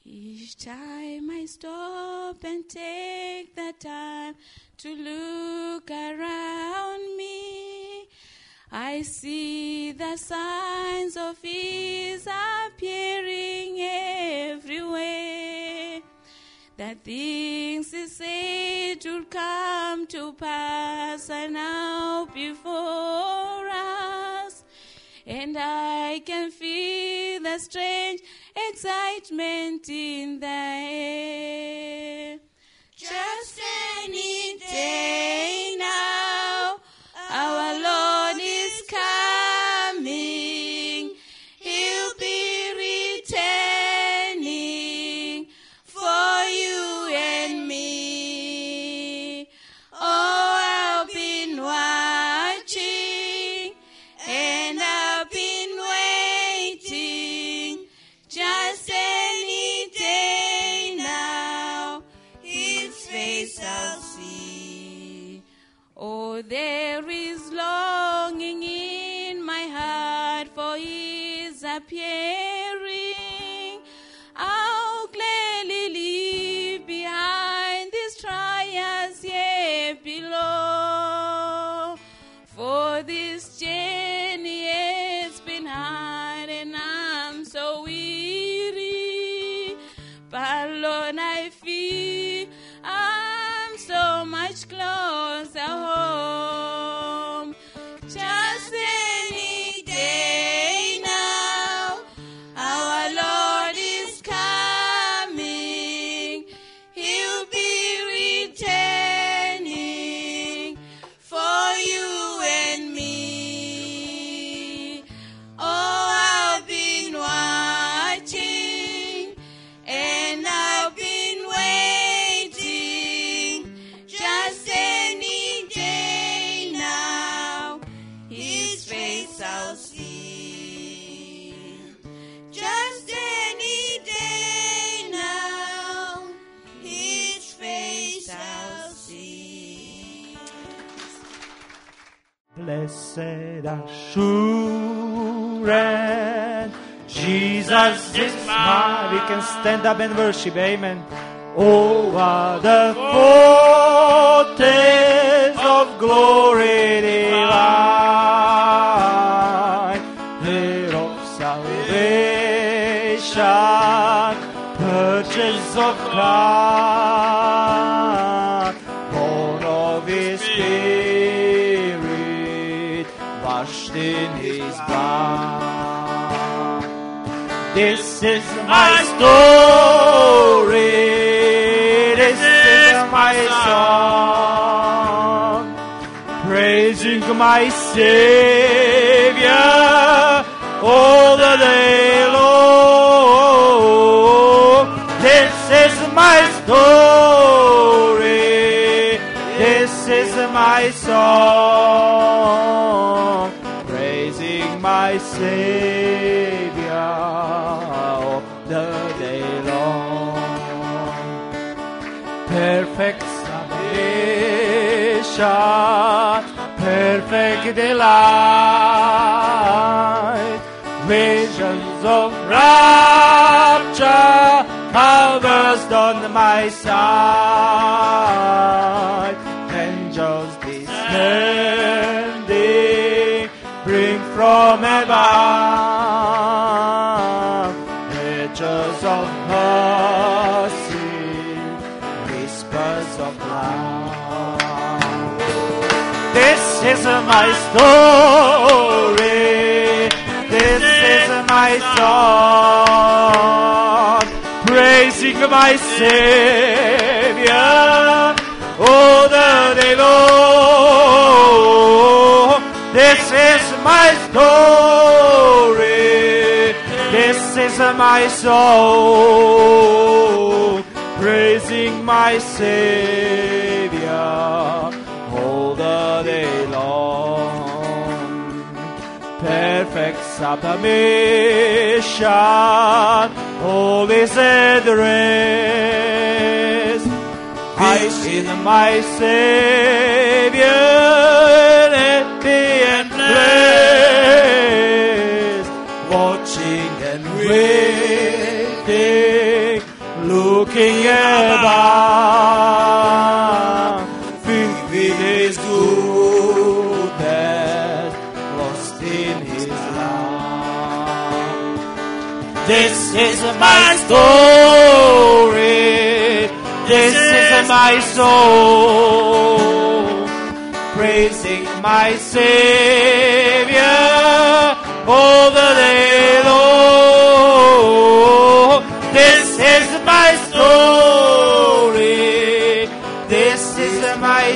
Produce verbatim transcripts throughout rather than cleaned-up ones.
Each time I stop and take the time to look around me, I see the signs of His appearing everywhere. The things He said would come to pass are now before us, and I can feel the strange excitement in the air. Just any day now, our Lord is coming. He'll be returning for you and me. Oh, I've been watching and I've been waiting. Just any day now, His face I'll see. Oh, there is longing in my heart for His appearing. I'll gladly leave behind these trials yet below. For this journey has been hard and I'm so weary. But Lord, I feel I'm so much closer home. Just any day now, our Lord is coming. He'll be returning for you and me. Oh, I've been watching and I've been waiting. Just any day now, His face I'll see. Just any day now, His face I'll see. Blessed assurance, Jesus is mine. We can stand up and worship, amen. Oh, what a foretaste of glory divine, heir of salvation, purchase of God, born of His Spirit, washed in His blood. This is my story, this is my song, praising my Savior all the day long. This is my story, this is my song, praising my Savior all the day long. Perfect salvation, perfect delight, visions of rapture, covers on my side, angels descending, bring from above, edges of mercy, whispers of love. This is my story, this is my song, praising my Savior all the day long. This is my story, this is my song, praising my Savior all the day long. Perfect submission, all is at rest. I in my Savior, happy and blessed, watching and waiting looking about, filled with His goodness, lost in His love. This is my story, this is my soul, praising my Savior all the day long. This is my story, this is my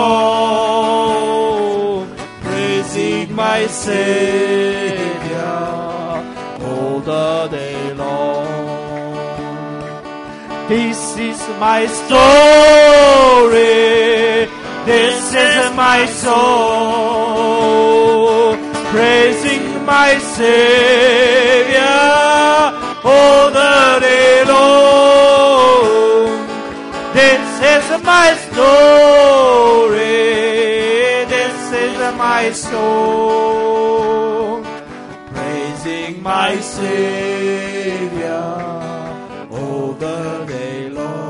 song, praising my Savior all the day long. This is my story, this is my song, praising my Savior all the day long. This is my story, this is my song, praising my Savior all the day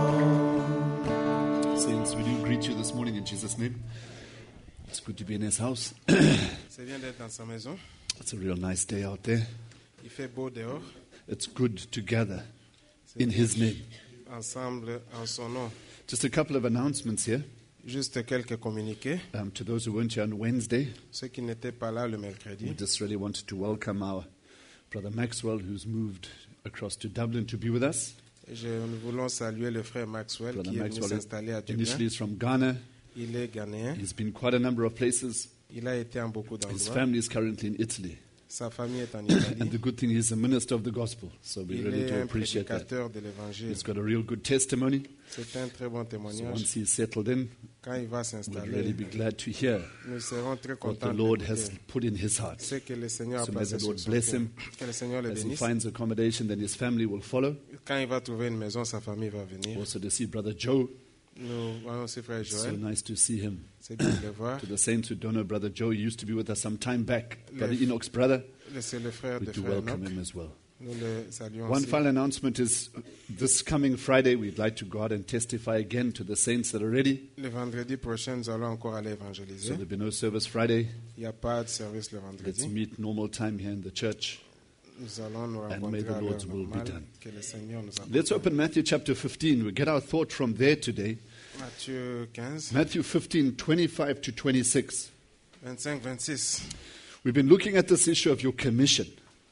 long. Saints, we do greet you this morning in Jesus' name. It's good to be in His house. C'est bien d'être dans sa maison. It's a real nice day out there. Il fait beau dehors. It's good to gather in His name. Ensemble en son nom. Just a couple of announcements here. Juste quelques communiqués. Um, to those who weren't here on Wednesday, Ceux qui n'étaient pas là le we mercredi. just really wanted to welcome our brother Maxwell, who's moved across to Dublin to be with us. Et je, nous voulons saluer le frère Maxwell Brother qui est venu Maxwell s'installer à initially Dublin. is from Ghana. Il est ghanéen. He's been quite a number of places. Il a été en beaucoup His d'endroits. family is currently in Italy. Sa famille est en And the Italie. good thing, he's a minister of the gospel. So we Il really est do un appreciate that. prédicateur de l'évangile. He's got a real good testimony. C'est un très bon So once témoignage. he's settled in, Quand il va we'll s'installer, really be glad to hear nous serons très what the contents de Lord has l'écouter. put in his heart. Ce que le Seigneur a So may placé the sur Lord son bless cœur. him. Que le Seigneur le As he bénisse. finds accommodation, then his family will follow. Quand il va trouver une maison, sa famille va venir. Also to see Brother Joe. Nous voyons aussi frère So Joël. nice to see him. C'est bien de le voir. To the saints who don't know Brother Joe, he used to be with us some time back. Brother Yes. Enoch's brother. C'est le frère We de do frère welcome Enoch. him as well. Nous le saluons One aussi. final announcement is this coming Friday, we'd like to go out and testify again to the saints that are ready. Le vendredi prochain, nous allons encore aller So évangéliser. there'll be no service Friday. Il n'y a pas de service le Let's vendredi. meet normal time here in the church. Nous allons nous may rencontrer the à Lord's l'heure will be normale. done. Que le Seigneur nous Let's accompagne. open Matthew chapter fifteen. We get our thought from there today. Matthieu quinze, Matthew fifteen, twenty-five to twenty-six. vingt-cinq, vingt-six. We've been looking at this issue of your commission,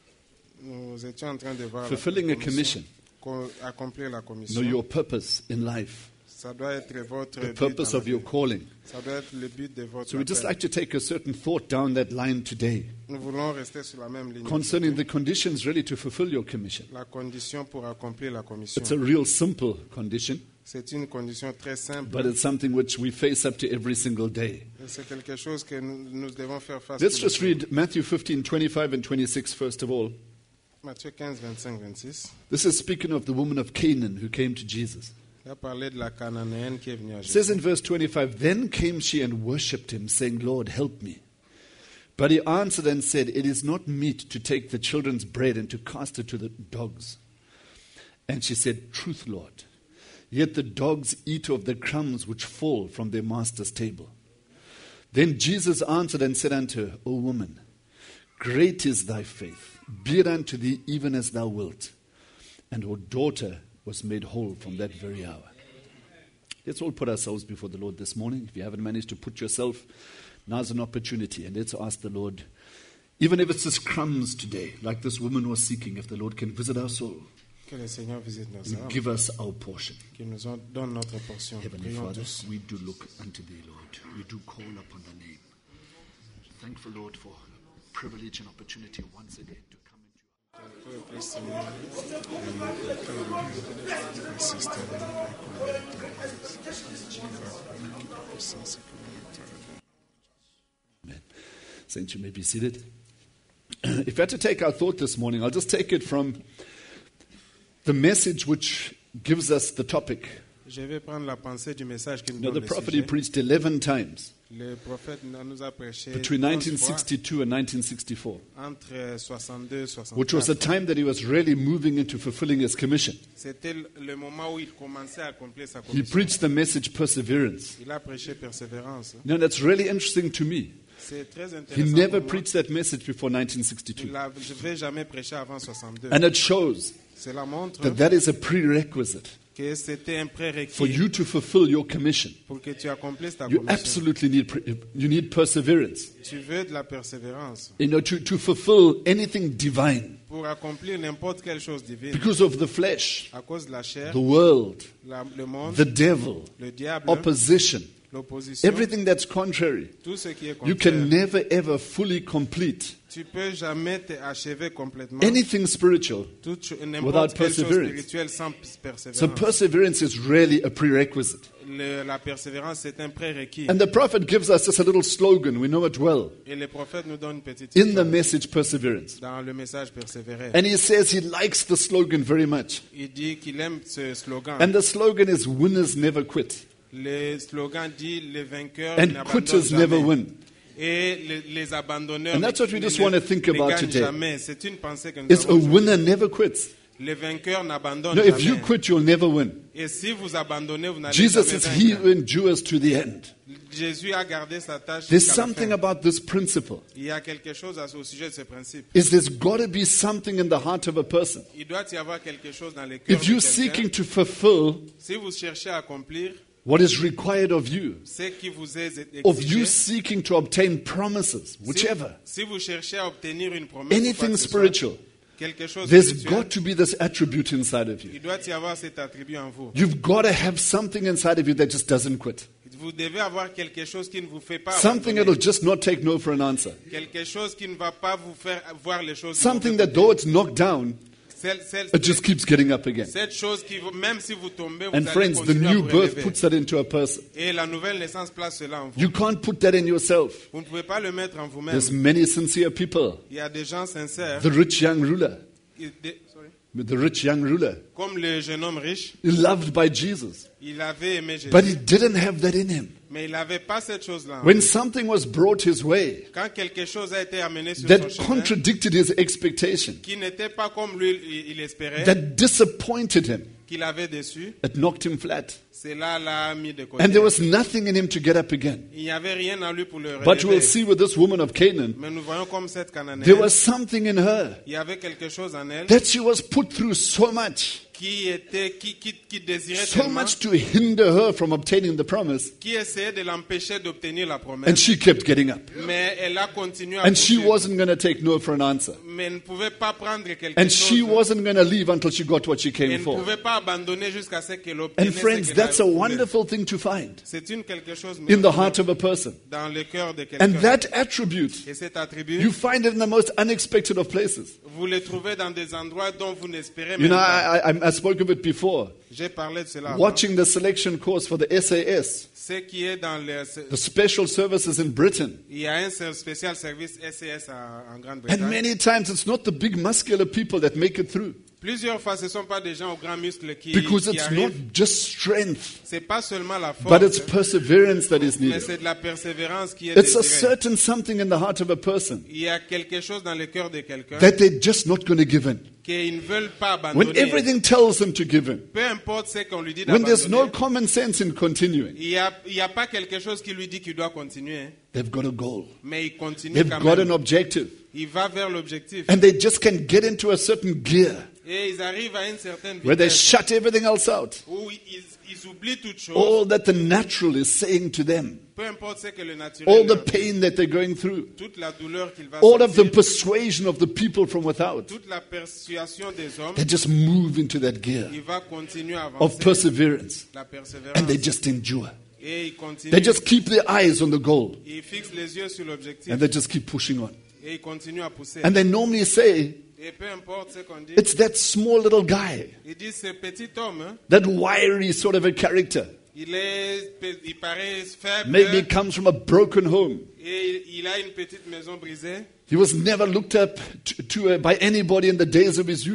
Nous étions en train de voir la fulfilling a commission. commission. Co- accomplir la Know commission. your purpose in life, Ça doit être votre the but purpose dans of la your vie. calling. Ça doit être le but de votre So we'd just appel. like to take a certain thought down that line today Nous voulons rester sur la même ligne. concerning the conditions really to fulfill your commission. La condition pour accomplir la commission. It's a real simple condition, C'est une condition très simple. but it's something which we face up to every single day. Et c'est quelque chose que nous, nous devons faire face. Let's tous les just jours. read Matthew fifteen, twenty-five and twenty-six first of all. Matthieu quinze, vingt-cinq, vingt-six. This is speaking of the woman of Canaan who came to Jesus. Il a parlé de la Cananéenne qui est venue à It says Jésus. in verse twenty-five, Then came she and worshipped him, saying, Lord, help me. But he answered and said, It is not meet to take the children's bread and to cast it to the dogs. And she said, Truth, Lord. Yet the dogs eat of the crumbs which fall from their master's table. Then Jesus answered and said unto her, O woman, great is thy faith. Be it unto thee even as thou wilt. And her daughter was made whole from that very hour. Let's all put ourselves before the Lord this morning. If you haven't managed to put yourself, now's an opportunity. And let's ask the Lord, even if it's just crumbs today, like this woman was seeking, if the Lord can visit our soul Que le Seigneur visite nos and âmes. give us our portion. Qu'il nous en donne notre portion. Heavenly Prions Father, tous. we do look unto thee, Lord. We do call upon the name. Thankful, Lord, for privilege and opportunity once again to come into Amen. Saints, you may be seated. If I had to take our thought this morning, I'll just take it from the message which gives us the topic. Je vais prendre la pensée du message qui nous You know, donne the le prophet he sujet. preached eleven times. Le prophète nous a prêché between onze nineteen fois, sixty-two and nineteen sixty-four, entre soixante-deux et which was a soixante-quatre. time that he was really moving into fulfilling his commission. C'était le moment où il commençait à accomplir sa He commission. preached the message perseverance. Il a prêché persévérance. You know, that's really interesting to me. C'est très He intéressant. never pour moi. preached that message before nineteen Il sixty-two. l'a- Je ne vais jamais prêcher avant soixante-deux. And it shows Cela montre that that is a prerequisite que c'était un for prérequis you to fulfill your commission. pour que tu accomplisses ta You commission. absolutely need pre- you need perseverance. Tu veux de la persévérance You know, to, to fulfill anything divine pour accomplir n'importe quelle chose divine. because of the flesh, À cause de la chair, the world, la- le monde, the devil, le diable, opposition, l'opposition, everything that's contrary. tout ce qui est You contraire. can never ever fully complete Tu peux jamais t'achever complètement anything spiritual. toute cho- without n'importe quelle chose perseverance. spirituelle sans So persévérance. perseverance is really a prerequisite. Le- la persévérance, c'est un prérequis. And the prophet gives us just a little slogan. We know it well. Et le prophète nous donne une petite In the histoire message, perseverance. dans le message persévérer. And he says he likes the slogan very much. Il dit qu'il aime ce slogan. And the slogan is winners never quit. Le slogan dit les vainqueurs And n'abandonnent quitters jamais. never win. Et les, les abandonneurs And that's what we ne- just ne- want to think ne about gagnent today. jamais. C'est une pensée que nous It's a avons aujourd'hui. winner never quits. Les vainqueurs n'abandonnent No, if you jamais. quit, you'll never win. Et si vous abandonnez, vous n'allez Jesus jamais is he vaincre. who endures to the end. Jésus a gardé sa tâche There's jusqu'à la something fin. about this principle. Il y a quelque chose à- au sujet de ce principe. Is there's got to be something in the heart of a person. Il doit y avoir quelque chose dans le cœur If de you're quelqu'un. seeking to fulfill Si vous cherchez à accomplir what is required of you, ce qui vous est of you exigé, seeking to obtain promises, si, whichever, si vous cherchez à obtenir une promesse, ou quoi anything que ce soit, spiritual, quelque chose there's spirituel, got to be this attribute inside of you. il doit y avoir cet attribut en vous. You've got to have something inside of you that just doesn't quit. Vous devez avoir quelque chose qui ne vous fait pas Something abandonner. that'll just not take no for an answer. Quelque chose qui ne va pas vous faire voir les choses. du Something mauvais that côté. though it's knocked down, Celle- celle- it just keeps getting up again. cette chose qui, vous- même si vous tombez, vous And allez friends, the continuer à new vous birth relever. puts that into a person. Et la nouvelle naissance place cela en vous. You can't put that in yourself. Vous ne pouvez pas le mettre en vous-même. There's many sincere people. Il y a des gens sincères, The rich young ruler, il- des- sorry. the rich young ruler, comme le jeune homme riche, loved by Jesus, il avait aimé Jésus, but he didn't have that in him. mais il n'avait pas cette chose-là. When something was brought his way Quand quelque chose a été amené sur that son chemin, contradicted his expectation, qui n'était pas comme lui il il espérait, that disappointed him, qu'il avait déçu, it knocked him flat. cela l'a mis de côté. And there was nothing in him to get up again. Il n'y avait rien en lui pour le But we'll relever. see with this woman of Canaan, Mais nous voyons comme cette there Cananéenne, was something in her il y avait quelque chose en elle that she was put through so much, qui était, qui, qui, qui désirait so tellement, much to hinder her from obtaining the promise, qui essayait de l'empêcher d'obtenir la promesse. and she kept getting up. Mais elle a continué à And she poursuivre. wasn't going to take no for an answer. Mais elle ne pouvait pas prendre quelque And chose. she wasn't going to leave until she got what she Elle came ne for. pouvait pas abandonner jusqu'à ce qu'elle obtienne And ce friends, qu'elle that's a voulait. wonderful thing to find C'est une quelque chose in the heart of a person. dans le cœur de And quelqu'un. that attribute, Et cet attribut, you find it in the most unexpected of places. vous le trouvez dans des endroits dont vous n'espérez You même know, pas. I, I, I spoke of it before. J'ai parlé de cela avant. Watching the selection course for the S A S, Ce qui est dans le... the special services in Britain. Il y a un ser- spécial service S C S à- en And Grande-Bretagne. many times it's not the big muscular people that make it through. Plusieurs fois, ce ne sont pas des gens aux grands muscles qui, Because qui it's not arrivent. just strength, C'est pas seulement la but it's force, perseverance that is mais needed. c'est de la persévérance qui est It's a désirée. certain something in the heart of a person Il y a quelque chose dans le cœur de quelqu'un that they're just not going to give in. qu'ils ne veulent pas When abandonner. everything tells them to give in. Peu importe ce qu'on lui dit When there's no d'abandonner, common sense in continuing. il n'y a, il y a pas quelque chose qui lui dit qu'il doit continuer, They've got a goal. mais il continue They've quand got même. an objective. Il va vers l'objectif. And they just can get into a certain gear Et ils arrivent à une certaine where they vitesse shut everything else out. où ils, ils oublient toute chose. All that the natural is saying to them. Peu importe ce que le naturel All the leur dit, pain that they're going through. toute la douleur qu'il va All of the sentir, persuasion of the people from without. toute la persuasion des hommes, They just move into that gear il va continuer à of avancer perseverance. la persévérance. And they just endure. Et il continue. They just keep their eyes on the goal. Il fixe les yeux sur l'objectif. And they just keep pushing on. Et il continue à pousser. And they normally say, Et peu importe ce qu'on dit, it's that small little guy, il dit ce petit homme, hein, that wiry sort of a character. il, est, il paraît faible. Maybe he comes from a broken home. Et il a une petite maison brisée. He was never looked up to, to uh, by anybody in the days of his youth.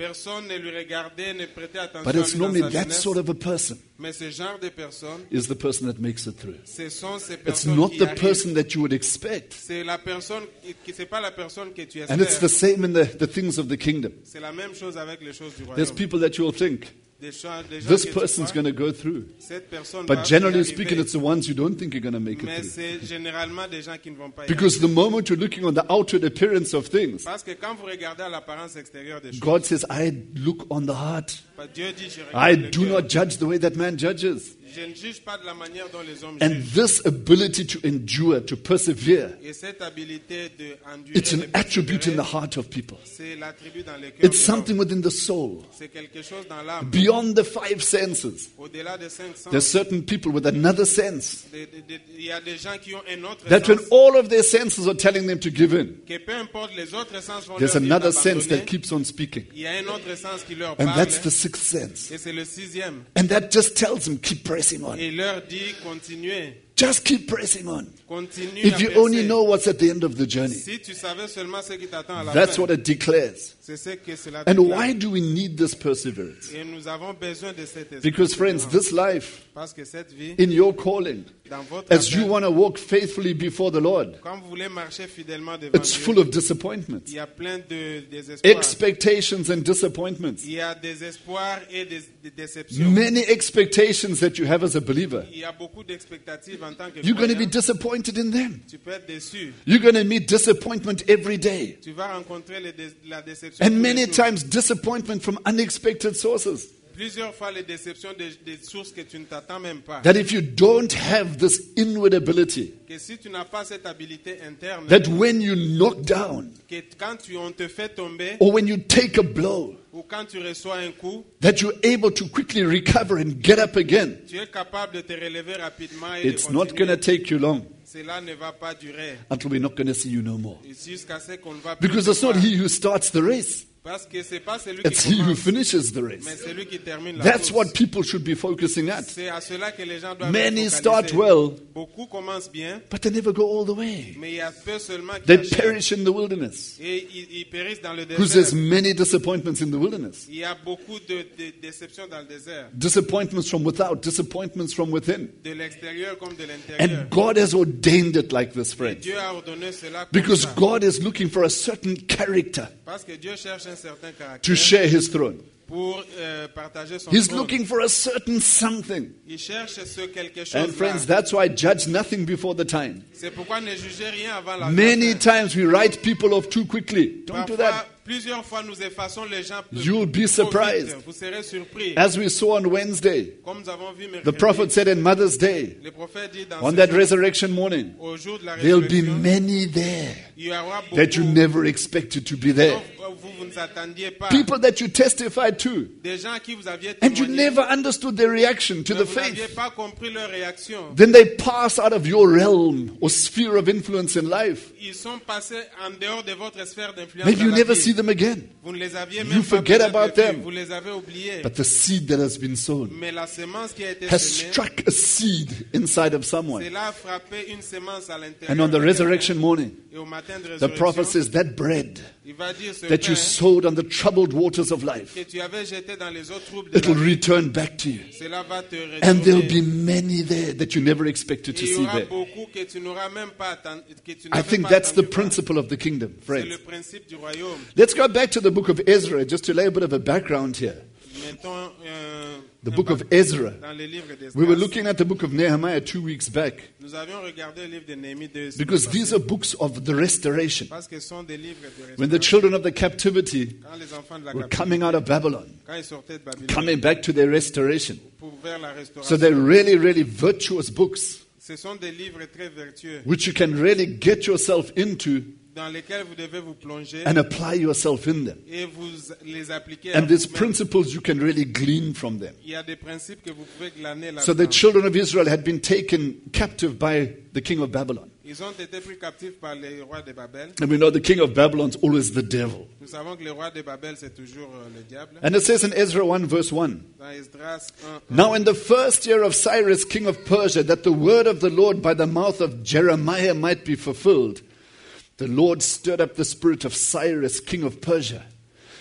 Personne ne lui regardait, ne prêtait attention But à it's lui dans normally sa that jeunesse. sort of a person Mais ce genre de personne, is the person that makes it through. ce sont ces It's personnes not qui the arrivent. person that you would expect. C'est la personne qui, qui c'est pas la personne que tu And it's the espères. same in the, the things of the kingdom. C'est la même chose avec les choses du There's royaume. people that you will think, Des gens, des gens this que tu person's crois, going to go through. cette personne But va y generally arriver. speaking, it's the ones you don't think are going to make Mais it through. c'est généralement des gens qui ne vont pas y Because the moment you're looking on the outward appearance of arriver. things, Parce que quand vous regardez à l'apparence extérieure des choses, God says, I look on the heart. Dieu dit, je I regarde le do cœur. not judge the way that man judges. Je ne juge pas de la manière dont les hommes And jugent. this ability to endure, to persevere, Et cette habilité de endurer, it's de an attribute in the persévérer, heart of people. c'est l'attribut dans le cœur It's de l'homme. something within the soul. C'est quelque chose dans l'âme. Beyond the five senses, Au-delà des cinq sens, there's certain people with another sense. des- des- des- il y a des gens qui ont un autre That when sens, all of their senses are telling them to give in, que peu importe les autres sens vont there's leur dire another sense d'abandonner, that keeps on speaking. il y a un autre sens qui leur And parle, that's the sixth sense. et c'est le sixième. And that just tells them, keep pressing on. Et il leur dit, continuez, Just keep pressing on. continue If à you percer. only know what's at the end of the journey, Si tu savais seulement ce qui t'attend à la that's fin, what it declares. c'est ce que cela And déclare. why do we need this perseverance? Et nous avons besoin de cette esprit. Because, friends, this life, Parce que cette vie, in your calling, dans votre as you appel, want to walk faithfully before the Lord, quand vous voulez marcher fidèlement devant it's Dieu, full of disappointments, il y a plein de désespoirs. expectations, and disappointments. Il y a des espoirs et des, des déceptions. Many expectations that you have as a believer. Il y a beaucoup d'expectatives en tant que You're going to be croyant. disappointed in them. Tu peux être déçu. You're going to meet disappointment every day. Tu vas rencontrer les dé- la déception. And tous les many jours. times, disappointment from unexpected sources. Plusieurs fois les déceptions des, des sources que tu ne t'attends même pas. That if you don't have this inward ability, Que si tu n'as pas cette habilité interne, that when you knock down, que quand tu, on te fait tomber or when you take a blow, ou quand tu reçois un coup, that you're able to quickly recover and get up again. tu es capable de te relever rapidement et It's de not going to continuer. take you long Cela ne va pas durer until we're not going to see you no more. jusqu'à ce qu'on ne va plus Because te it's not voir. he who starts the race, Parce que c'est pas celui it's qui he who commence, finishes the mais race. c'est lui qui termine la That's course. what people should be focusing at. C'est à cela que les gens doivent Many être start focalisés. well, Beaucoup commencent bien, but they never go all the way. mais il y a peu seulement qui They achèvent. perish in the wilderness. Et ils, ils périssent dans le Because there's désert. many disappointments in the wilderness. Il y a beaucoup de, de déceptions dans le désert, Disappointments from without, disappointments from within. de l'extérieur comme de l'intérieur. And God has ordained it like this, friends. Dieu a ordonné cela comme Because ça. God is looking for a certain character Parce que Dieu cherche un certain to caractère share his throne. pour euh, partager son He's trône. looking for a certain something. Il cherche ce quelque And chose friends, là. that's why judge nothing before the time. C'est pourquoi ne jugez rien avant la Many fin. times we write people off too quickly. Don't do Parfois, that. plusieurs fois, nous effaçons les gens. You'll be trop surprised. vite. Vous serez surpris. As we saw on Wednesday, Comme nous avons vu the mercredi, prophet said on Mother's Day, le prophète dit dans on ce that jour, resurrection morning, au jour de la there'll be résurrection, many there il y aura beaucoup that you never expected to be there. dont vous, vous ne attendiez pas. People that you testified to, Des gens à qui vous aviez and you témoigné, never understood their reaction to mais the vous n'aviez faith. pas compris leur réaction. Then they pass out of your realm or sphere of influence in life. Ils sont passés en dehors de votre sphère d'influence. Maybe dans you la never vie. see them again. Vous ne les aviez You même pas forget peut-être about vus. them. Vous les avez oubliés. But the seed that has been sown Mais la semence qui a été has semée, struck a seed inside of someone. cela a frappé une semence à l'intérieur. And on the de resurrection morning, quelqu'un. Et au matin de the prophet résurrection, says that bread il va dire ce that you pain sowed on the troubled waters of life, que tu avais jeté dans les eaux troubles de it la will vie, return back to you. cela va te And there'll retourner. be many there that you never expected to Et il y see aura there. beaucoup que tu n'auras même pas attendu. Que tu I n'avais think pas that's the attendu voir. principle of the kingdom, C'est friends. le principe du royaume. Let's go back to the book of Ezra just to lay a bit of a background here. Mettons euh, The un book of pas- Ezra. dans le livre d'Esdras. We were looking at the book of Nehemiah two weeks back Nous avions regardé le livre de Néhémie de because these are books of the restoration. parce que ce sont des livres de When the restauration. children of the captivity Quand les enfants de la were captivité, coming out of Babylon, quand ils sortaient de Babylone coming back to their restoration. pour vers la So restauration, they're really, really virtuous books ce sont des livres très vertueux which you can really get yourself into dans lesquels vous devez vous plonger and apply yourself in them. et vous les appliquer à And there's vous-même. principles you can really glean from them. Il y a des principes que vous pouvez glaner So the là-dedans. children of Israel had been taken captive by the king of Babylon. Ils ont été pris captifs par les rois de Babel. And we know the king of Babylon's always the devil. Nous savons que le roi de Babel, c'est toujours euh, le diable. And it says in Ezra one verse one, Dans Esdras un, un, now in the first year of Cyrus king of Persia, that the word of the Lord by the mouth of Jeremiah might be fulfilled, the Lord stirred up the spirit of Cyrus king of Persia,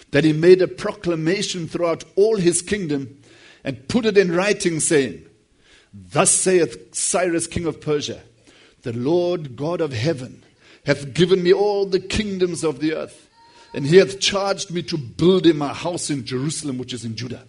that he made a proclamation throughout all his kingdom and put it in writing, saying, Thus saith Cyrus, king of Persia, the Lord God of heaven hath given me all the kingdoms of the earth, and he hath charged me to build him a house in Jerusalem, which is in Judah.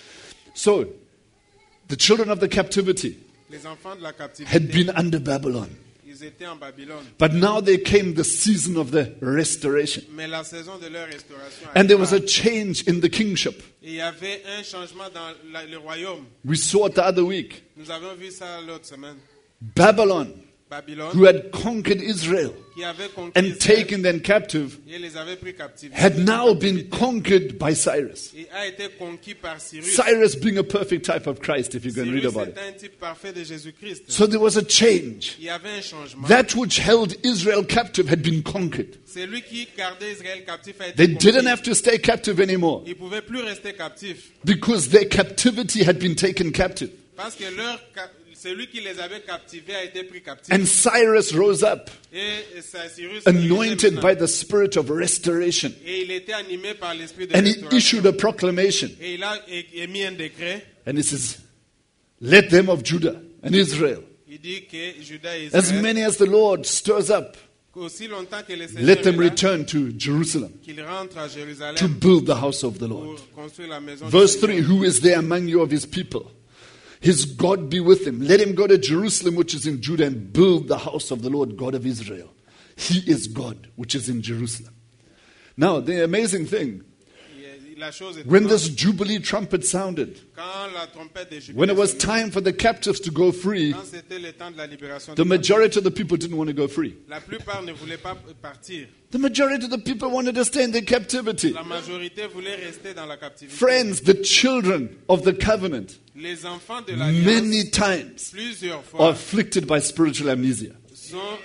So, the children of the captivity Les enfants de la captivité, had been under Babylon. ils étaient en Babylone. But now there came the season of the restoration. Mais la saison de leur restauration And there was a arriva. change in the kingship. Et il y avait un changement dans la- le royaume. We saw it the other week. Nous avons vu ça l'autre semaine. Babylon, Babylone, who had conquered Israel qui avait conquis and Israël taken them captive, et les avait pris captifs, had now been conquered by Cyrus. et a été conquis par Cyrus. Cyrus being a perfect type of Christ, if you can read Cyrus about est it. un type parfait de Jésus-Christ. So there was a change. Il y avait un changement. That which held Israel captive had been conquered. Celui qui gardait Israël captif a été They conquis. didn't have to stay captive anymore Ils ne pouvaient plus rester captifs because their captivity had been taken captive. parce que leur, ca- celui qui les avait captivés a été pris captif. And Cyrus rose up, Et ça, Cyrus anointed était by the spirit of restoration. et il était animé par l'esprit de And he restauration. issued a proclamation. Et il a é- émis un décret. And he says, Let them of Judah and Israel, Il dit que Judas et as Israël, many as the Lord stirs up, aussi longtemps que le Seigneur let them est là, return to Jerusalem qu'il rentre à Jérusalem to build the house of the Lord. pour construire la maison Verse de three, Dieu. who is there among you of his people? His God be with him. Let him go to Jerusalem, which is in Judah, and build the house of the Lord God of Israel. He is God, which is in Jerusalem. Now, the amazing thing, Et La chose est when étonnante. this Jubilee trumpet sounded, Quand la trompette de Jubilé when it was sonnait, time for the captives to go free, quand c'était le temps de la libération, the des majority of the people didn't want to go free. la plupart ne voulaient pas partir. The majority of the people wanted to stay in their captivity. La majorité voulait rester dans la captivité. Friends, the children of the covenant, Les enfants de l'Alliance, many times, plusieurs are fois, afflicted by spiritual amnesia. sont,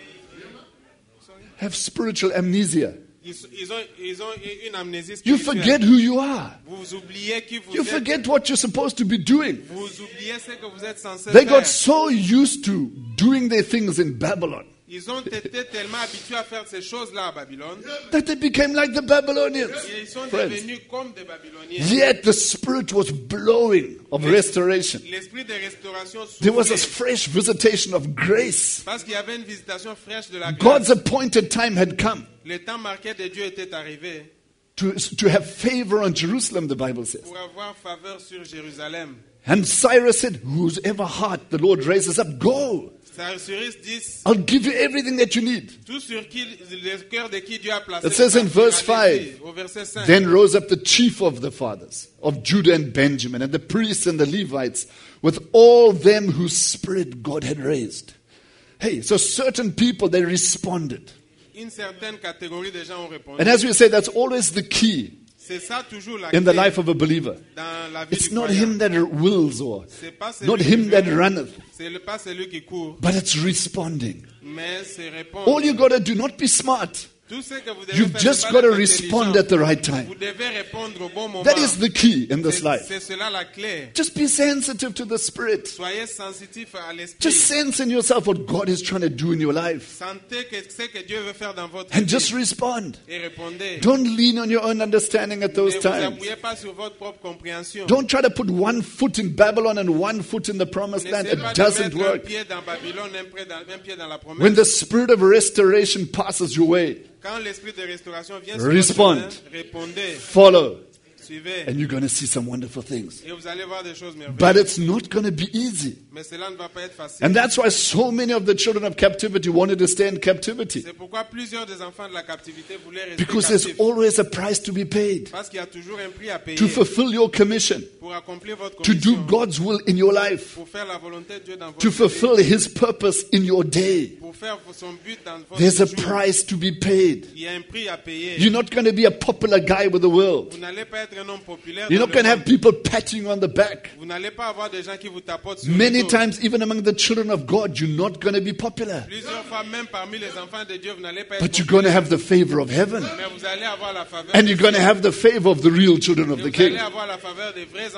Have spiritual amnesia. ils, ils ont, ils ont une amnésie You spirituelle. forget who you are. Vous oubliez qui vous You êtes. forget what you're supposed to be doing. Vous oubliez ce que vous êtes censé They got faire. so used to doing their things in Babylon Ils ont été tellement habitués à faire ces choses-là à Babylone. that they became like the Babylonians. Et ils sont Friends. devenus comme des Babyloniens. Yet the Spirit was blowing of restoration. L'esprit de restauration There was a soufflait. fresh visitation of grace. Parce qu'il y avait une visitation fraîche de la grâce. God's appointed time had come Le temps marqué de Dieu était arrivé to, to have favor on Jerusalem, the Bible says. pour avoir faveur sur Jérusalem. And Cyrus said, whosever heart the Lord raises up, go. Cyrus dit, I'll give you everything that you need. tout sur qui, le cœur de qui Dieu a placé. It says in verse Allez-y, five, au verset cinq. Then rose up the chief of the fathers of Judah and Benjamin, and the priests and the Levites, with all them whose spirit God had raised. Hey, so certain people, they responded. Une certaine catégorie de gens ont répondu. And as we say, that's always the key C'est ça toujours la in the clé life of a believer. dans la vie It's du not croyant. him that wills or C'est pas celui not qui him veut, that runneth, c'est le- pas celui qui court, but it's responding. mais c'est répondre. All you got to do, not be smart. Tout ce que vous devez You've faire, just c'est pas got to d'être respond intelligent. at the right time. Vous devez répondre au bon moment. That is the key in this C'est- life. C'est cela la clé. Just be sensitive to the Spirit. Soyez sensitif à l'esprit. Just sense in yourself what God is trying to do in your life. Sentez que ce que Dieu veut faire dans votre And vie just respond. et répondez. Don't lean on your own understanding at Ne those vous times. appuyez pas sur votre propre compréhension. Don't try to put one foot in Babylon and one foot in the promised land. N'essayez It pas de doesn't mettre un work. pied dans Babylone, un pied dans, un pied dans la promesse. When the spirit of restoration passes your way, Quand l'esprit de restauration vient sur Respond. votre chemin, répondez, follow, suivez, and you're going to see some wonderful things. et vous allez voir des choses merveilleuses. But it's not going to be easy. Mais cela ne va pas être facile. And that's why so many of the children of captivity wanted to stay in captivity. C'est pourquoi plusieurs des enfants de la captivité voulaient rester Because there's captifs. always a price to be paid Parce qu'il y a toujours un prix à payer to fulfill your commission, pour accomplir votre to do commission, God's will in your life, pour faire la volonté de Dieu dans votre to vie, fulfill His purpose in your day. pour faire son but dans votre There's a jour. price to be paid. Il y a un prix à payer. You're not going to be a popular guy with the world. Vous n'allez pas être un homme populaire. You're dans not le going to have monde. people patting you on the back. Vous n'allez pas avoir des gens qui vous tapotent sur Many le dos. times, even among the children of God, you're not going to be popular. Plusieurs fois, même parmi les enfants de Dieu, vous n'allez pas être But you're going to have the favor of heaven. mais vous allez avoir la faveur And de you're going to Dieu. have the favor of the real children of Et the vous allez King. avoir la faveur des vrais enfants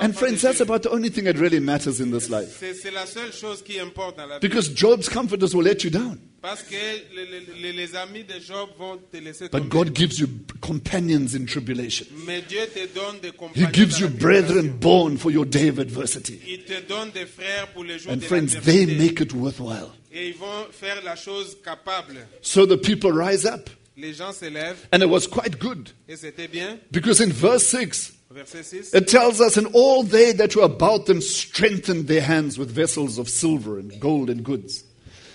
And enfants friends, de that's Dieu. about the only thing that really matters in this life. C'est c'est la seule chose qui importe dans la vie. Because Job's comforters will let you down. Parce que les, les- les amis de Job vont te laisser But tomber. God gives you companions in tribulation. Mais Dieu te donne des He compagnons gives dans you la brethren tribulation. born for your day of adversity. Il te donne des frères pour les jours And de friends, they l'adversité. make it worthwhile. Et ils vont faire la chose capable. So the people rise up. Les gens se lèvent And it was quite good. et c'était bien. Because in verse six, Verset six. it tells us, and all they that were about them strengthened their hands with vessels of silver and gold and goods.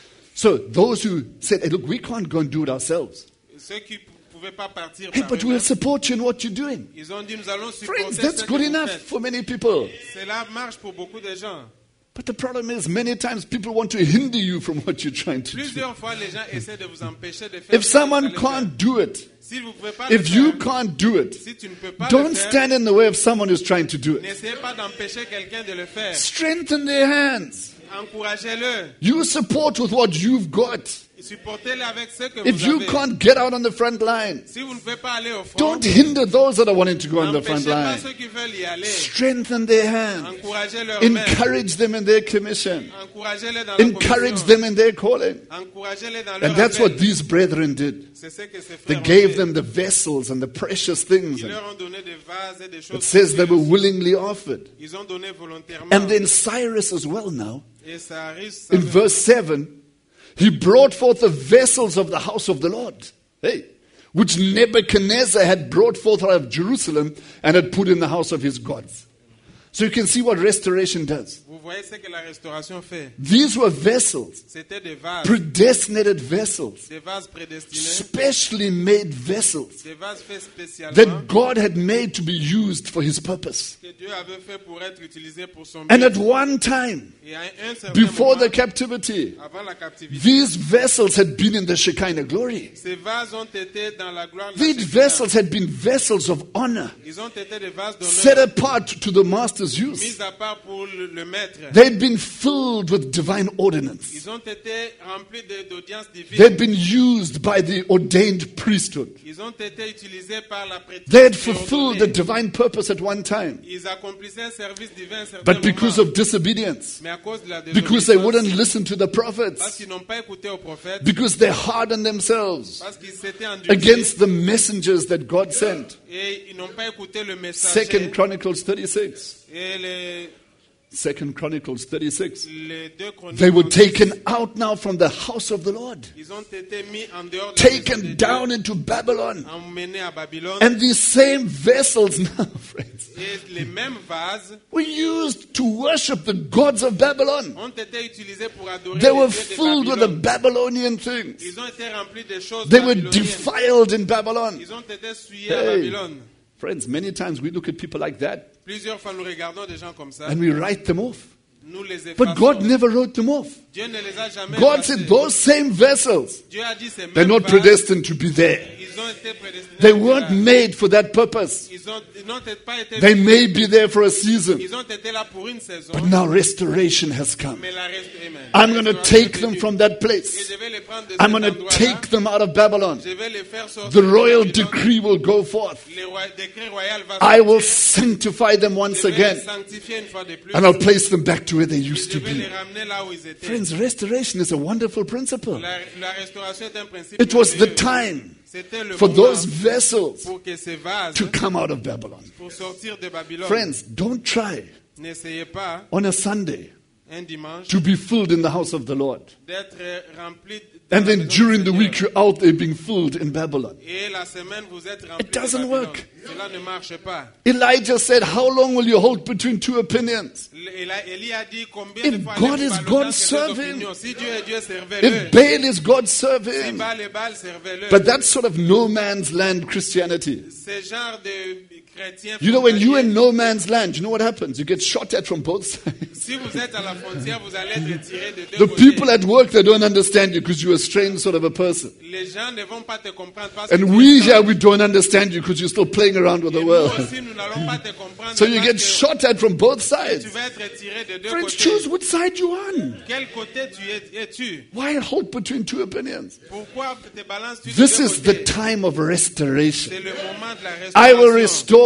So those who said, hey, look, we can't go and do it ourselves. Ceux qui ne pouvaient pas partir Hey, par but we'll eux-mêmes, support you in what you're doing. ils ont dit nous allons supporter Friends, ce that's que good vous enough faites. for many people. Cela marche pour beaucoup de gens. But the problem is, many times people want to hinder you from what you're trying to do. Plusieurs fois, les gens essaient de vous empêcher de faire If ce que someone vous allez faire. can't do it, Si vous ne pouvez pas le if you faire, can't do it, si tu ne peux pas le don't faire, stand in the way of someone who's trying to do it. n'essayez pas d'empêcher quelqu'un de le faire. Strengthen their hands. Encouragez-le. You support with what you've got. Supportez-le avec ce que If vous you avez. can't get out on the front line, Si vous ne pouvez pas aller au front, don't hinder those that are wanting to go on the front n'empêchez pas line. ceux qui veulent y aller. Strengthen their hands. Encouragez leurs mains. Encourage them in their commission. Encouragez-les dans la Encourage commission. them in their calling. Encouragez-les dans leur And that's appel. what these brethren did. C'est ce que ces They frères ont gave fait. them the vessels and the precious things. Ils And leur ont donné des vases et des choses it says they were précieuses. willingly offered. Ils ont donné volontairement. And then Cyrus as well now, Et ça arrive, ça in veut- verse seven, he brought forth the vessels of the house of the Lord. Hey, which Nebuchadnezzar had brought forth out of Jerusalem and had put in the house of his gods. So you can see what restoration does. Vous voyez ce que la restauration fait. These were vessels, C'était des vases, predestinated vessels, des vases prédestinés, specially made vessels des vases faits spécialement that God had made to be used for his purpose. que Dieu avait fait pour être utilisés pour son And but. at one time, Et à un certain before moment, the captivity, avant la captivité, these vessels had been in the Shekinah glory. ces vases ont été dans la gloire de la These Shekinah. vessels had been vessels of honor, Ils ont été des vases set d'honneur, apart to the master's use. mis à part pour le, le maître. They'd been filled with divine ordinance. Ils ont été remplis de- d'audience divine. They'd been used by the ordained priesthood. Ils ont été utilisés par la They had prêtrise. fulfilled the divine purpose at one time. Ils accomplissaient un service divin à un certain But because moment. of disobedience, Mais à cause de la because they wouldn't désobéissance, listen to the parce prophets, qu'ils n'ont pas écouté aux prophètes, because they hardened themselves parce qu'ils s'étaient endurcis against the messengers that God sent. et ils n'ont pas écouté le message. Second Chronicles thirty-six. Et les, Second Chronicles thirty-six. les deux chroniques, They were taken out now from the house of the Lord, ils ont été mis en dehors de la maison de taken Dieu, down into Babylon. emmenés à Babylone. And these same vessels now, friends, Et les mêmes vases were used to worship the gods of Babylon. ont été utilisés pour adorer They les were dieux de filled with the Babylone. Babylonian things. Ils ont été remplis de choses They were babyloniennes. defiled in Babylon. Ils ont été souillés à Hey, Babylone. friends, many times we look at people like that Plusieurs fois, nous regardons des gens comme ça. and we write them off. Nous les But God effaçons. never wrote them off. Dieu ne les a jamais God effacés. said those same vessels, Dieu a dit ces they're mêmes not vases, predestined to be there. ils ont été prédestinés. They à être weren't là. made for that purpose. Ils ont- ils n'ont pas été They may be there for a season. Ils ont été là pour une saison. But now restoration has come. Mais la reste, amen. I'm going to La take restauration them est from venue. that Et place. je vais les prendre de I'm cet going to endroit-là. take them out of Babylon. Je vais les faire sortir The de royal Babylone. decree will go forth. Le roi- décret royal va I will sortir. sanctify them once Je vais les again. sanctifier une fois de plus. And I'll place them back to where they Et used je to vais be. les ramener là où ils étaient. Friends, restoration is a wonderful principle. La, la restauration est un principe It was the merveilleux. time C'était le for moment those vessels pour que ces vases, to come out of Babylon. pour sortir de Babylone. Friends, don't try N'essayez pas on a Sunday un dimanche to be filled in the house of the Lord. d'être rempli And then during the week you're out there being filled in Babylon. et la semaine vous êtes rempli It doesn't de Babylone. work. Cela ne marche pas. Elijah said, how long will you hold between two opinions? Élie Élie a dit combien If de fois God allez-vous is parler God, autant que serve deux him. opinions? Si Dieu est Dieu, servez-le. If Baal is God, serve Si him. Baal est Baal, servez-le. But that's sort of no man's land Christianity. Ce genre de chrétien You know, when you're in frontalier, no man's land, you know what happens? You get shot at from both sides. si vous êtes à la frontière, vous allez être tiré de deux The côtés. people at work, they don't understand you because you're a strange sort of a person. Les gens ne vont pas te comprendre parce que And tu we es here, étrange. we don't understand you because you're still playing around with Et the nous world. aussi, nous n'allons pas te comprendre So you parce get que shot at from both sides. tu vas être tiré de deux Friends, côtés. choose which side you on. Quel côté tu es, es-tu? Why hold between two opinions? Pourquoi te balances-tu de This deux is the côtés? time of restoration. C'est le moment de la I will restauration. restore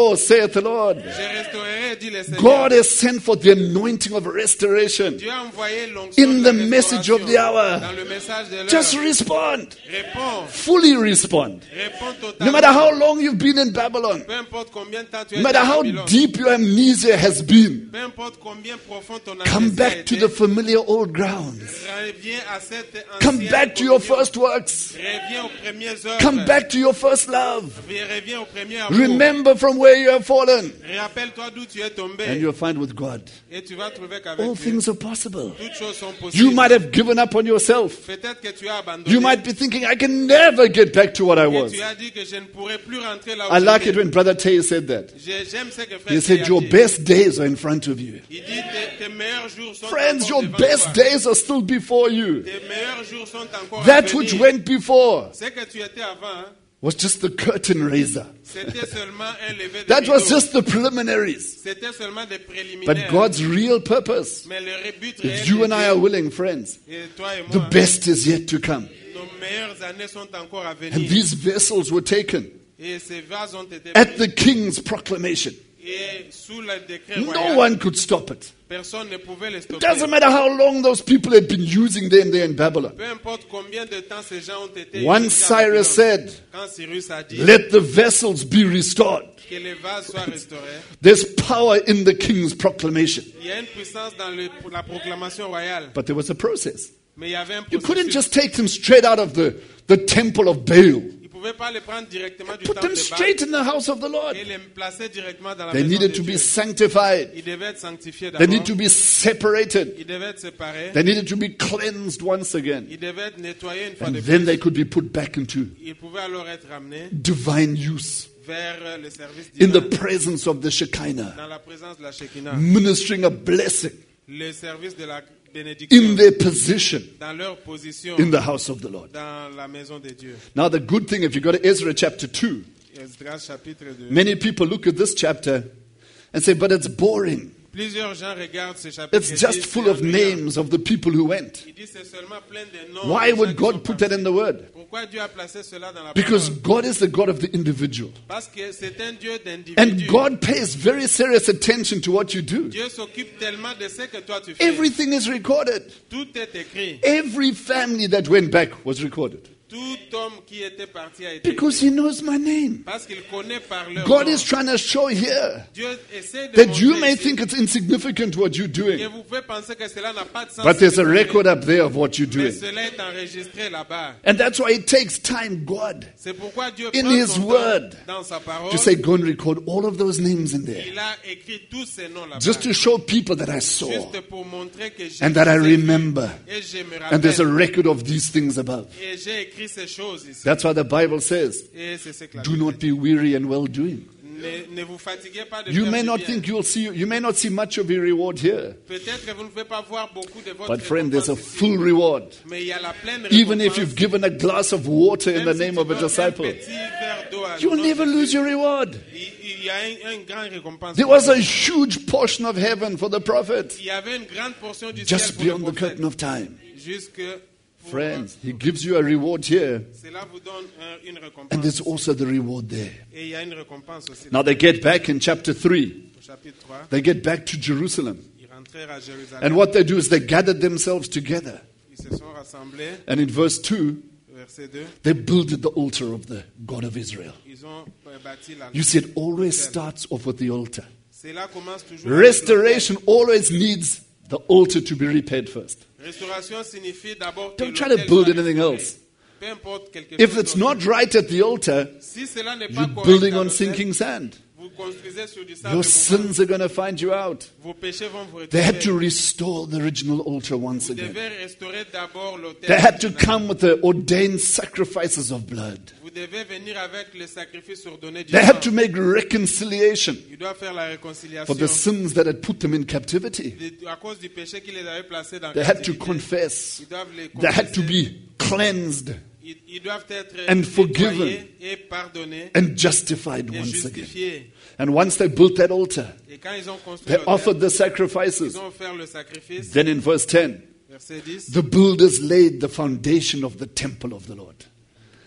restore, saith the Lord. Je restaurerai, dit le Seigneur. God has sent forth the anointing of restoration. Dieu a envoyé l'onction In de the la message of the hour. dans le message de l'heure. Just respond. Réponds, Fully respond. réponds totalement. No matter how long you've been in Babylon, Peu importe combien de temps tu es no matter à how Babylone, deep your amnesia has been, peu importe combien profond ton come amnésie a back to été, the familiar old grounds. reviens à cette Come ancienne back to your communion. first works. Reviens aux premières œuvres. Come back to your first love. Reviens au premier amour. Remember from where you have fallen. Rappelle-toi d'où tu es tombé. And you'll find with God, Et tu vas trouver qu'avec all Dieu, things are possible. toutes choses sont possibles. You might have given up on yourself. Peut-être que tu as abandonné. You might be thinking, I can never get back to what I Et was. tu as dit que je ne pourrai plus rentrer là où I like it j'étais. when Brother Tay said that. J'ai- J'aime ce que frère He said, Tay a your dit. best days are in front of you. Il dit tes, tes meilleurs jours sont Friends, encore your devant best toi. days are still before you. Tes meilleurs jours sont encore à That venir. which went before Ce que tu étais avant, hein, was just the curtain raiser. c'était seulement un lever de That was rideau. just the preliminaries. C'était seulement des But préliminaires. God's real purpose, Mais le but if réel you de and I Dieu, are willing, friends, et toi et the moi, best is yet to come. nos meilleures années sont encore à venir. And these vessels were taken Et ces vases ont été at pris. the king's proclamation. Et sous le décret No royal, one could stop it. personne ne pouvait les It stopper. doesn't matter how long those people had been using them there in Babylon. Peu importe combien de temps ces gens ont été Once utilisés à Cyrus Babylone. said, Quand Cyrus a dit let the vessels be restored. que les vases soient restaurés, There's power in the king's proclamation. il y a une puissance dans le- la proclamation royale. But there was a process. Mais il y avait un You couldn't processus. just take them straight out of the, the temple of Baal. Ils ne pouvaient pas les prendre directement du Put temple them de straight Baal in the house of the Lord. et les placer directement dans la They maison needed de to Dieu. be sanctified. Ils devaient être sanctifiés They d'abord. need to be separated. Ils devaient être séparés. They needed to be cleansed once again. Ils devaient être nettoyés une fois And de then plus. they could be put back into Ils pouvaient alors être ramenés divine use vers le service in the divin presence of the Shekinah, dans la présence de la Shekinah. ministering a blessing Le service de la in bénédiction their position dans leur position in the house of the Lord. dans la maison de Dieu. Now, the good thing, if you go to Ezra chapter two, Esdras chapitre deux. many people look at this chapter and say, but it's boring. Plusieurs gens regardent ce chapitre. It's et just disent, full c'est of ennuyant. names of the people who went. Il dit c'est seulement plein de noms. Why de gens would qui God sont put that in partis. the word? Pourquoi Dieu a placé cela dans la Because parole? God is the God of the individual. Parce que c'est un Dieu d'individu. And God pays very serious attention to what you do. Dieu s'occupe tellement de ce que toi tu fais. Everything is recorded. Tout est écrit. Every family that went back was recorded. Tout homme qui était parti a été Because écrit. he knows my name. Parce qu'il connaît par leur God nom. is trying to show here Dieu essaie de that you montrer may ici think it's insignificant what you're que doing. vous pouvez penser que cela n'a pas de sens. But there's a ce que vous record up there of what you're faites. Mais doing. cela est enregistré là-bas. And that's why it takes time, God, C'est pourquoi Dieu in prend His son word, temps dans sa parole. to say, go and record all of those names in there. Il a écrit tous ces noms là-bas. Just to show people that I saw Juste pour montrer que j'ai and that I vu remember. et je me And there's a rappelle record of these things above. et j'ai écrit ces choses ici. That's why the Bible says, Et c'est ce que la do Bible not dit. be weary and well doing. Ne, ne vous fatiguez pas de You faire may du not bien. think you'll see, you may not see much of your reward here. Peut-être que vous ne pouvez pas voir beaucoup de votre But friend, there's a récompense ici. full reward. Mais il y a la pleine Even if récompense. you've given a glass of water in Même the si name tu of a donnes un disciple, petit verre d'eau à you will notre never Jésus, lose your reward. Il, il y a un, un grand récompense. There was a huge portion of heaven for the prophet, Il y avait une grande portion du just ciel pour le beyond the prophète. curtain of time. Jusque pour- Friends, he gives you a reward here, Cela vous donne un- une récompense. and there's also the reward there. Et il y a une récompense aussi. Now they get back in chapter three. Au chapitre trois, They get back to Jerusalem. ils rentrèrent à Jérusalem. And what they do is they gathered themselves together. Ils se sont rassemblés. And in verse two, Verset deux. they builded the altar of the God of Israel. Ils ont euh, bâti la. You see, it always starts off with the altar. Cela commence toujours. avec Restoration always needs the altar to be repaired first. l'autel. Restauration signifie d'abord que Don't try to l'autel build soit anything restauré. else. Peu importe quelque If chose it's d'autre. not right at the altar, Si cela n'est pas you're correct building à on l'autel, sinking sand. vous construisez sur du sable Your mouvant. sins are going to find you out. Vos péchés vont vous They had to retrouver. restore the original altar once Vous again. devez restaurer d'abord l'autel. They had to original. come with the ordained sacrifices of blood. Vous devez venir avec le sacrifice ordonné du They had to sang. make reconciliation Il doit faire la for réconciliation. the sins that had put them in captivity. De- à cause du péché qui les avait placés dans They had to captivité. confess. Ils doivent les They had to confesser. be cleansed Ils, ils doivent être and nettoyés forgiven et pardonnés and justified et once again. justifiés. And once they built that altar, Et quand ils ont construit they l'autel, offered the sacrifices. ils ont offert le sacrifice. Then in verse ten, Verset dix. the builders laid the foundation of the temple of the Lord.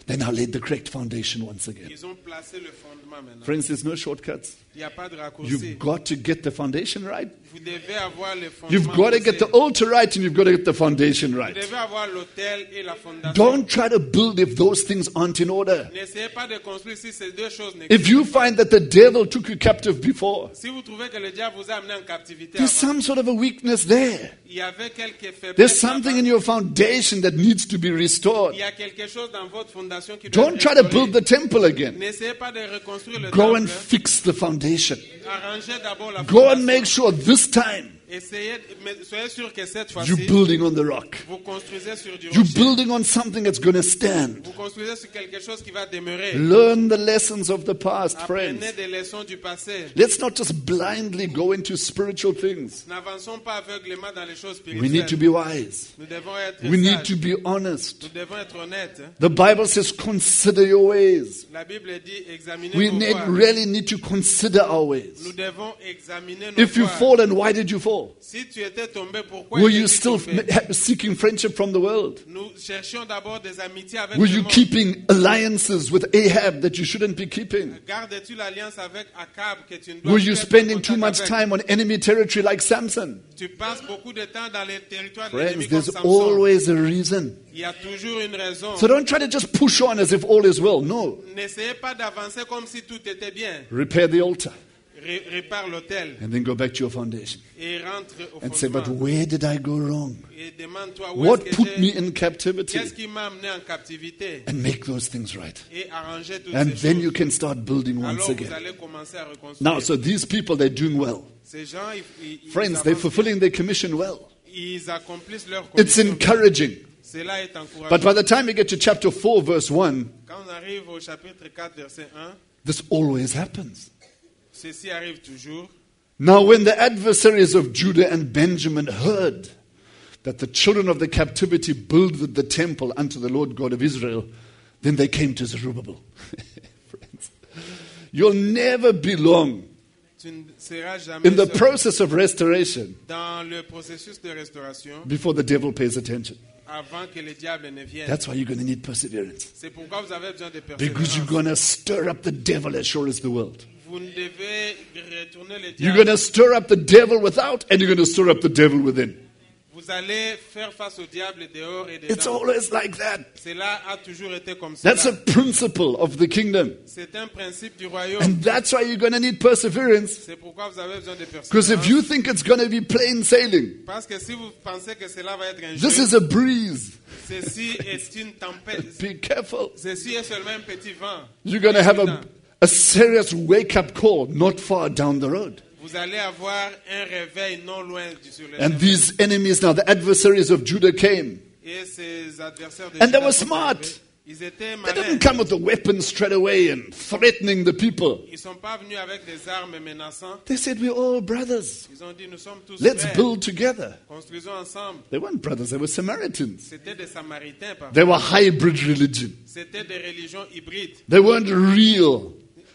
They now laid the correct foundation once again. Ils ont placé le fondement maintenant. Friends, there's no shortcuts. Il n'y a pas de raccourci. You've got to get the foundation right. Vous devez avoir le fondement. You've got to get the altar right and you've got to get the foundation Vous right. devez avoir l'autel et la fondation. Don't try to build if those things aren't in order. N'essayez pas de construire si ces deux choses If n'existent you pas. find that the devil took you captive before, Si vous trouvez que le diable vous a amené en captivité there's avant, some sort of a weakness there. il y avait quelques faiblesses. There's something là-bas. in your foundation that needs to be restored. Il y a quelque chose dans votre fondation qui doit Don't être try to restauré. build the temple again. N'essayez pas de reconstruire le Go and temple. fix the foundation. Arrangez d'abord la Go and fondation. make sure this time Essayez, mais soyez sûr que cette you're fois-ci, building on the rock. vous construisez sur du You're rocher. building on something that's going to stand. Vous construisez sur quelque chose qui va demeurer. Learn the lessons of the past, friends. Apprenez des leçons du passé. Let's not just blindly go into spiritual things. N'avançons pas aveuglément dans les choses We need to spirituelles. be wise. Nous devons être We need sages. to be honest. Nous devons être honnêtes. The Bible says, consider your ways. La Bible dit examinez We vos need, voies. really need to consider our ways. Nous devons examiner nos If you voies. fall, and why did you fall? Si tu étais tombé, pourquoi Were you étais-tu still tombé? f- seeking friendship from the world? Nous cherchions d'abord des amitiés avec Were le you monde. keeping alliances with Ahab that you shouldn't be keeping? Gardes-tu l'alliance avec Akab que tu ne dois Were plus you être spending en too contact much avec? time on enemy territory like Samson? Tu passes beaucoup de temps dans les territoires de Friends, l'ennemi comme there's Samson. always a reason. Il y a toujours une raison. So don't try to just push on as if all is well. No. N'essayez pas d'avancer comme si tout était bien. Repair the altar Ré- répare l'autel and then go back to your foundation et rentre au and say, but fondement. where did I go wrong? Et demande-toi où What est-ce que put j'ai- me in captivity? qu'est-ce qui m'a amené en captivité And make those things right. et arranger toutes And ces then choses. you can start building once Alors vous again. allez commencer à reconstruire. Now, so these people, they're doing well. Ces gens, ils, ils- ils Friends, they're avancent, fulfilling their commission well. ils accomplissent leur It's commission. encouraging. Cela est encourageant. But by the time you get to chapter four, verse one, Quand on arrive au chapitre quatre, verset un, this always happens. ceci arrive toujours. Now, when the adversaries of Judah and Benjamin heard that the children of the captivity builded the temple unto the Lord God of Israel, then they came to Zerubbabel. Friends, you'll never be long Tu ne seras jamais in the seul process of restoration dans le processus de restauration before the devil pays attention. avant que le diable ne vienne. That's why you're going to need perseverance. C'est pourquoi vous avez besoin de Because you're persévérance. going to stir up the devil as sure as the world. Vous ne devez retourner le You're diable. going to stir up the devil without, and you're going to stir up the devil within. Vous allez faire face au diable dehors et It's dedans. always like that. Cela a toujours été comme That's cela. a principle of the kingdom. C'est un principe du royaume. And that's why you're going to need perseverance. C'est pourquoi vous avez besoin de Because if persévérance. you think it's going to be plain sailing, Parce que si vous pensez que cela va être un this jeu, is a breeze. ceci est une tempête. Be careful. Ceci est seulement un petit vent. You're going to have a, a serious wake up call not far down the road. Vous allez avoir un réveil non loin du- sur le And chemin. these enemies now, the adversaries of Judah came. Et ces adversaires de And they Juda were sont smart. arrivés. Ils étaient They malins. didn't come with the weapons straight away and threatening the people. Ils sont pas venus avec des armes menaçantes. They said, we're all brothers. Ils ont dit, nous sommes tous Let's frères. build together. Construisons ensemble. They weren't brothers, they were Samaritans. C'était des Samaritains, pardon. They were hybrid religion. C'était des religions hybrides. They weren't real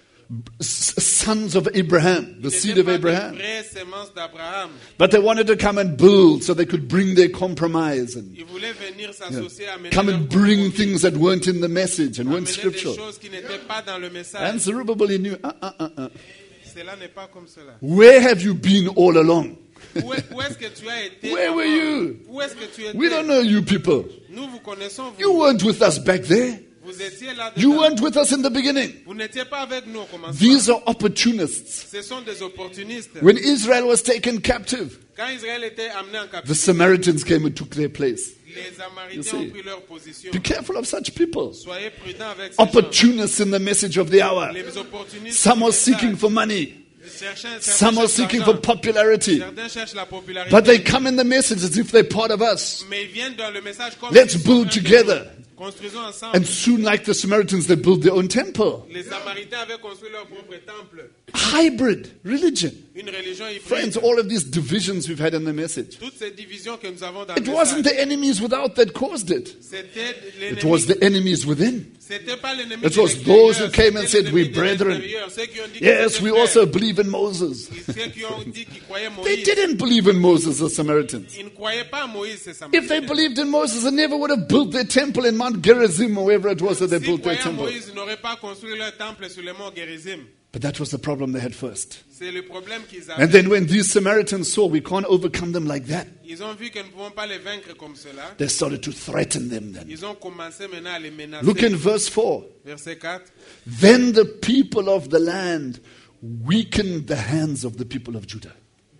s- sons of Abraham, the Ils seed n'étaient of pas Abraham. des vraies semences d'Abraham. But they wanted to come and build so they could bring their compromise and Ils voulaient venir s'associer, amener come leur and bring compromis, things that weren't in the message and weren't amener des scriptural. choses qui n'étaient pas dans le message. And Zerubbabel, he knew, uh, uh, uh, uh. Cela n'est pas comme cela. Where have you been all along? Où est- où est-ce que tu as été? Where were avant? you? Où est-ce que tu étais? We don't know you people. Nous vous connaissons, vous. You weren't with us back there. Vous étiez là You dedans. weren't with us in the beginning. Vous n'étiez pas avec nous au commencement. These are opportunists. Ce sont des opportunistes. When Israel was taken captive, Quand Israël était amené en the captivité, Samaritans came and took their place. les You Amaritains see. ont pris leur position. Be careful of such people. Soyez prudents avec ces gens. Opportunists in the message of the hour. Les opportunistes. Some du are message. seeking for money. Certains- certains Some are cherchent seeking l'argent. for popularity. Certains cherchent la popularité. But they come in the message as if they're part of us. Mais ils viennent dans le message comme Let's ils sont build un de together. nous. Construisons ensemble. And soon, like the Samaritans, they build their own temple. Les Samaritains avaient construit leur propre temple. Hybrid religion. Une religion hybride. Friends, all of these divisions we've had in the message. Toutes ces divisions que nous avons dans It le wasn't message. the enemies without that caused it. C'était It was l'ennemi. the enemies within. C'était pas l'ennemi It de was l'extérieur, those who came and c'était said, l'ennemi "We de brethren." l'extérieur. Ceux qui ont dit qu'ils Yes, étaient we frères. also believe in Moses. Ceux qui ont dit qu'ils croyaient They Moïse. didn't believe in Moses, the Samaritans. Ils ne croyaient pas à Moïse, ces If they Samaritains. believed in Moses, they never would have built their temple in Mount Mount Gerizim or wherever it was that they Si built their croyant temple. Moïse n'aurait pas construit leur temple sur le mont Gérizim. But that was the problem they had first. C'est le problème qu'ils And avaient. then when these Samaritans saw we can't overcome them like that, Ils ont vu que nous ne pouvons pas les vaincre comme cela. they started to threaten them then. Ils ont commencé maintenant à les menacer. Look in verse four. Verset quatre. Then the people of the land weakened the hands of the people of Judah.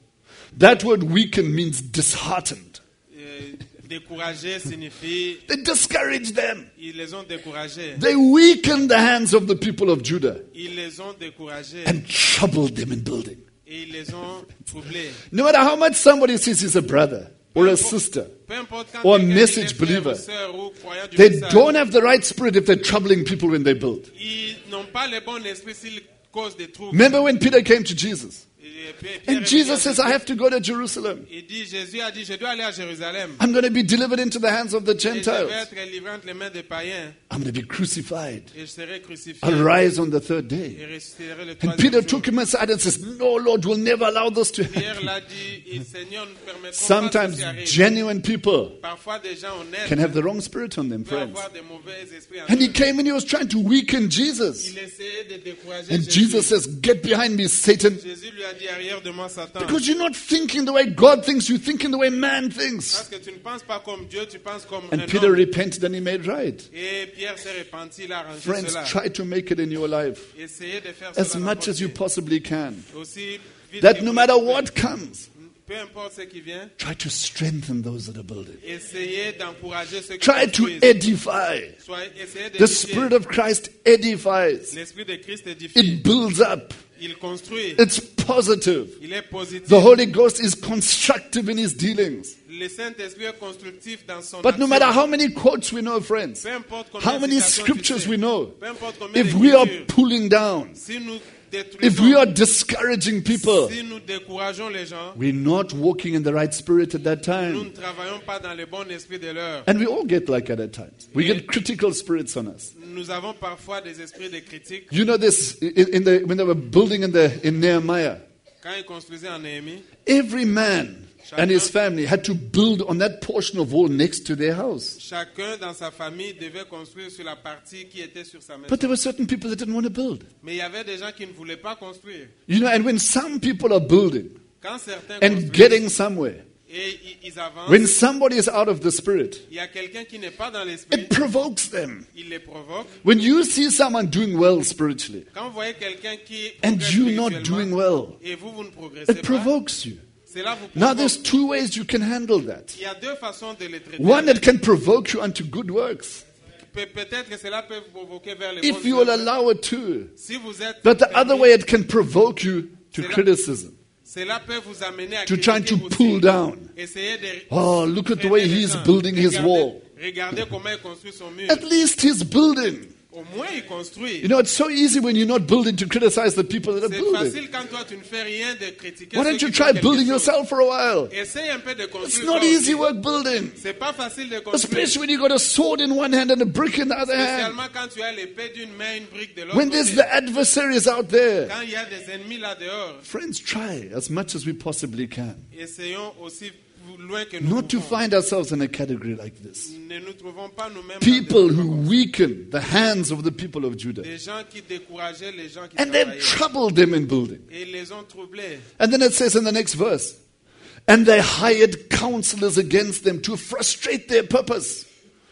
That word weaken means disheartened. Euh, découragé signifie They discouraged them. ils les ont découragés. They weakened the hands of the people of Judah Ils les ont découragés and troubled them in building. et ils les ont troublés. No matter how much somebody says he's a brother or a sister, Peu importe quand or a quelqu'un message est frère believer, ou sœur ou croyant du they message, don't have the right spirit if they're troubling people when they build. ils n'ont pas le bon esprit s'ils causent des troubles. Remember when Peter came to Jesus? Et Pierre And est Jesus venu à says, Jésus. I have to go to Jerusalem. Il dit, Jésus a dit, je dois aller à Jérusalem. I'm going to be delivered into the hands of the Et je vais Gentiles. être livré entre les mains des païens. I'm going to be crucified. Et je serai crucifié. I'll rise on the third Et day. ressusciterai le And troisième Peter jour. took him aside and says, no, Lord, we'll never allow this to Pierre happen. l'a dit, et Seigneur, nous permettrons pas que Sometimes ceci arrive. genuine people Parfois, des gens honnêtes can have the wrong spirit on them, peuvent friends. avoir des mauvais esprits en And he eux. came and he was trying to weaken Jesus. Il essayait de décourager And Jésus. Jesus says, get behind me, Satan. Jésus lui a dit, arrière de moi, Satan. Because you're not thinking the way God thinks, you're thinking the way man thinks. Parce que tu ne penses pas comme Dieu, tu penses comme And un Peter homme. repented and he made right. Et Pierre s'est repenti, il a arrangé Friends, cela. try to make it in your life Essayez de faire as cela dans much votre as you vie. possibly can. Aussi vite That que no vous matter le pouvez. what comes, Peu importe ce qui vient, try to strengthen those that are building. essayez d'encourager ceux qui Try to construisent. edify. Soyez- essayez The d'édifier. Spirit of Christ edifies. L'Esprit de Christ édifie. It builds up. Il construit. It's positive. Il est positif. The Holy Ghost is constructive in his dealings. Le Saint-Esprit est constructif dans son But no action. matter how many quotes we know, friends, Peu importe combien how de many citations tu scriptures sais, we know, peu importe combien if we are d'écritures, pulling down, si nous détruisons, if we are discouraging people, si nous décourageons les gens, we're not walking in the right spirit at that nous time. ne travaillons pas dans le bon esprit de l'heure. And we all get like that at times. We get critical spirits on us. Nous avons parfois des esprits de critique. You know this in, in the when they were building in the in Nehemiah. Quand ils construisaient en Néhémie, Every man and his family had to build on that portion of wall next to their house. chacun dans sa famille devait construire sur la partie qui était sur sa maison. But there were certain people that didn't want to build. Mais il y avait des gens qui ne voulaient pas construire. You know, and when some people are building Quand certains and construisent getting somewhere, et ils- ils avancent, when somebody is out of the spirit, il y a quelqu'un qui n'est pas dans l'esprit, it provokes them. il les provoque. When you see someone doing well spiritually Quand vous voyez quelqu'un qui and progresse you not spirituellement, doing well, et vous, vous ne progressez it pas, provokes you. cela vous Now provoque. there's two ways you can handle that. Il y a deux façons de les traiter. One that can provoke you unto good works, Pe- Peut-être que cela peut vous provoquer vers les if bonnes you will œuvres. allow it to. Si vous êtes But the permis, other way, it can provoke you to criticism, cela peut vous amener à to trying critiquer to aussi. pull down. Essayez de Oh, look at the way freiner les he's gens. building his Regardez- wall. Regardez comment il construit son mur. At least he's building. Au moins, il construit. You know, it's so easy when you're not building to criticize the people that are C'est building. facile quand toi tu ne fais rien de critiquer. Why ceux don't qui you font try quelque building chose. yourself for a while? Essaye un peu de It's construire. not toi easy aussi. work building, C'est pas facile de construire. especially when you got a sword in one hand and a brick in the other hand. Spécialement quand tu as l'épée d'une main, une brique de l'autre When there's côté. the adversaries out there. Quand il y a des ennemis là dehors, Friends, try as much as we possibly can essayons aussi loin que nous not to pouvons. find ourselves in a category like this. Ne nous trouvons pas nous-mêmes People dans des who weaken the hands of the people of Judah. des gens qui décourageaient les gens qui And they've travaillaient. troubled them in building. Et ils les ont troublés. And then it says in the next verse, and they hired counselors against them to frustrate their purpose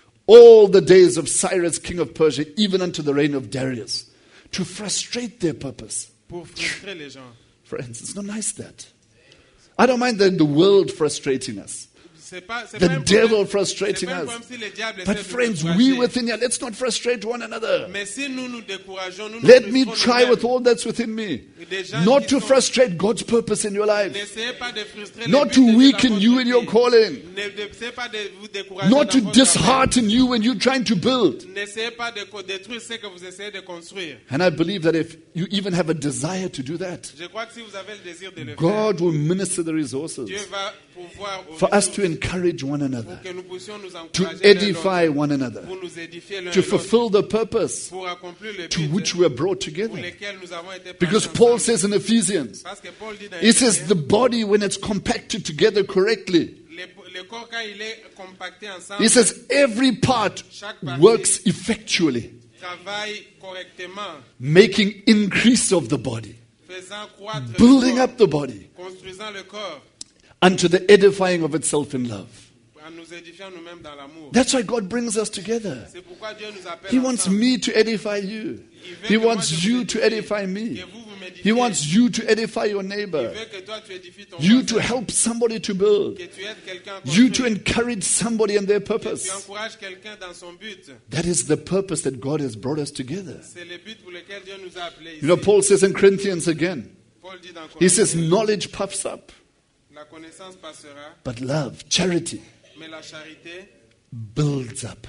all the days of Cyrus, king of Persia, even unto the reign of Darius, to frustrate their purpose. Pour frustrer les gens. Friends, it's not nice that. I don't mind the, the world frustrating us. C'est pas, c'est The pas un devil problème- frustrating c'est pas un us. problème si le diable But essaie de friends, nous we décourager. within here, let's not frustrate one another. Mais si nous nous décourageons, nous nous Let me frustrons try nous-mêmes. with all that's within me. Des gens Not qui to sont- frustrate God's purpose in your life. N'essayez pas de frustrer les Not buts to de Dieu dans weaken votre you in your vie. calling. Ne- N'essayez pas de vous décourager Not dans to votre appel. dishearten you when you're trying to build. N'essayez pas de co- détruire ce que vous essayez de construire. And I believe that if you even have a desire to do that, Je crois que si vous avez le désir de le faire, God will minister the resources Dieu va pouvoir aux for us to ressources encourage one pour another, que nous puissions nous to encourager l'un edify l'autre, one another, pour nous édifier l'un to et l'autre, fulfill the purpose pour accomplir le to but which we are brought pour together. lesquels nous avons été Because placés Paul ensemble. says in Ephesians, Parce que Paul dit dans he says Éphésiens, the body, when it's compacted together correctly, le, le corps, quand il est compacté ensemble, He says every part works effectually, travaille correctement, making increase of the body, faisant croître building le corps, up the body construisant le corps, unto the edifying of itself in love. en nous édifiant nous-mêmes dans l'amour. That's why God brings us together. C'est pourquoi Dieu nous appelle He wants ensemble. me to edify you. Il veut He que moi wants je vous you to édifie, edify me. que vous vous m'édifiez. He wants you to edify your Il neighbor. veut que toi tu édifies ton You voisin, to help somebody to build. que tu aides quelqu'un à You to construire, encourage somebody in their que tu purpose. encourages quelqu'un dans son but. That is the purpose that God has brought us together. C'est le but pour lequel Dieu nous a appelés ici. You know, Paul says in Corinthians again, Paul dit dans he says, Corinthiens, knowledge puffs up, la connaissance passera, but love, charity, mais la charité builds up.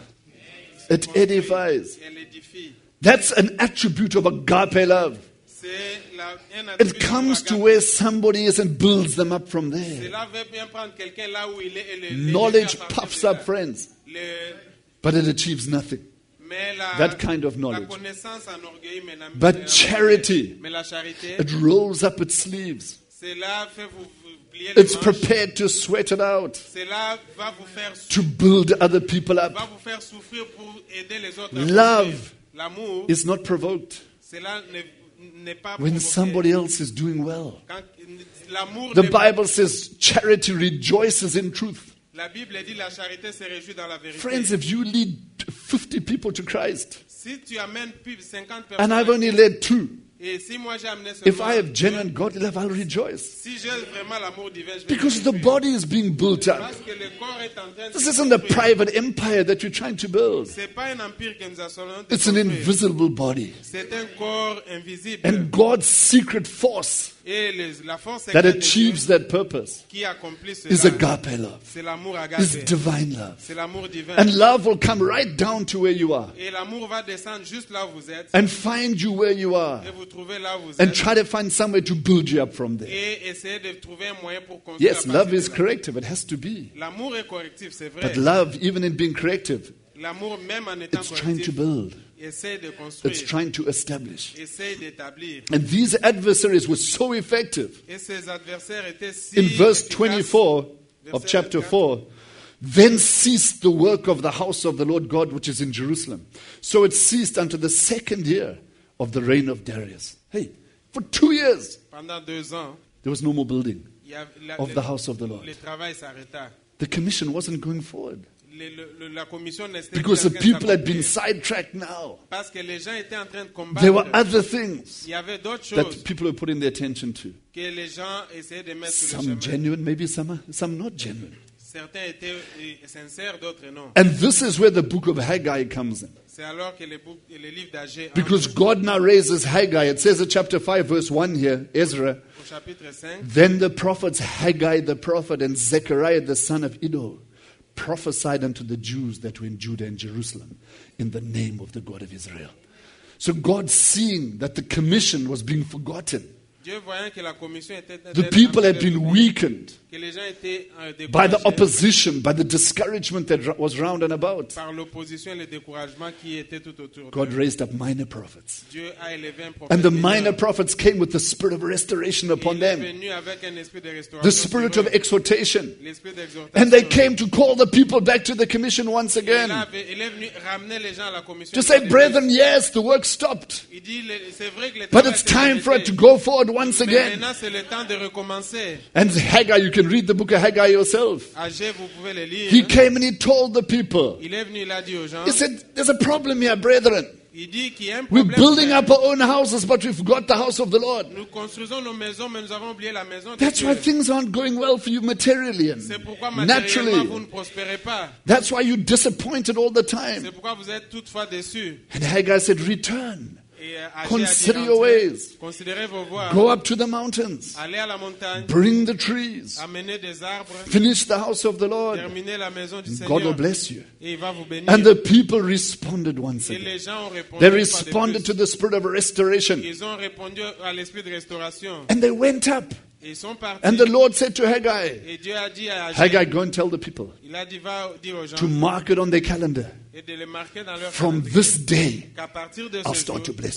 It edifies. elle édifie. That's an attribute of agape love. C'est la, un attribut It comes de to l'agape. where somebody is and builds them up from there. Cela veut bien prendre quelqu'un là où il est et le- le- Knowledge le- à partir puffs de up, là. friends, Le- but it achieves nothing. mais la, That kind of la knowledge. connaissance enorgueille, mais la, But mais la- charity, mais la charité, it rolls up its sleeves. cela fait vous, vous plier les It's manches. prepared to sweat it out, Cela va vous faire to build other people va up. vous faire souffrir pour aider les autres. à Love souffrir. L'amour, is not provoked cela ne- n'est pas when provoqué. somebody else is doing well. Quand- l'amour The ne- Bible says charity rejoices in truth. La Bible dit la charité se réjouit dans la vérité. Friends, if you lead fifty people to Christ, Si tu amènes plus de cinquante personnes, and I've only led two, et si moi j'ai amené if seulement I have genuine godly love, I'll rejoice. si j'ai vraiment l'amour divin, je vais Because me the réjouir. body is being built up. Parce que le corps est en train de This se isn't a construire. private empire that you're trying to build. C'est pas un empire que nous allons de It's an construire. invisible body. C'est un corps invisible. And God's secret force Et les- la force that secrète de achieves Dieu that purpose qui accomplit is cela, agape love, c'est l'amour is agapé. divine love. C'est l'amour divin. And love will come right down to where you are Et l'amour va descendre juste là où vous êtes. and find you where you are Et vous trouvez là où vous and êtes. try to find some way to build you up from there. Et essayez de trouver un moyen pour construire. Yes, à love partir is de là. corrective. It has to be. L'amour est correctif, c'est vrai. But love, even in being corrective, L'amour, même en étant it's trying to correctif, build. essaie de construire. It's trying to establish. Essaie d'établir. And these adversaries were so effective. Et ses adversaires étaient si In verse efficaces. twenty-four of Verset chapter vingt-quatre. four, then ceased the work of the house of the Lord God which is in Jerusalem. So it ceased unto the second year of the reign of Darius. Hey, for two years, Pendant deux ans, there was no more building. il y a, la, Of le, the house of the Lord. le travail s'arrêta. The commission wasn't going forward Le- le- le- la commission n'était because plus the en train de people had been s'accomplir. sidetracked now. Parce que les gens étaient en train de combattre. There were other things Il y avait d'autres choses that people were putting their attention to. que les gens essayaient de mettre sur le Some chemin. genuine, maybe some, are- some not genuine. Certains étaient euh, sincères, d'autres non. And this is where the book of Haggai comes in. C'est alors que le, bouc- le livre d'Agé, Because God now raises Haggai. It says in chapter five, verse one here, Ezra. au chapitre cinq, Then the prophets Haggai the prophet and Zechariah the son of Iddo prophesied unto the Jews that were in Judah and Jerusalem in the name of the God of Israel. So God, seeing that the commission was being forgotten, Dieu voyant que la commission était the people had been weakened que les gens étaient euh, by the découragés opposition, by the discouragement that ra- was round and about. par l'opposition et le découragement qui était tout autour God d'eux. raised up minor prophets. Dieu a élevé un prophète. And the mineur. minor prophets came with the spirit of restoration upon Il est them, venu avec un esprit de restauration the spirit sur of eux, exhortation. l'esprit d'exhortation. And they came to call the people back to the commission once Il, again. avait- il est venu ramener les gens à la commission. To say, brethren, yes, the work stopped. Il dit, le- c'est vrai que le But travail it's s'est time for it arrêté. to go forward once Mais again. maintenant, c'est le temps de recommencer. And Haggai, you can read the book of Haggai yourself. Agé, vous pouvez le lire. He came and he told the people. Il est venu, il a dit aux gens. He said, there's a problem here, brethren. Il dit qu'il y a un We're problème. building up our own houses, but we forgot the house of the Lord. Nous construisons nos maisons, mais nous avons oublié la maison de That's Dieu. why things aren't going well for you materially C'est and pourquoi matériellement vous naturally. ne prospérez pas. That's why you're disappointed all the time. C'est pourquoi vous êtes toutefois déçus. And Haggai said, return. Et euh, Agé a dit, Consider your rentrez, ways. considérez vos voies. Go up to the mountains. Allez à la montagne. Bring the trees. Amenez des arbres. Finish the house of the Lord. Terminez la maison du God will Seigneur. bless you. Et il va vous bénir. And the people responded once Et again. les gens ont répondu. They une fois de responded to plus. the spirit of restoration. Ils ont répondu à l'esprit de restauration. And they went up. Et ils sont partis. And the Lord said to Haggai, Et Dieu a dit à Agé, Haggai, go and tell the people il a dit, va dire aux gens to mark it on their calendar. et de les marquer dans leur From calendrier this day, qu'à partir de I'll ce start jour, to bless you.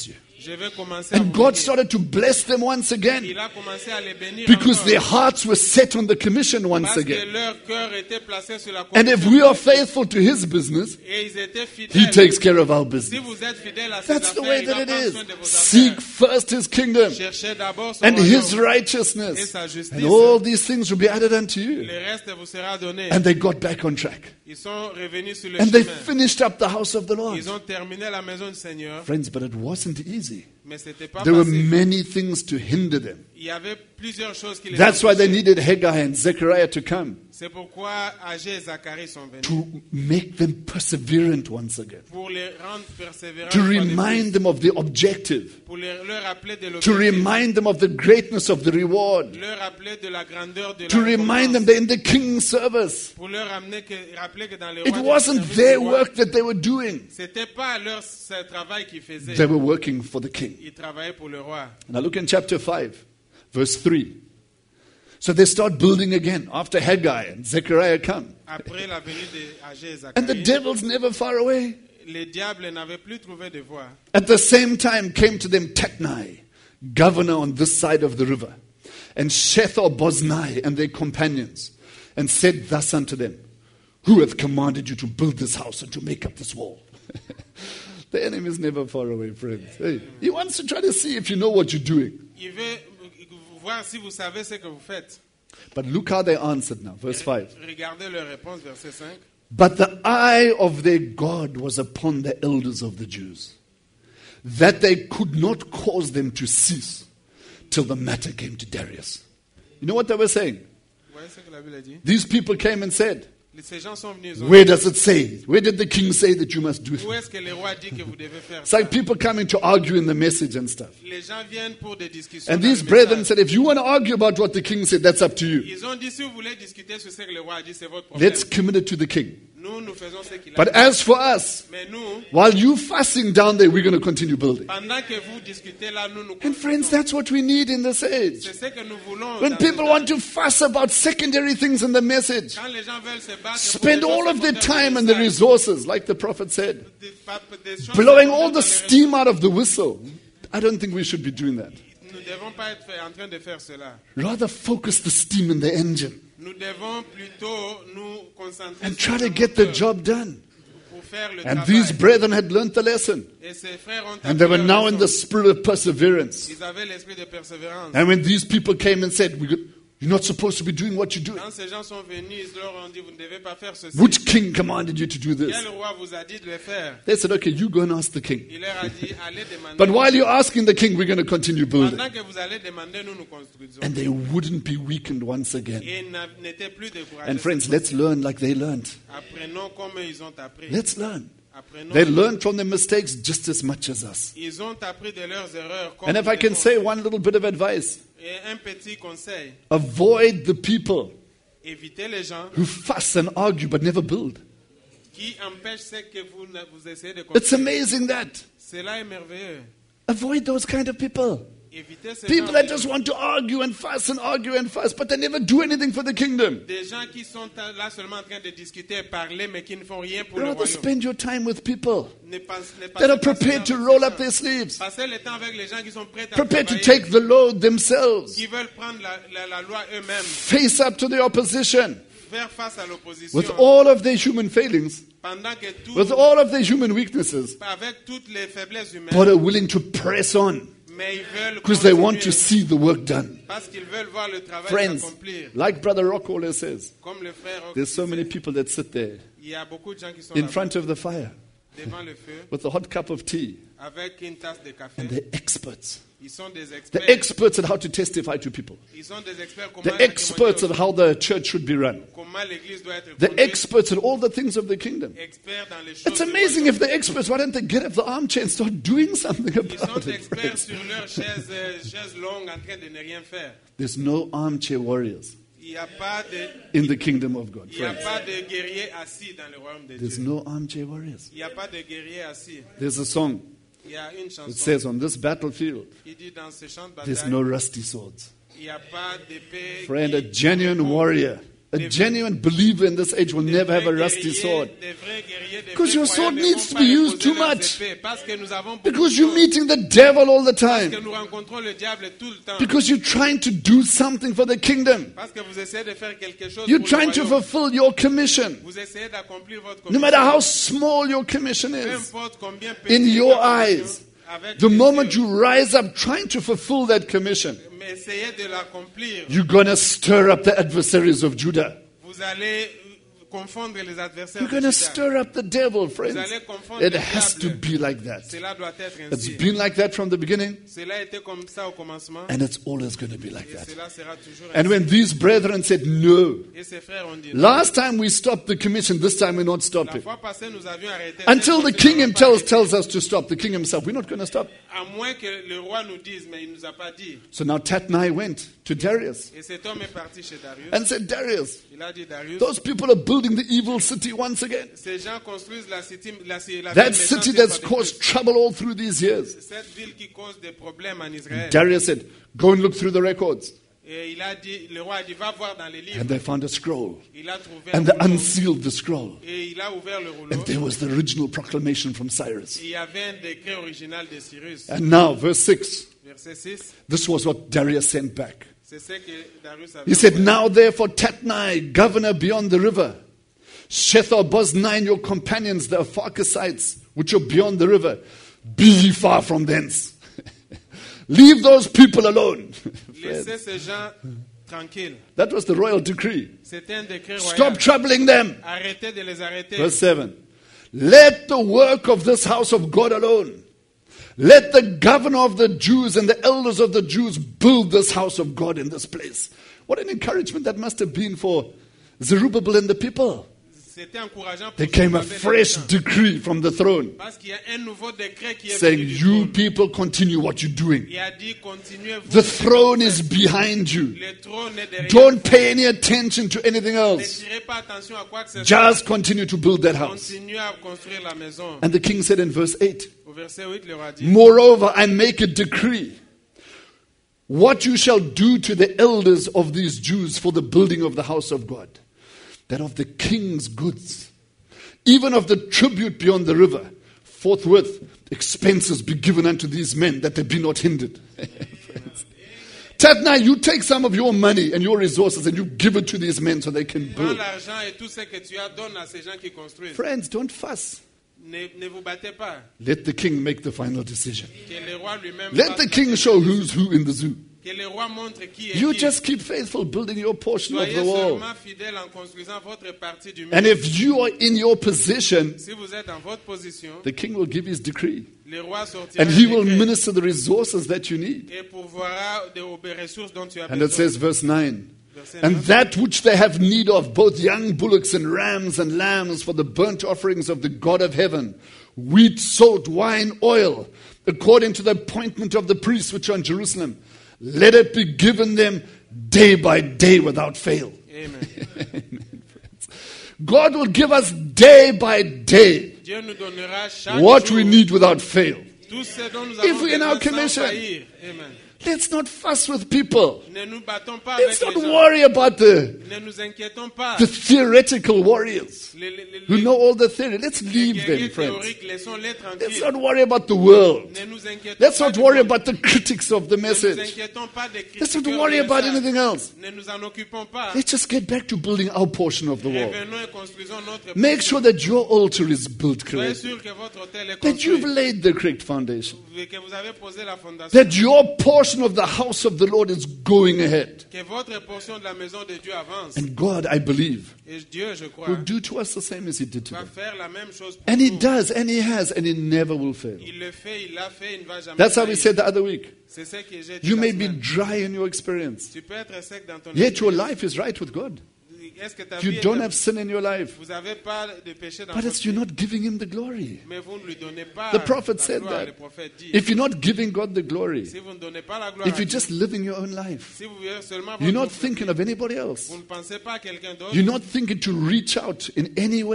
Je vais commencer à And vous God bénir. started to bless them once again Il a commencé à les bénir because encore, their hearts were set on the commission once parce que again. leur cœur était placé sur la And if condition we are de- faithful to His business, et ils étaient He fidèles. takes care of our Si business. vous êtes fidèles à ses That's the affaires, way il that va it prendre is. soin de vos Seek affaires. first His kingdom Cherchez d'abord son and His royaume et righteousness, sa justice. and all these things will be added unto you. Le reste vous sera donné. And they got back on track. Ils sont revenus sur le And they chemin. finished up the house of the Lord. Ils ont terminé la maison du Seigneur, Friends, but it wasn't easy. mais c'était pas There were facile. many things to hinder them. Il y avait plusieurs choses qui les That's why they empêchaient. needed Haggai and Zechariah to come C'est pourquoi Agé et Zacharie sont venus. to make them perseverant once again, Pour les rendre persévérants. to une fois de remind plus. them of the objective, Pour leur leur rappeler de to l'objectif. remind them of the greatness of the reward, Leur rappeler de la grandeur de la to remind them récompense. they're in the king's service. Pour leur amener que, rappeler que dans les It rois du wasn't service their du roi, work that they were doing. c'était pas leur ce travail qu'ils faisaient. They were working for the king. Ils travaillaient pour le roi. Now look in chapter five, verse three. So they start building again after Haggai and Zechariah come. Après la venue d'Agé et And the Zacharie, devil's never far away. les diables n'avaient plus trouvé de voie. At the same time came to them Tatnai, governor on this side of the river, and Shethar-boznai and their companions, and said thus unto them, Who hath commanded you to build this house and to make up this wall? The enemy is never far away, friends. Hey, he wants to try to see if you know what you're doing. Il veut voir si vous savez ce que vous faites. But look how they answered now, verse five. Regardez leur réponse, verset cinq. But the eye of their God was upon the elders of the Jews, that they could not cause them to cease till the matter came to Darius. You know what they were saying? Vous voyez ce que la Bible a dit? These people came and said, Ces gens sont venus. Ils ont Where dit, does it say? Where did the king say that you must do où it? est-ce que le roi dit que vous devez faire It's ça? like people coming to argue in the message and stuff. Les gens viennent pour des discussions. And dans these le brethren message. said, if you want to argue about what the king said, that's up to you. Ils ont dit, si vous voulez discuter sur ce que le roi a dit, c'est votre problème. Let's commit it to the king. Nous, nous faisons ce qu'il a But dit. as for us, Mais nous, while you fussing down there, we're going to continue building. pendant que vous discutez là, nous nous And friends, construisons. that's what we need in this age. C'est ce que nous voulons. When dans people ce want temps. to fuss about secondary things in the message, Quand les gens veulent se battre, pour spend des all choses of their secondaires time du and the message, resources, like the prophet said, des pa- des choses blowing secondaires all the dans les steam out of the whistle. I don't think we should be doing that. Nous ne devons pas être en train de faire cela. Rather focus the steam in the engine Nous devons plutôt nous concentrer and sur try to le get the moteur job done. pour faire le And travail. these brethren had learned the lesson. Et ces frères ont And they were appris now leur in the leçon. spirit of perseverance. Ils avaient l'esprit de persévérance. And when these people came and said, "We got- You're not supposed to be doing what you're doing. Quand ces gens sont venus, ils leur ont dit, vous ne devez pas faire ceci. Which king commanded you to do this?" Quel roi vous a dit de le faire? They said, "Okay, you go and ask the king. Il leur a dit, allez demander. But while you're asking the king, we're going to continue building." Pendant que vous allez demander, nous nous construisons. And they wouldn't be weakened once again. Et ils n'a- n'étaient plus découragés. And friends, let's learn like they learned. Apprenons comme ils ont appris. Let's learn. Apprenons. They learned from their mistakes just as much as us. Ils ont appris de leurs erreurs. Comme And if nous I can devons. say one little bit of advice, Et un petit conseil, avoid the people évitez les gens who fuss and argue but never build. qui empêchent ce que vous, vous essayez de It's construire. amazing that. Cela est merveilleux. Avoid those kind of people. Évitez ces People gens, that just want to argue and fuss and argue and fuss, but they never do anything for the kingdom. des gens qui sont là seulement en train de discuter et parler, mais qui ne font rien pour le Rather royaume. spend your time with people Ne pense- ne that are passez pas prepared ce to temps roll avec up les their gens. sleeves, Passez le temps avec les gens qui sont prêts à prepared to travailler, take the load themselves, qui veulent prendre la, la- la loi eux-mêmes, face up to the opposition faire face à l'opposition, with all of their human failings, pendant que tout, with all of their human weaknesses, avec toutes les faiblesses humaines, but are willing to press on mais ils veulent because they want continuer, to see the work done. parce qu'ils veulent voir le travail Friends, s'accomplir. like Brother Rockwell says, Comme le frère, there's so many people that sit there il y a beaucoup de gens qui sont in là front of the fire devant le feu with a hot cup of tea, avec une tasse de café. and they're experts. Ils sont des The experts. experts at how to testify to people. Ils sont des experts comment, The experts at how the church should be run. comment l'église doit être The fondée. experts at all the things of the kingdom. Experts dans les choses It's du amazing royaume. if the experts, why don't they get off the armchair and start doing something Ils sont about it? experts friends? sur leur chaise, euh, chaise longue en train de ne rien faire. There's no armchair warriors Il n'y a pas de, in the kingdom of God, il y a friends. pas de guerriers assis dans le royaume de There's Dieu. no armchair warriors. Il n'y a pas de guerriers assis. There's a song Il y a une that chanson says, on this battlefield, qui dit dans ce champ de there's bataille, no rusty swords. il n'y a pas d'épée Friend, a qui- genuine warrior A genuine believer in this age will Des never have a vrais rusty guerriers- sword. des vrais guerriers, des Because vrais your croyants sword ne needs vont to pas be used déposer too leurs much. épées, parce que nous avons beaucoup Because de you're choses, meeting the devil all the parce que time. nous rencontrons le diable tout le temps, Because you're trying to do something for the kingdom. parce que vous essayez de faire quelque chose You're pour trying le to royaume. fulfill your commission. Vous essayez d'accomplir votre No matter commission. how small your commission Peu is. importe combien In petit your votre commission, eyes, avec the les moment yeux, you rise up trying to fulfill that commission, mais essayez de l'accomplir. you're going to stir up the adversaries of Judah. Vous allez confondre les adversaires You're de going to Judas. stir up the devil, friends. allez confondre It le has to diable. be like that. Cela doit être It's ainsi. been like that from the beginning, Cela était comme ça au commencement, and it's always going to be like et that. cela sera toujours And ainsi. when these brethren said no, Et ses frères ont dit non. last time we stopped the commission, this time we're not La stopping. fois passée, nous avions arrêté. Until the Cette fois-ci, king nous n'allons himself pas tells us to stop, the king himself, we're not going to stop. arrêter. À moins que le roi nous dise, mais il ne nous a pas dit. So now Tatnai went to Darius Et cet homme est parti chez Darius. and said, Darius, Il a dit, Darius, those people are building the evil city once again. ces gens construisent la cité, la, la That ville city méchante that's une fois de caused plus. trouble all through these years. Cette ville qui cause des problèmes en Israël. Darius said, go and look through the records. Et il a dit, le roi a dit, va voir dans les livres. And they found a scroll. Il a trouvé And un they rouleau. unsealed the scroll. Et il a ouvert le rouleau. And there was the original proclamation from Cyrus. Il y avait un décret original de Cyrus. And now, verse six. Verset six. This was what Darius sent back. C'est ce que Darius avait He said, envoyé. now therefore Tatnai, governor beyond the river, Shethar Boznai and your companions, the Apharcasites, which are beyond the river, be ye far from thence. Leave those people alone. Laissez ces gens tranquilles. That was the royal decree. C'était un décret royal. Stop troubling them. Arrêtez de les arrêter. Verse seven. Let the work of this house of God alone. Let the governor of the Jews and the elders of the Jews build this house of God in this place. What an encouragement that must have been for Zerubbabel and the people. C'était encourageant pour There came a Zerubbabel et les fresh gens. decree from the throne Parce qu'il y a un nouveau décret qui est saying, venu du you trône. people continue what you're doing. Il a dit, continuez vous. The throne is behind you. Le trône est derrière Don't vous. pay any attention to anything Ne else. tirez pas attention à quoi que ce soit. Just continue to build that house. Continuez à construire la maison. And the king said in verse eight, Au verset huit, le roi dit, moreover, I make a decree. What you shall do to the elders of these Jews for the building of the house of God, that of the king's goods, even of the tribute beyond the river, forthwith expenses be given unto these men, that they be not hindered. Tatnai, you take some of your money and your resources and you give it to these men so they can prends build. l'argent et tout ce que tu as, donne à ces gens qui construisent. Friends, don't fuss. Ne, ne vous battez pas. Let the king make the final decision. Que le roi lui-même Let fasse the la king show who's who in the zoo. Que le roi montre qui est You qui. just keep faithful building your portion of Soyez the wall. seulement fidèle en construisant votre partie du mur. And if you are in your position, Si vous êtes dans votre position, the king will give his decree. le roi sortira And he un will décret minister the resources that you need. et pourvoira des des ressources dont tu as And it besoin. says, verse nine, Verset and neuf. that which they have need of, both young bullocks and rams and lambs for the burnt offerings of the God of heaven, wheat, salt, wine, oil, according to the appointment of the priests which are in Jerusalem, let it be given them day by day without fail. Amen. God will give us day by day Dieu nous donnera chaque what jour we need without fail. tout ce dont nous If avons we in our besoin sans commission. faillir. Amen. Let's not fuss with people. Ne nous battons pas Let's avec not les gens. worry about the, Ne nous inquiétons pas. the theoretical warriors Les, les, les, who les know all the theory. Let's leave them, guerriers friends. théoriques, laissons-les Let's tranquilles. not worry about the world. Ne nous inquiétons Let's pas not du worry monde. about the critics of the Ne nous message. inquiétons pas des Let's not critiqueurs worry du about message. anything else. Ne nous en occupons pas. Let's just get back to building our portion of the wall. Revenons et construisons notre Make portion. sure that your altar is built Soyez correctly. sûr que votre hôtel est That you've construit. laid the correct foundation. Que vous avez posé la fondation. That your portion of the house of the Lord is going ahead. Que votre portion de la maison de Dieu avance. And God, I believe, Et Dieu, je crois, will do to us the same as He did to va them. faire la même chose pour And He nous. does, and He has, and He never will fail. Il le fait, il l'a fait, il ne va jamais That's how we faillir. said the other week. C'est ce que j'ai dit You la may be semaine. dry in your experience, Tu peux être sec dans ton yet your expérience. life is right with God. Est-ce que ta You vie est- don't have sin in your life, Vous n'avez pas de péché dans but votre it's you're vie, not giving Him the glory. mais vous ne lui donnez pas The prophet la said gloire. that. Le prophète dit, If you're not giving God the glory, si vous ne donnez pas la gloire if à you're Dieu, just living your own life, si vous vivez seulement you're votre not thinking of anybody else. vous ne pensez pas à quelqu'un d'autre, You're not thinking to reach out in any way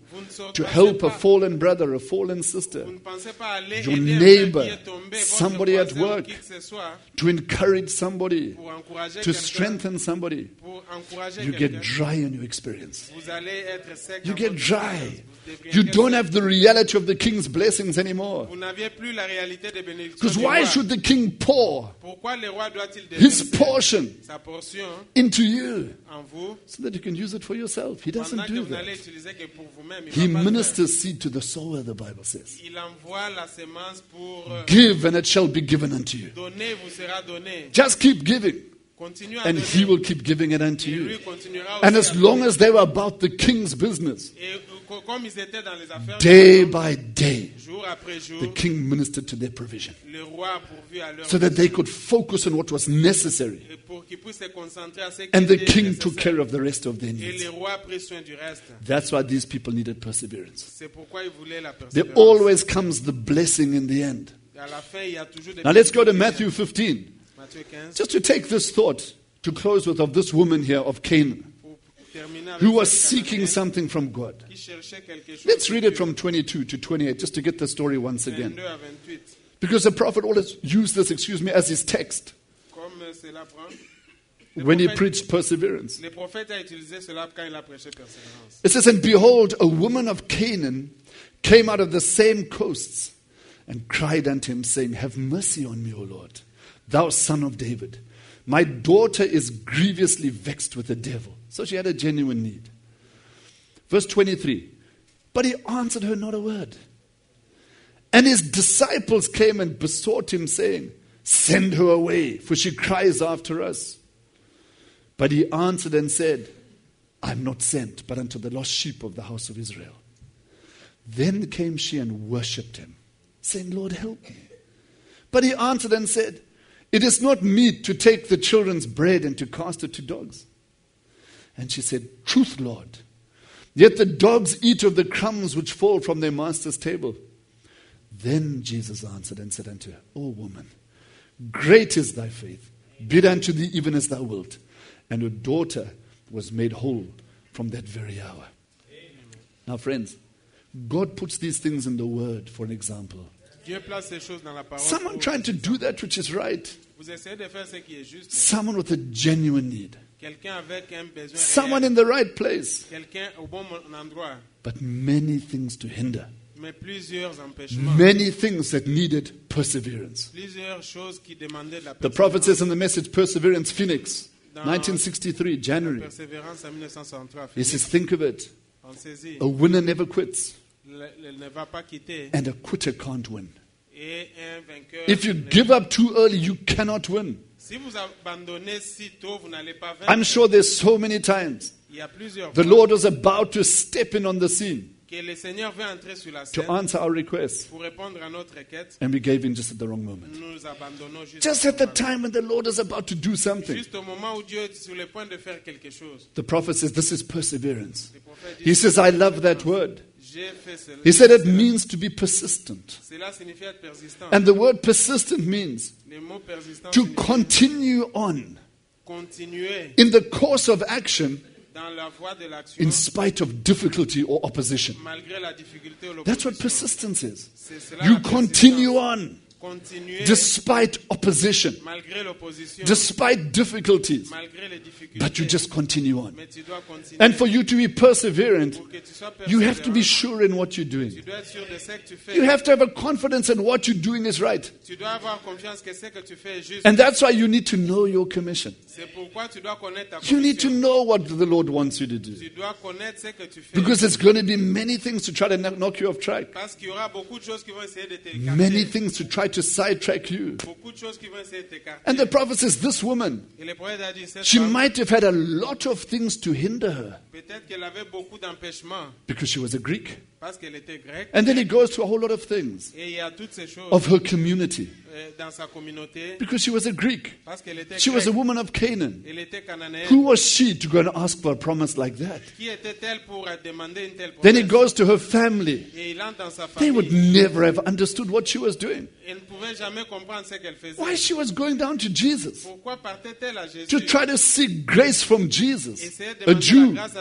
Vous ne sortez to pas- help a fallen brother, a fallen sister, Vous ne pensez pas aller your aider un frère neighbor, qui est tombé, votre somebody at voisin ou work, qui que ce soit, to encourage somebody, pour encourager to quelqu'un, strengthen somebody. pour encourager You quelqu'un, get dry in your experience. vous allez être sec. You dans get votre dry. expérience. Vous deviendrez You don't sec. have the reality of the king's blessings anymore. Vous n'aviez plus la réalité des bénédictions Because du why roi. should the king pour Pourquoi le roi doit-il his déverser portion sa portion into you en vous so that you can use it for yourself? He pendant doesn't que do vous n'allez that. utiliser que pour vous-même? Il He va pas le faire. ministers seed to the sower, the Bible says. Il envoie la sémence pour euh, Give and it shall be given unto you. donner, vous sera donné. Just keep giving Continuez à and donner. he will keep giving it unto Et you. lui continuera And aussi as à long donner. as they were about the king's business, Et euh, co- comme ils étaient dans les affaires, day by day, jour après jour, the king ministered to their provision le roi a pourvu à leur so that they could focus on what was necessary. et pour qu'ils puissent se concentrer à ce qui And the était king took nécessaire. care of the rest of their Et needs. le roi a pris soin du reste. That's why these people needed perseverance. C'est pourquoi il voulait la There persévérance. always comes the blessing in the end. À la fin, il y a toujours des Now let's go to Matthew fifteen. Matthieu quinze. Just to take this thought to close with of this woman here of Canaan Pour terminer avec who was cette seeking Cananéenne something from God. qui cherchait quelque chose Let's de read it Dieu. from twenty-two to twenty-eight just to get the story once again. vingt-deux à vingt-huit. Because the prophet always used this, excuse me, as his text Comme cela prend. Le when he prophète- preached perseverance. Le prophète a utilisé cela quand il a prêché persévérance. It says, and behold, a woman of Canaan came out of the same coasts and cried unto him, saying, have mercy on me, O Lord, thou son of David. My daughter is grievously vexed with the devil. So she had a genuine need. Verse twenty-three. But he answered her not a word. And his disciples came and besought him, saying, send her away, for she cries after us. But he answered and said, I am not sent, but unto the lost sheep of the house of Israel. Then came she and worshipped him, saying, Lord, help me. But he answered and said, it is not meet to take the children's bread and to cast it to dogs. And she said, truth, Lord. Yet the dogs eat of the crumbs which fall from their master's table. Then Jesus answered and said unto her, O woman, great is thy faith. Be it unto thee even as thou wilt. And her daughter was made whole from that very hour. Amen. Now, friends, God puts these things in the Word for an example. Dieu place ces choses dans la parole. Someone pour- trying to do that which is right. Vous essayez de faire ce qui est juste. Someone with a genuine need. Quelqu'un avec un besoin Someone réel. in the right place. Quelqu'un au bon mo- endroit. But many things to hinder. Mais plusieurs empêchements. Many things that needed perseverance. Plusieurs choses qui demandaient de la The prophet persévérance. says in the message, Perseverance, Phoenix, nineteen sixty-three, January. Persévérance en dix-neuf cent soixante-trois. He says, think of it. Pensez-y. A winner never quits, Le- le- ne va pas quitter. and a quitter can't win. Et un vainqueur. If you ne- give up too early, you cannot win. Si vous abandonnez si tôt, vous n'allez pas vaincre. I'm sure there's so many times Il y a plusieurs the fois Lord was about to step in on the scene que le Seigneur veut entrer sur la to scène answer our requests, pour répondre à notre requête. and we gave in just at the wrong moment. Nous nous abandonnons juste, Just au at the moment- time when the Lord is about to do something. juste au moment où Dieu est sur le point de faire quelque chose. The prophet says, this is perseverance. Le prophète dit, He says, I love that word. J'ai fait cela. He said it means to be persistent. Cela signifie être persistant. And the word persistent means Le mot persistant to signifie continue on continuer in the course of action dans la voie de l'action in spite of difficulty or opposition. malgré la difficulté ou That's what l'opposition. persistence is. C'est cela You la continue persistance. on Continuer despite opposition, malgré l'opposition, despite difficulties, malgré les difficultés. but you just continue on. Mais tu dois continuer. And for you to be perseverant, Pour que tu sois you have to be persévérant, sure in what you're tu doing. dois être sûr de ce que tu fais. You have to have a confidence in what you're doing is right. Tu dois avoir confiance que ce que tu fais est juste. And that's why you need to know your commission. C'est pourquoi tu dois connaître ta You need to commission. know what the Lord wants you to do. Tu dois connaître ce que tu fais. Because there's going to be many things to try to kno- knock you off track. Parce qu'il y aura beaucoup de choses qui vont essayer de te Many écarter. things to try to sidetrack you. Beaucoup de choses qui vont essayer de t'écarter. And the prophet says, this woman, Et le prophète a dit, cette she femme, might have had a lot of things to hinder her peut-être qu'elle avait beaucoup d'empêchements because she was a Greek. parce qu'elle était grecque. And then he goes to a whole lot of things Et il y a toutes ces choses of her community euh, dans sa communauté because she was a Greek. parce qu'elle était She was a grecque. woman of Canaan. Elle était cananéenne. Who was she to go and ask for a promise like that? Qui était-elle pour euh, demander une telle Then he promesse? goes to her family. Et il entre dans sa They famille. would never have understood what she was doing. Elle ne pouvait jamais comprendre ce qu'elle faisait. Why she was going down to Jesus Pourquoi partait-elle à Jésus? to try to seek grace from Jesus, Essayer de a demander la Jew, grâce à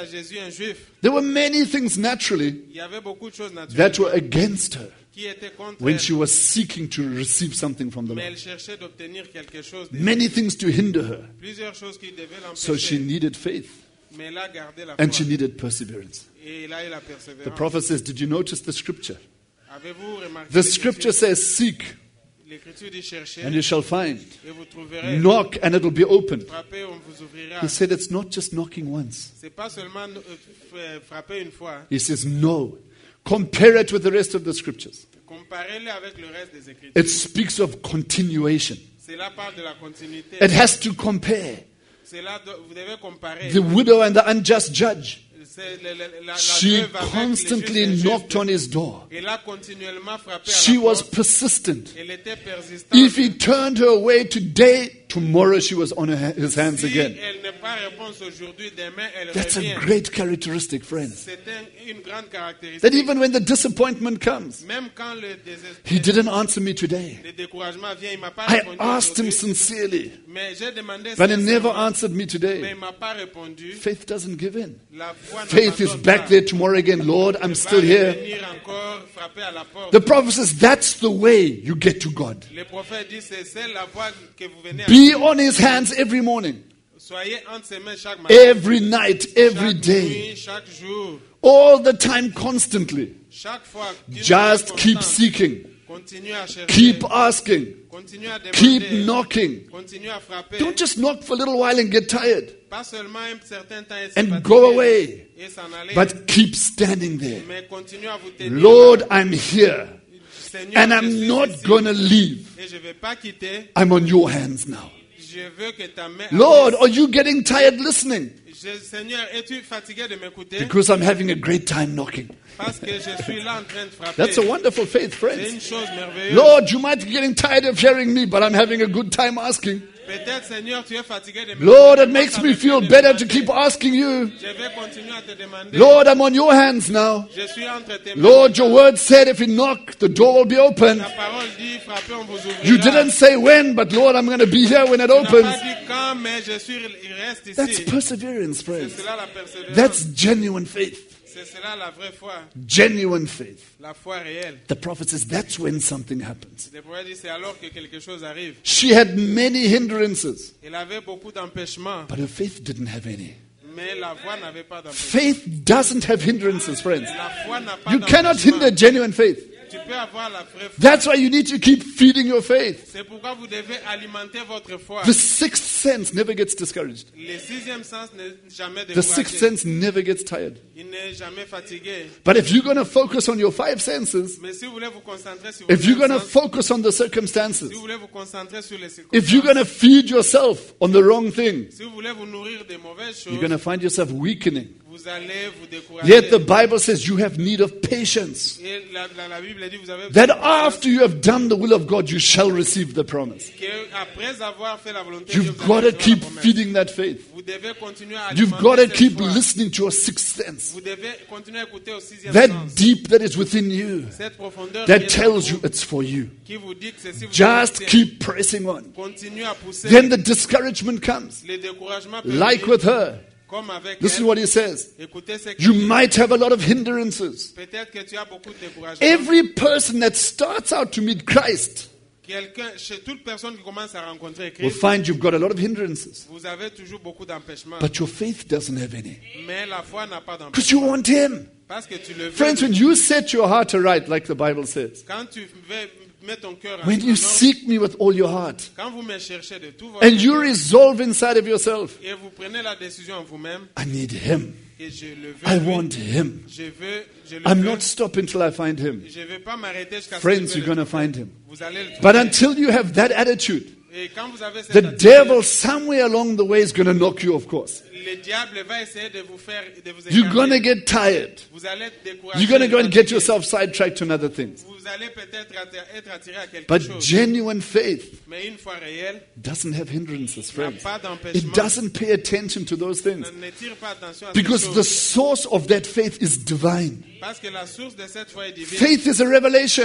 Jésus un juif, There were many things naturally il y avait beaucoup de choses naturelles that were against her qui étaient contre when elle, she was seeking to receive something from the mais Lord. elle cherchait d'obtenir quelque chose. de- Many things to hinder her. Plusieurs choses qui devaient So she l'empêcher, needed faith mais elle a gardé la and she foi needed perseverance. et elle a eu la The persévérance. prophet says, did you notice the scripture? Avez-vous remarqué The l'Écriture? scripture says, seek L'Écriture dit chercher and you shall find. et vous trouverez. Knock and it will be opened. Frappez, on vous ouvrira. He said it's not just knocking once. C'est pas seulement euh, f- frapper une fois. He says, no. Compare it with the rest of the scriptures. Comparez-le avec le reste des Écritures. It speaks of continuation. Cela parle de la continuité. It has to compare. Cela do- vous devez comparer. The widow and the unjust judge. C'est le- le- la, la She veuve avec les constantly justes knocked injustes. on his door. Elle a continuellement frappé à She la was porte. persistent. Elle était persistante. If he turned her away today, tomorrow she was on her, his hands Si again. elle n'est pas réponse aujourd'hui, demain elle That's a revient. great characteristic, friends. C'est un- une grande caractéristique. That even when the disappointment comes, Même quand le, désespoir, he didn't answer me today. le découragement vient, il m'a pas I répondu asked him aujourd'hui. sincerely, Mais j'ai demandé but he never sincèrement, answered me mais today. il m'a pas répondu. Faith doesn't give in. La foi Faith is n'abandonne back pas. there tomorrow again. Lord, I'm Va still here. revenir encore, frapper à la porte. The prophet says that's the way you get to God. Le prophète dit c'est c'est la voie que vous venez à Be on his hands every morning, Soyez entre ses mains chaque matin, every night, every chaque day, nuit, chaque jour, all the time, constantly. chaque fois. d'une Just manière keep constante. seeking, Continue à chercher. keep asking, Continue à keep demander. knocking. Continue à frapper. Don't just knock for a little while and get tired, Pas seulement un certain temps et se and fatiguer go away, et s'en aller, but keep standing there. mais continue à vous tenir. Lord, I'm here, Seigneur, and je I'm suis not ici, going to leave. et je ne vais pas quitter. I'm on your hands now. Je veux que ta main. Lord, are you getting tired listening? Je- Seigneur, es-tu fatigué de m'écouter? Because I'm having a great time knocking. Parce que je suis là en train de frapper. That's a wonderful faith, C'est friends. une chose merveilleuse. Lord, you might be getting tired of hearing me, but I'm having a good time asking. Peut-être, Seigneur, tu es fatigué de m'écouter. Lord, it Moi, makes ça me me feel fait better to demander. keep asking you. Je vais continuer à te demander. Lord, I'm on your hands now. Je suis entre tes mains. Lord, your word said if you knock, the door will be opened. Ta parole dit, frappez, on vous ouvrira. You didn't say when, but Lord, I'm going to be here when it Tu n'as pas opens. dit quand, mais je suis, il reste That's ici. perseverance, C'est friends. cela la persévérance. That's genuine faith. C'est cela la vraie foi. Genuine faith. La foi réelle. The prophet says that's when something happens. Le prophète dit, c'est alors que quelque chose arrive. She had many hindrances, Il avait beaucoup d'empêchements, but her faith didn't have any. mais la foi n'avait pas d'empêchement. Faith doesn't have hindrances, friends. La foi n'a pas You cannot d'empêchement. hinder genuine faith. Tu peux avoir la vraie foi. That's why you need to keep feeding your faith. C'est pourquoi vous devez alimenter votre foi. The sixth sense never gets discouraged. Le sixième sens n'est jamais The sixth découragé. sense never gets tired. Il n'est jamais fatigué. But if you're going to focus on your five senses, Mais si vous voulez vous concentrer sur if you're votre going to sens, focus on the circumstances, si vous voulez vous concentrer sur les if you're circonstances, going to feed yourself on the wrong thing, si vous voulez vous nourrir des mauvaises you're choses, going to find yourself weakening. vous allez vous décourager. Yet the Bible says you have need of patience. Et la, la, la Bible dit, vous avez That besoin de after you have done the will of God, you shall receive the promise. que après avoir fait la volonté de Dieu, You've vous got allez to recevoir keep la promesse. feeding that faith. Vous devez continuer à You've alimenter got to cette keep foi. listening to your sixth sense. Vous devez continuer à écouter au sixième That sens. deep that is within you, Cette profondeur qui that est tells en you vous, it's for you. qui vous dit que c'est si vous Just écoutez, keep pressing on. continuez à pousser. Then the discouragement comes. Les découragements peuvent Like venir, with her. comme avec Listen elle. what he says. Écoutez ce You qu'il dit. might have a lot of hindrances. Peut-être que tu as beaucoup de découragement. Every person that starts out to meet Christ Quelqu'un, chez toute personne qui commence à rencontrer will Christ, find you've got a lot of hindrances. vous avez toujours beaucoup d'empêchements. But your faith doesn't have any. Mais la foi n'a pas d'empêchement. Because you want Him. Parce que tu le veux. Friends, when you set your heart aright, like the Bible says, Quand tu veux mettre ton cœur en when you ordre, seek me with all your heart, quand vous me cherchez de tout votre and you cœur, resolve inside of yourself, et vous prenez la décision en vous-même, I need Him. et je le veux, I lui, want Him. je veux, je le I'm veux, not stopping till I find Him. je ne vais pas m'arrêter jusqu'à ce que Friends, je you're le going to trouve. find Him. Vous allez le But trouver. until you have that attitude, Et quand vous avez cette the attitude, devil somewhere along the way is going to knock you, of course. le diable va essayer de vous faire, de vous You're going to écarter. get tired. Vous allez être découragé. You're going to go and get yourself sidetracked to another things. Vous allez peut-être atti- être attiré à quelque But chose. genuine faith Mais une fois réelle, doesn't have hindrances, n'a friends. pas It d'empêchement. doesn't pay attention to those things. Ne tire pas attention à ces Because the choses. source of that faith is divine. Parce que la source de cette foi est divine. Faith is a revelation.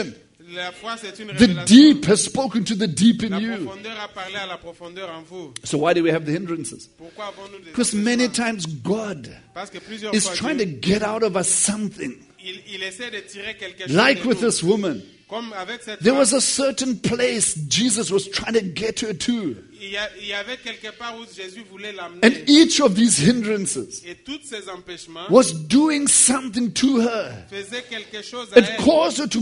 La foi, c'est une The révélation. deep has spoken to the deep in La you. profondeur a parlé à la profondeur en vous. So why do we have the hindrances? Pourquoi avons-nous des Because many empêchements? times God Parce que plusieurs is fois, trying to Dieu, get out of us something. il, il essaie de tirer quelque chose Like de with nous. this woman. Comme avec cette There femme, was a certain place Jesus was trying to get her to. il y, a- il y avait quelque part où Jésus voulait l'amener. And each of these hindrances Et tous ces empêchements was doing something to her. faisaient quelque chose à It elle caused her to,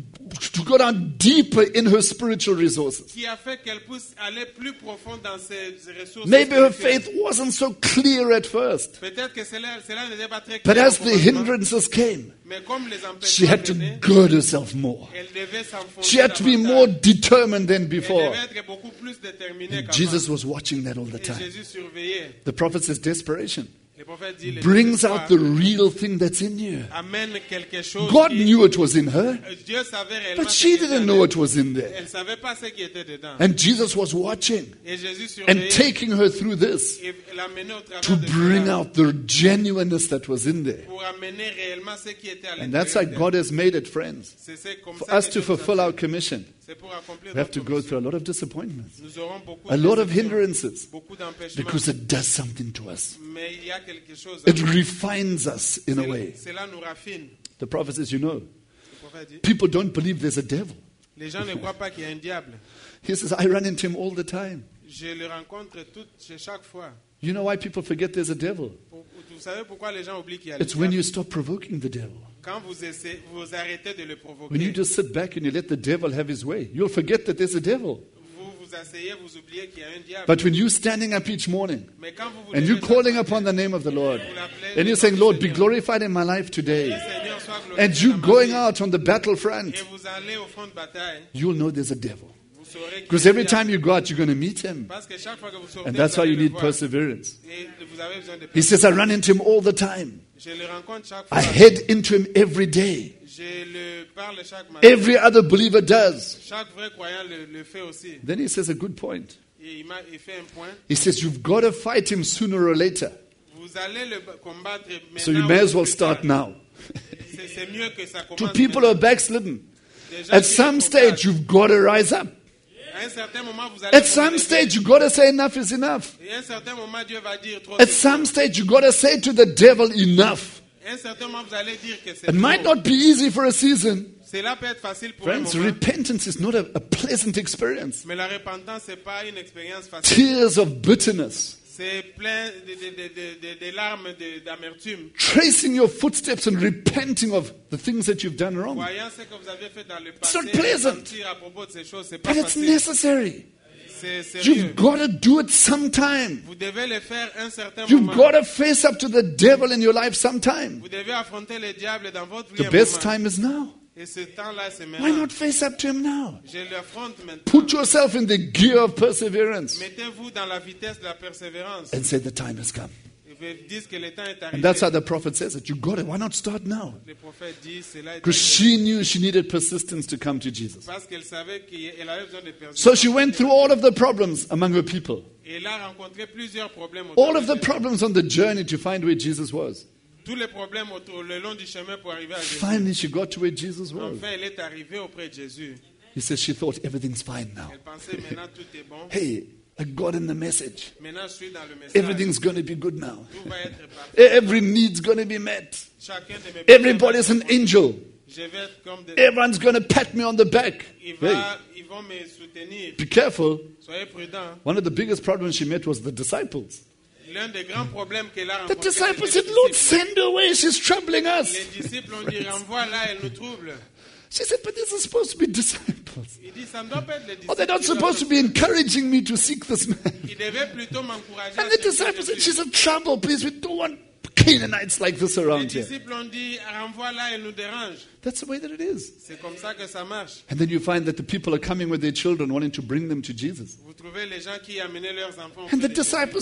to go down deeper in her spiritual resources. qui a fait qu'elle puisse aller plus profond dans ses ressources Maybe her spirituelles. faith wasn't so clear at first. Peut-être que cela, cela n'était pas très But clair as au the commencement, hindrances came, mais comme les she empêchements had to venaient, gird herself more. elle devait s'enfoncer She had to be more davantage. determined than Elle before. devait être beaucoup plus déterminée And qu'avant. Jesus was watching that all the Et time. Jésus surveillait. The prophet says desperation Le prophète dit, le brings désespoir out the real thing that's in you. amène quelque chose. God qui- knew it was in her, Dieu savait réellement but ce she qui était didn't en know elle. it was in there. Elle ne savait pas ce qui était dedans. And Jesus was watching Et Jésus and surveillait taking her through this et l'amenait au travers to de bring cela out the genuineness that was in there. pour amener réellement ce qui était à And that's why l'intérieur. God has made it, friends. C'est c'est comme For ça us que to Dieu nous a fulfill fait. our commission, C'est pour accomplir we have to notre go mission. through a lot of disappointments, Nous aurons beaucoup a de lot of déceptions, hindrances, beaucoup d'empêchements. because it does something to us. Mais il y a quelque chose. It refines us in a way. Cela nous raffine. The prophet says, you know, Le prophète dit, people don't believe there's a devil. les gens ne croient pas qu'il y a un diable. He says, I run into him all the time. Je le rencontre tout, chez chaque fois. You know why people forget there's a devil? Pour- vous savez pourquoi les gens oublient qu'il y a le It's when diable? you stop provoking the devil. Quand vous, essayez, vous arrêtez de le provoquer, When you just sit back and you let the devil have his way, you'll forget that there's a devil. vous vous asseyez, vous oubliez qu'il y a un diable. But when you're standing up each morning Mais quand vous vous and levez you're chaque calling matin, upon the name of the Lord, vous l'appelez and le you're nom saying, du Lord, be Seigneur. glorified in my life today, Seigneur, sois glorifié and dans you ma going vie, out on the battlefront, et vous allez au front de bataille, you'll know there's a devil. vous saurez qu'il y Because a un every diable. time you go out, you're going to meet him. Parce que chaque fois que vous sortez, And that's vous why allez you le need voir. perseverance. Et vous avez besoin de He says, I run into him all the time. Je le rencontre chaque I fois. head into him every day. Je le parle chaque matin. Every other believer does. Chaque vrai croyant le, le fait aussi. Then he says a good point. Et il, m'a- il fait un point. He says, you've got to fight him sooner or later. Vous allez le combattre maintenant. So you may as well ou plus start tard. now. C'est c'est mieux que ça To commence. people who are maintenant. backslidden, Des gens at qui some le stage, combattent. you've got to rise up. À un certain moment, vous allez At vous some lever. stage, you've got to say enough is enough. Et à un certain moment, Dieu va dire trop. At c'est some trop. stage, you've got to say to the devil enough. À un certain moment, vous allez dire que c'est It might trop. not be easy for a season. Cela peut être facile pour un Friends, moment. repentance is not a, a pleasant experience. Mais la repentance, c'est pas une expérience facile. Tears of bitterness, C'est plein de, de, de, de, de, de larmes de- d'amertume. tracing your footsteps and repenting of the things that you've done wrong. Voyant ce que vous avez fait dans le passé, not pleasant. mentir à propos de ces choses, c'est pas But it's facile. necessary. C'est sérieux. You've got to do it sometime. Vous devez le faire un certain You've moment. got to face up to the devil in your life sometime. Vous devez affronter le diable dans votre vie The un best moment. time is now. Et ce temps-là, c'est Why maintenant. not face up to him now? Je l'affronte maintenant. Put yourself in the gear of perseverance Mettez-vous dans la vitesse de la persévérance. and say the time has come. Et vous dites que le temps est And arrivé. that's how the prophet says it. You got it. Why not start now? Le prophète dit cela est Because arrivé. she knew she needed persistence to come to Jesus. Parce qu'elle savait qu'elle avait besoin de persévérance. So she went through all of the problems among her people. Et elle a rencontré plusieurs problèmes. autour All de of the Jésus. problems on the journey to find where Jesus was. Tous les problèmes autour, le long du chemin pour arriver à Jésus. Finally, she got to where Jesus was. Enfin, elle est arrivée auprès de Jésus. He says she thought everything's fine now. Elle pensait maintenant tout est bon. Hey, I got in the message. Maintenant, je suis dans le message. Everything's going to be good now. Tout va être parfait. Every need's going to be met. Chacun de mes Everybody's an angel. Je vais être comme des... Everyone's going to pat me on the back. Ils, Hey, va- ils vont me soutenir. be careful. Soyez prudents. One of the biggest problems she met was the disciples. L'un des grands problèmes qu'elle a The rencontré, disciples c'était said, les Lord, disciples. send her away. She's troubling us. Les disciples ont dit, renvoie-la, elle nous trouble. She said, but these are supposed to be disciples. Il dit, ça ne doit pas être les disciples. Or they're not qui doivent supposed to be encouraging me to seek this man. Ils devaient plutôt m'encourager à And the servir disciples said, Jésus. she's in trouble. Please, we don't want Canaanites like this Les around here. disciples ont dit, renvoie-la, elle nous dérange. That's the way that it is. C'est comme ça que ça marche. And then you find that the people are coming with their children wanting to bring them to Jesus. Vous trouvez les gens qui amenaient leurs enfants. And auprès the de Jésus. disciples say,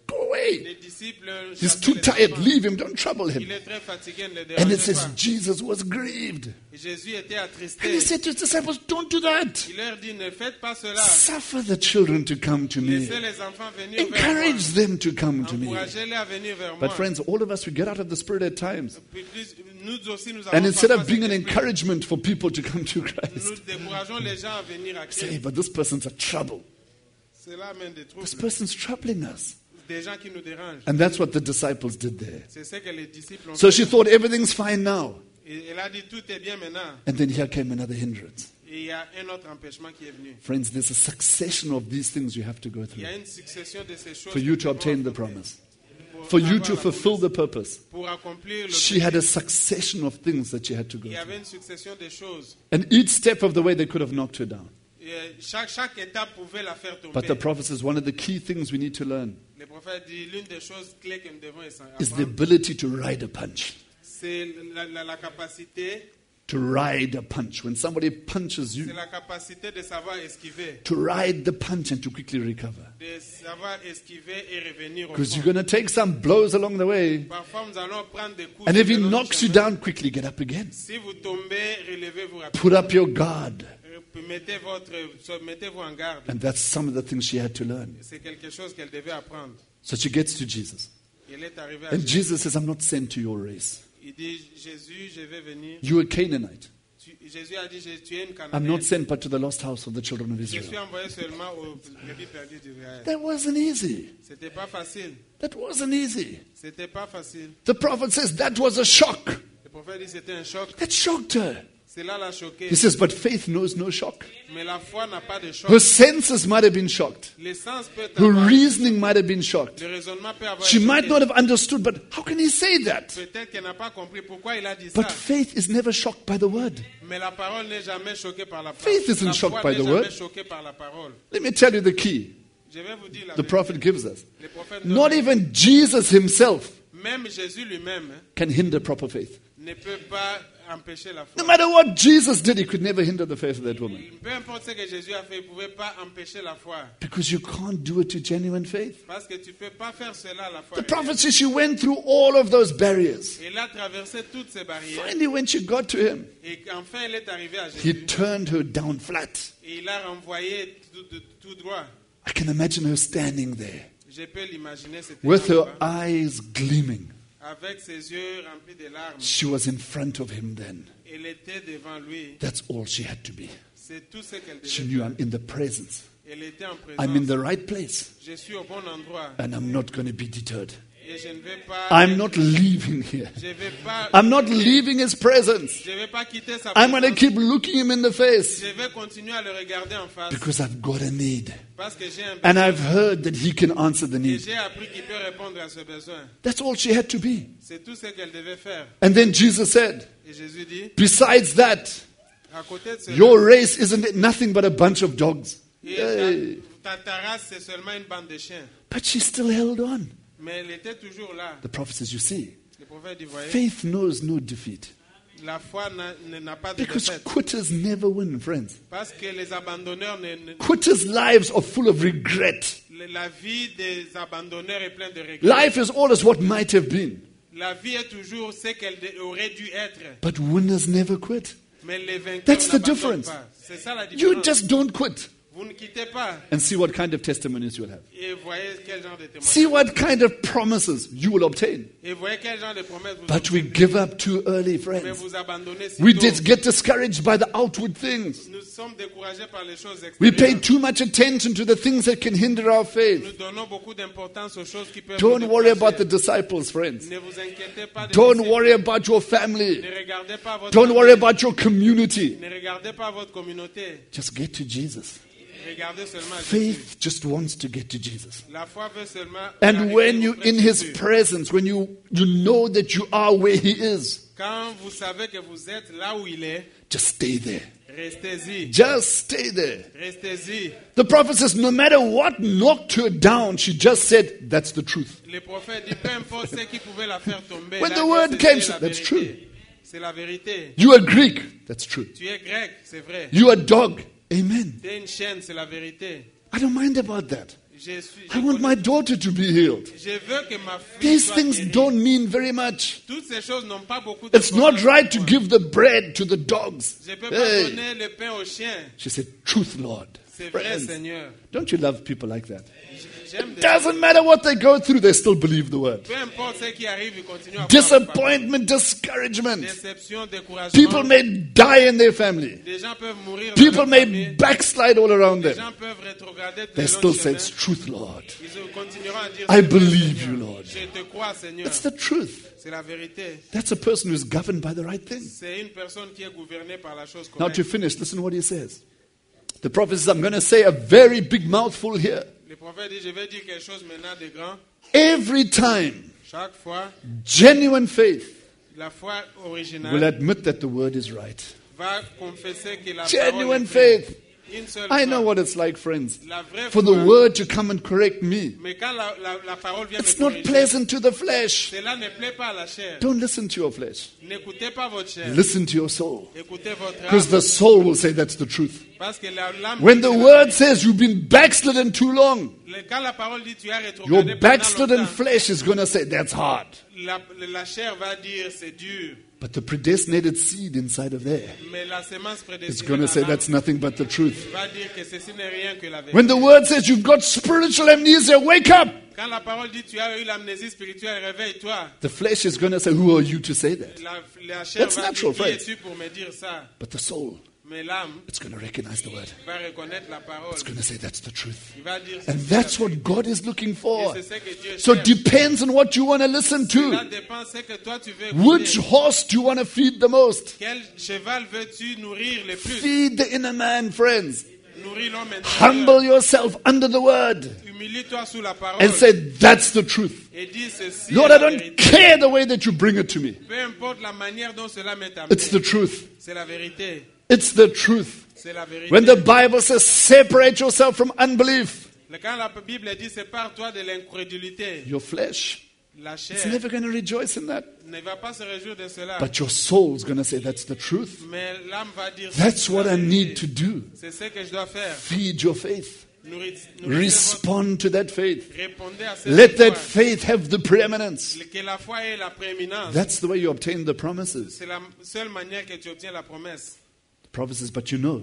Go away. Les disciples He's chassaient too les tired. enfants. Leave him. Don't trouble him. Il est très fatigué, ne le And it dérangez says pas. Jesus was grieved. Et Jésus était And attristé. he said to his disciples, don't do that. Il leur dit, ne faites pas cela. Suffer the children to come to me. Laissez les enfants venir vers moi. Encourage them to come to me. Encouragez-les à venir vers But moi. friends, all of us, we get out of the Spirit at times. Puis plus- nous aussi, nous avons And instead parfois of being cet an esprit. encouragement for people to come to Nous Christ, décourageons les gens à venir à say, Christ. but this person's a trouble. Cela amène des troubles. This person's troubling us. Des gens qui nous dérangent. And that's what the disciples did there. C'est ce que les disciples ont So fait. she thought everything's fine now. Et elle a dit, tout est bien maintenant. And then here came another hindrance. Et il y a un autre empêchement qui est venu. Friends, there's a succession of these things you have to go Il through y a une succession de ces choses for you que to nous obtain devons the affronter promise, pour for you avoir to la fulfill promesse, the purpose. pour accomplir le She had a succession of things that she had to go Il y through. avait une succession de choses. And each step of the way, they could have knocked her down. Et chaque, chaque étape pouvait la faire tomber. But the prophet says one of the key things we need to learn Le prophète dit, l'une des choses clés que nous devons is the apprendre, ability to ride a punch. c'est la, la- la capacité, To ride a punch. When somebody punches c'est you, la capacité de savoir esquiver, to ride the punch and to quickly recover. de savoir esquiver et revenir au Because fond. you're going to take some blows along the way. Parfois, nous allons prendre des coups. And if he sur le long knocks you chemin. down, quickly get up again. Si vous tombez, relevez-vous rapidement. Put up your guard. Mettez votre, mettez-vous en garde. And that's some of the things she had to learn. C'est quelque chose qu'elle devait apprendre. So she gets to Jesus. Elle est arrivée à And Jésus. Jesus says, I'm not sent to your race. Il dit, Jésus, je vais venir. You're a Canaanite. Tu- Jésus a dit, je- tu es une I'm not Cananéenne. sent but to the lost house of the children of Je suis Israel. envoyé seulement aux brebis perdues d'Israël. That wasn't easy. C'était pas facile. That wasn't easy. C'était pas facile. The prophet says that was a shock. Le prophète dit, c'était un choc. That shocked her. Cela l'a choqué. He says, but faith knows no shock. Mais la foi n'a pas de choc. Her senses might have been shocked. Le sens peut Her avoir. reasoning might have been shocked. Le raisonnement peut avoir. She été might choqué. not have understood, but how can he say that? Peut-être qu'elle n'a pas compris pourquoi il a dit But ça. faith is never shocked by the word. Mais la parole n'est jamais choquée par la parole. Faith isn't la shocked foi by n'est the jamais word. choquée par la parole. Let me tell you the key Je vais vous dire la the vérité. prophet gives us. Le prophète Not donne- even Jesus himself Même Jésus lui-même hein, can hinder proper faith. ne peut pas empêcher la foi. No matter what Jesus did, he could never hinder the faith of that woman. Peu importe ce que Jésus a fait, il ne pouvait pas empêcher la foi. Because you can't do it to genuine faith. Parce que tu ne peux pas faire cela à la foi. The prophet says she went through all of those barriers. Elle a traversé toutes ces barrières. Finally, when she got to him, Et enfin, elle est arrivée à he Jésus. turned her down flat. Et il l'a renvoyée tout, tout- tout droit. I can imagine her standing there Je peux l'imaginer. C'était with her là-bas, eyes gleaming. avec ses yeux remplis de larmes. She was in front of him then. Elle était devant lui. That's all she had to be. C'est tout ce qu'elle She devait knew faire. I'm in the presence. Elle était en présence. I'm in the right place. Je suis au bon endroit. And I'm not going to be deterred. Et je ne vais pas. I'm not leaving here. Je vais pas. I'm not leaving his presence. Je vais pas quitter sa I'm going to présence. keep looking him in the face Je vais continuer à le regarder en face. because I've got a need. Parce que j'ai un And besoin. I've heard that he can answer the Et need. j'ai appris qu'il peut répondre à ce besoin. That's all she had to be. C'est tout ce qu'elle devait faire. And then Jesus said, Et Jésus dit, besides that, à côté de cela, your race isn't nothing but a bunch of dogs. et Yay. ta, ta, ta race, c'est seulement une bande de chiens. But she still held on. Mais elle était toujours là. The prophet says, you see, Le prophète dit, voyez, faith knows no defeat. la foi n'a- n'a pas de Because défaite. quitters never win, friends. Parce que les abandonneurs, ne- ne- Quitters' lives are full of regret. la vie des abandonneurs est pleine de regrets. Life is always what might have been. La vie est toujours ce qu'elle de- aurait dû être. But winners never quit. Mais les vainqueurs That's the n'abandonnent difference. pas. C'est ça la You différence. just don't quit. Vous ne quittez pas. And see what kind of testimonies you'll have. Et voyez quel genre de témoignage. See what kind of promises you will obtain. Et voyez quel genre de promesses vous But we obtenez. give up too early, Mais friends. vous abandonnez si We tôt. did get discouraged by the outward things. Nous sommes découragés par les choses We pay extérieures. too much attention to the things that can hinder our Nous faith. donnons beaucoup d'importance aux choses qui peuvent Don't nous worry about the décourager. disciples, friends. Ne vous inquiétez pas des Don't disciples. worry about your family. Ne regardez pas votre Don't worry famille. about your community. Ne regardez pas votre communauté. Just get to Jesus. Regardez seulement à Jésus. Faith just wants to get to Jesus. La foi veut seulement And arriver when you're auprès in de his Jésus. presence, when you, you know that you are where he is, Quand vous savez que vous êtes là où il est, just stay there. restez-y. Just stay there. Restez-y. The prophet says, no matter what knocked her down, she just said, that's the truth. Le prophète dit, peu importe ce qui pouvait la faire tomber. When là, the word c'est came, la that's vérité. true. C'est la vérité. You are Greek, that's true. Tu es grec, c'est vrai. You are dog, amen. Tu es une chienne, c'est la vérité. I don't mind about that. Je suis, je I want my connais- daughter to be healed. je veux que ma fille These soit things guérie. don't mean very much. Toutes ces choses n'ont pas beaucoup It's not d'importance right to pour moi. give the bread to the dogs. Je ne peux pas Hey. donner le pain aux chiens. She said, truth, Lord. C'est vrai, Friends, Seigneur. don't you love people like that? J'aime des- Doesn't matter what they go through, they still believe the word. Peu importe ce qui arrive, ils continuent à croire la parole. Disappointment, discouragement. Déception, découragement. People may die in their family. Des gens peuvent mourir dans People leur may famille. backslide all around Des them. gens peuvent rétrograder tout They le long still du say, chemin. it's truth, Lord. Ils continueront à dire, I c'est vrai, believe Seigneur. you, Lord. Je te crois, Seigneur. It's the truth. C'est la vérité. That's a person who's governed by the right thing. C'est une personne qui est gouvernée par la chose Now, correcte. to finish, listen what he says. The prophet says, I'm going to say a very big mouthful here. Le prophète dit, je vais dire quelque chose maintenant de grand. Every time, Chaque fois, genuine faith la foi will originale admit that the word is right. va confesser que la parole Genuine est vraie. faith. Une seule I fois. know what it's like, friends. La vraie For the foi. word to come and correct me. Mais quand la, la, la parole vient It's me not corriger, pleasant to the flesh. cela ne plaît pas à la chair. Don't listen to your flesh. N'écoutez pas votre chair. Listen to your soul. Écoutez votre Because âme. the soul will say that's the truth. Parce que la- l'âme When dit the que la- word says you've been backslidden too long, le- quand la parole dit tu as rétrogradé your pendant backslidden longtemps, flesh is going to say that's hard. la, la chair va dire c'est dur. But the predestinated seed inside of there Mais la semence is prédestinée going to dans say l'âme that's nothing but the truth. va dire que ceci n'est rien que la vérité. When the word says you've got spiritual amnesia, wake up. Quand la parole dit tu as eu l'amnésie spirituelle, réveille-toi. The flesh is going to say, who are you to say that? La, la chair That's va natural, dire qui friends. es-tu pour me dire ça. But the soul, Mais l'âme it's going to recognize the word. va reconnaître la parole. It's going to say that's the truth. Il va dire And c'est that's la what vérité. God is looking Et for. c'est ce que Dieu So it cherche. depends on what you want to listen Cela to. dépend de ce que toi tu veux Which écouter. horse do you want to feed the most? Quel cheval veux-tu nourrir le plus? Feed the inner man, friends. Nourris l'homme intérieur. Humble yourself under the word Humilie-toi sous la parole. and say, that's the truth. Et dis ceci. Lord, est I la don't vérité. care the way that you bring it to me. Peu importe la manière dont cela m'est It's the amené. truth. C'est la vérité. It's the truth. C'est la vérité. When the Bible says, separate yourself from unbelief, Quand la Bible dit sépare-toi de l'incrédulité, your flesh la is chair never going to rejoice in that. ne va pas se réjouir de cela. But your soul's going to say, that's the truth. Mais l'âme va dire That's c'est what la I vérité. need to do. C'est ce que je dois faire. Feed your faith. Nourrir, nourrir Respond to that faith. votre- répondez à cette Let that foi. faith have the preeminence. Que la foi ait la prééminence. That's the way you obtain the promises. C'est la seule manière que tu obtiens la promesse. The prophet says, but you know,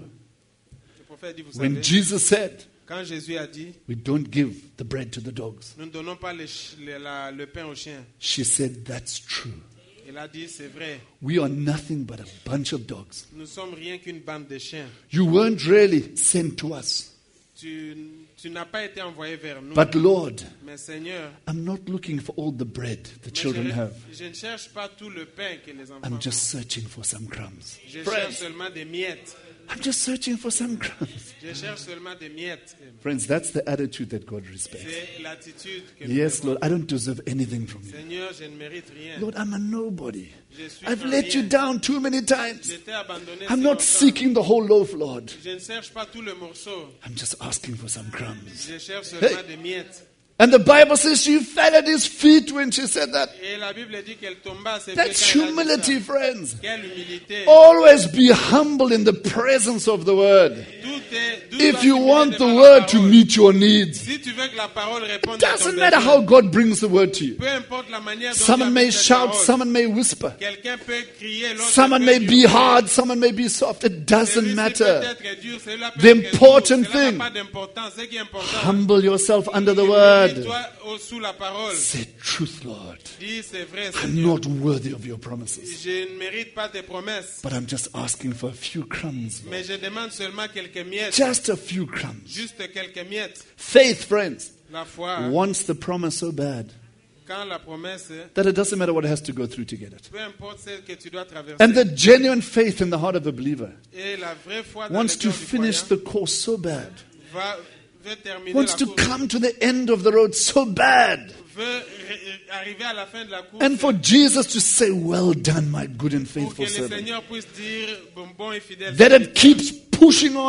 Le prophète dit, vous when savez, Jesus said, quand Jésus a dit, we don't give the bread to the dogs, nous ne donnons pas le, ch- le- la- le pain aux chiens. she said, that's true. Il a dit, c'est vrai, We are nothing but a bunch of dogs. nous sommes rien qu'une bande de chiens. You weren't really sent to us. Tu, tu n'as pas été envoyé vers nous. But Lord, Mais Seigneur, I'm not looking for all the bread the mais children je, have. je ne cherche pas tout le pain que les enfants I'm ont. just searching for some crumbs. Je cherche Friends, seulement des miettes. I'm just searching for some crumbs. Je cherche seulement des miettes. Friends, that's the attitude that God respects. C'est l'attitude que nous Yes, devons. Lord, I don't deserve anything from you. Seigneur, je ne mérite rien. Lord, I'm a nobody. Je suis I've un let you rien. down too many Je times. t'ai abandonné I'm si not longtemps. seeking the whole loaf, Lord. Je ne cherche pas tout le morceau. I'm just asking for some crumbs. Je cherche seulement Hey. des miettes. And the Bible says she fell at his feet when she said that. Et la Bible dit qu'elle tomba à ses pieds That's quand elle a dit humility, ça. friends. Quelle humilité. Always be humble in the presence of the word. Tout est- tout If doit you s'humilier want the devant la word to parole. meet your needs, Si tu veux que la parole réponde it à ton doesn't matter besoin, how God brings the word to you. peu importe la manière dont Someone tu may appliques cette shout, parole. someone may whisper, Quelqu'un peut crier, l'autre someone peut may be hurler. hard, someone may be soft. It doesn't Celui-ci matter. peut être dur, celui-là peut The être important doux, cela n'a thing, pas d'importance. Ce qui est important, humble yourself under the word. toi sous la parole. Say truth, Lord. Dis, c'est vrai, I'm Seigneur. not worthy of your promises, Je ne mérite pas tes promesses, but I'm just asking for a few crumbs. mais je demande seulement quelques miettes. Just a few crumbs. Juste quelques miettes. Faith, friends, La foi, hein, wants the promise so bad quand la promesse, that it doesn't matter what it has to go through to get it. peu importe celle que tu dois traverser, And the genuine faith in the heart of a believer et la vraie foi dans wants le to cœur du finish croyant the course so bad, va, veut terminer wants la to course, come to the end of the road so bad, veut ré- arriver à la fin de la course, and for Jesus to say, well done, my good and pour que faithful le servant. Seigneur puisse dire bon, bon et fidèle That it serviteur, keeps pushing on.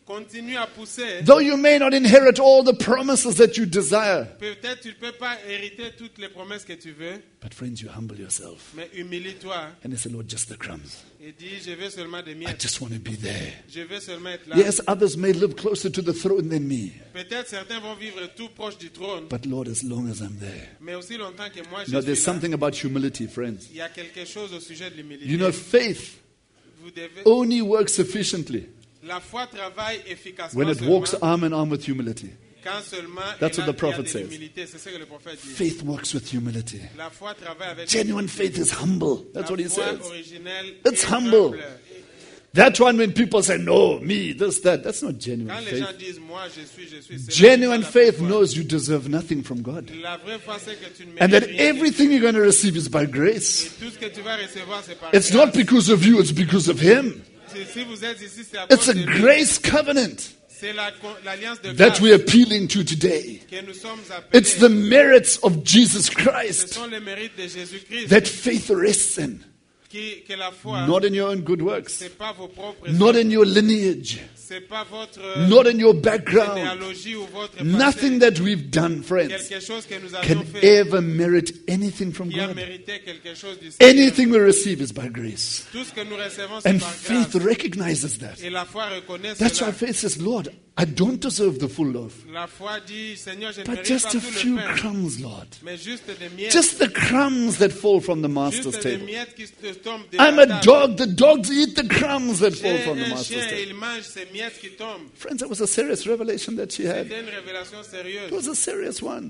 Continue à pousser. Though you may not inherit all the promises that you desire. Peut-être tu ne peux pas hériter toutes les promesses que tu veux, But friends, you humble yourself. mais humilie-toi And you say, Lord, just the crumbs. et dis, je veux seulement des I miettes. just want to be there. Je veux seulement être là. Yes, others may live closer to the throne than me. Peut-être certains vont vivre tout proche du trône, But Lord, as long as I'm there. mais aussi longtemps que moi je You know, there's suis là, something about humility, friends. il y a quelque chose au sujet de l'humilité. You know, faith Vous devez, only works sufficiently la foi travaille efficacement when it seulement walks arm in arm with humility. quand seulement That's il y what a, the prophet il y a de says. l'humilité. C'est ce que le prophète dit. Faith works with humility. La foi travaille avec Genuine faith is humble. That's what he la foi says. originelle. It's est humble. humble. That one when people say, no, me, this, that, that's not genuine Quand les gens faith. disent moi je suis, je suis, c'est Genuine pas la vraie faith foi. knows you deserve nothing from God. La vraie foi c'est que tu ne And mérites that rien de everything Dieu. you're going to receive is by grace. Et tout ce que tu vas recevoir c'est par It's grâce. not because of you, it's because of Him. Si- Si vous êtes ici c'est à It's cause a de lui. grace covenant C'est la- l'alliance de that grâce we're appealing to today. que nous sommes appelés. It's the merits of Jesus Ce Christ sont les mérites de Jésus-Christ that faith rests in. qui, que la foi, Not in your own good works, c'est pas vos propres not œuvres, in your lineage, c'est pas votre not in your background. généalogie ou votre passé. Nothing that we've done, friends, Quelque chose que nous avions can fait ever merit anything from qui a God. mérité quelque chose du Seigneur. Anything we receive is by grace. Tout ce que nous recevons c'est And par faith grâce. recognizes that. Et la foi reconnaît That's cela. why faith says, Lord, I don't deserve the full loaf, La foi dit Seigneur je ne but mérite just pas a tout le few pain, crumbs, Lord. mais juste des miettes. Just the crumbs that fall from the master's Juste des table. miettes qui te tombent de I'm la a table. dog. The dogs eat the crumbs that fall J'ai from the un master's chien et table. il mange ces miettes qui tombent. Friends, that was a serious revelation that she had. C'était une révélation sérieuse. It was a serious one.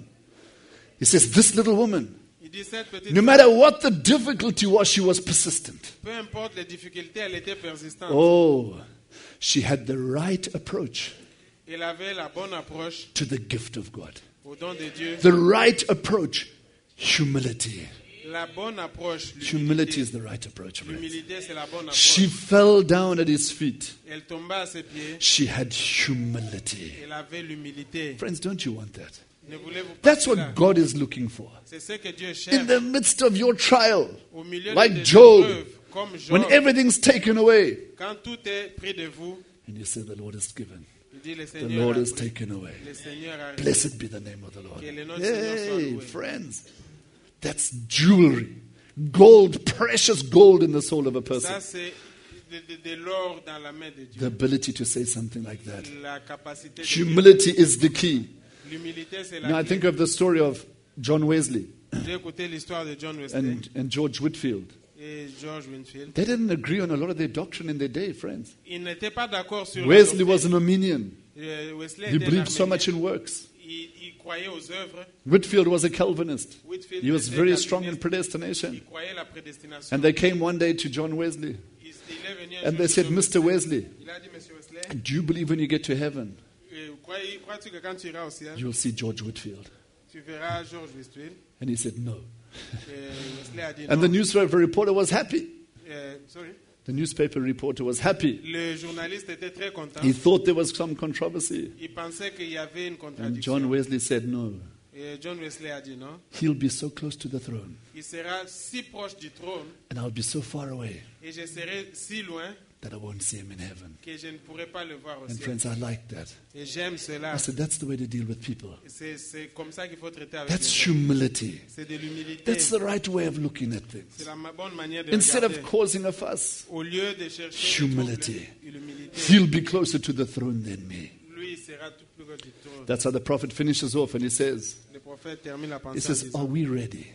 He says, this little woman, Il dit cette petite no matter what the difficulty was, she was persistent. peu importe les difficultés, elle était persistante. Oh, she had the right approach Elle avait la bonne approche to the gift of God. au don de Dieu. The right approach, humility. La bonne approche, Humility l'humilité. is the right approach. friends. L'humilité, c'est la bonne She approche. fell down at his feet. Elle tomba à ses pieds. She had humility. Elle avait l'humilité. Friends, don't you want that? Ne voulez-vous pas That's cela? what God is looking for. C'est ce que Dieu In cherche the midst of your trial, au milieu like de tes Job, épreuves, comme when Job. everything's taken away, Quand tout est pris de vous, and you say, the Lord is given, il dit le the Seigneur Lord a is pris. taken away. Le Seigneur a Blessed be the name of the Lord. Que le nom du Seigneur soit Hey, loué. friends, that's jewelry. Gold, precious gold in the soul of a Ça, person. c'est de, de- de l'or dans la main de The Dieu. ability to say something like that. La capacité de Humility is the key. l'humilité, c'est la Now, I clé. think of the story of John Wesley J'ai écouté l'histoire de John Wesley and, and George Whitfield. et George Winfield. They didn't agree on a lot of their doctrine in their day, friends. Ils n'étaient pas d'accord sur la Wesley doctrine. was an Arminian. Euh, Wesley He était believed so arménien. much in works. Il, il croyait aux œuvres. Whitfield was a Calvinist. Whitfield He was était very strong in calviniste. predestination. Il croyait la prédestination. And they came one day to John Wesley il, il est venu un and jour they chez said, John Mister Wesley, Il a dit, Monsieur Wesley, do you believe when you get to heaven, euh, crois- crois-tu que quand tu iras au ciel, you'll see George Whitfield? tu verras George Wesley? And he said, no. Et Wesley a dit And the non. newspaper reporter was happy. Euh, sorry. The newspaper reporter was happy. Le journaliste était très content. He thought there was some controversy. Il pensait qu'il y avait une And contradiction. John Wesley said, no. Et John Wesley a dit non. He'll be so close to the throne, Il sera si proche du trône and I'll be so far away et je serai si loin that I won't see him in heaven. que je ne pourrai pas le voir au And ciel. friends, I like that. Et j'aime cela. I said, that's the way to deal with people. C'est c'est comme ça qu'il faut traiter avec That's les gens. humility. C'est de l'humilité. That's the right way of looking at C'est things. la ma- bonne manière de Instead regarder. of causing a fuss, Au lieu de chercher Humility. des troubles, l'humilité, he'll be closer to the throne than me. lui il sera tout plus proche du trône. That's how the prophet finishes off, and he says, Le prophète termine la he pensée en says, disant, are we ready?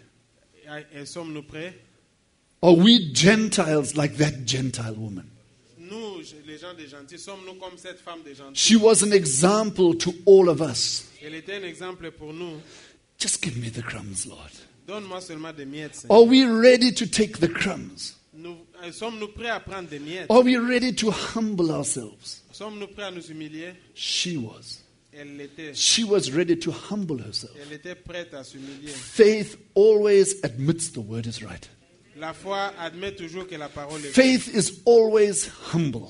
Et sommes-nous prêts? Are we Gentiles like that Gentile woman? Nous, les gens des gentils, sommes-nous comme cette femme des gentils? She was an example to all of us. Elle était un exemple pour nous. Just give me the crumbs, Lord. Donne-moi seulement des miettes, Seigneur. Are we ready to take the crumbs? Nous, euh, sommes-nous prêts à prendre des miettes? Are we ready to humble ourselves? Sommes-nous prêts à nous humilier? She was. Elle l'était. She was ready to humble herself. Elle était prête à s'humilier. Faith always admits the word is right. La foi admet toujours que la parole est Faith is always humble.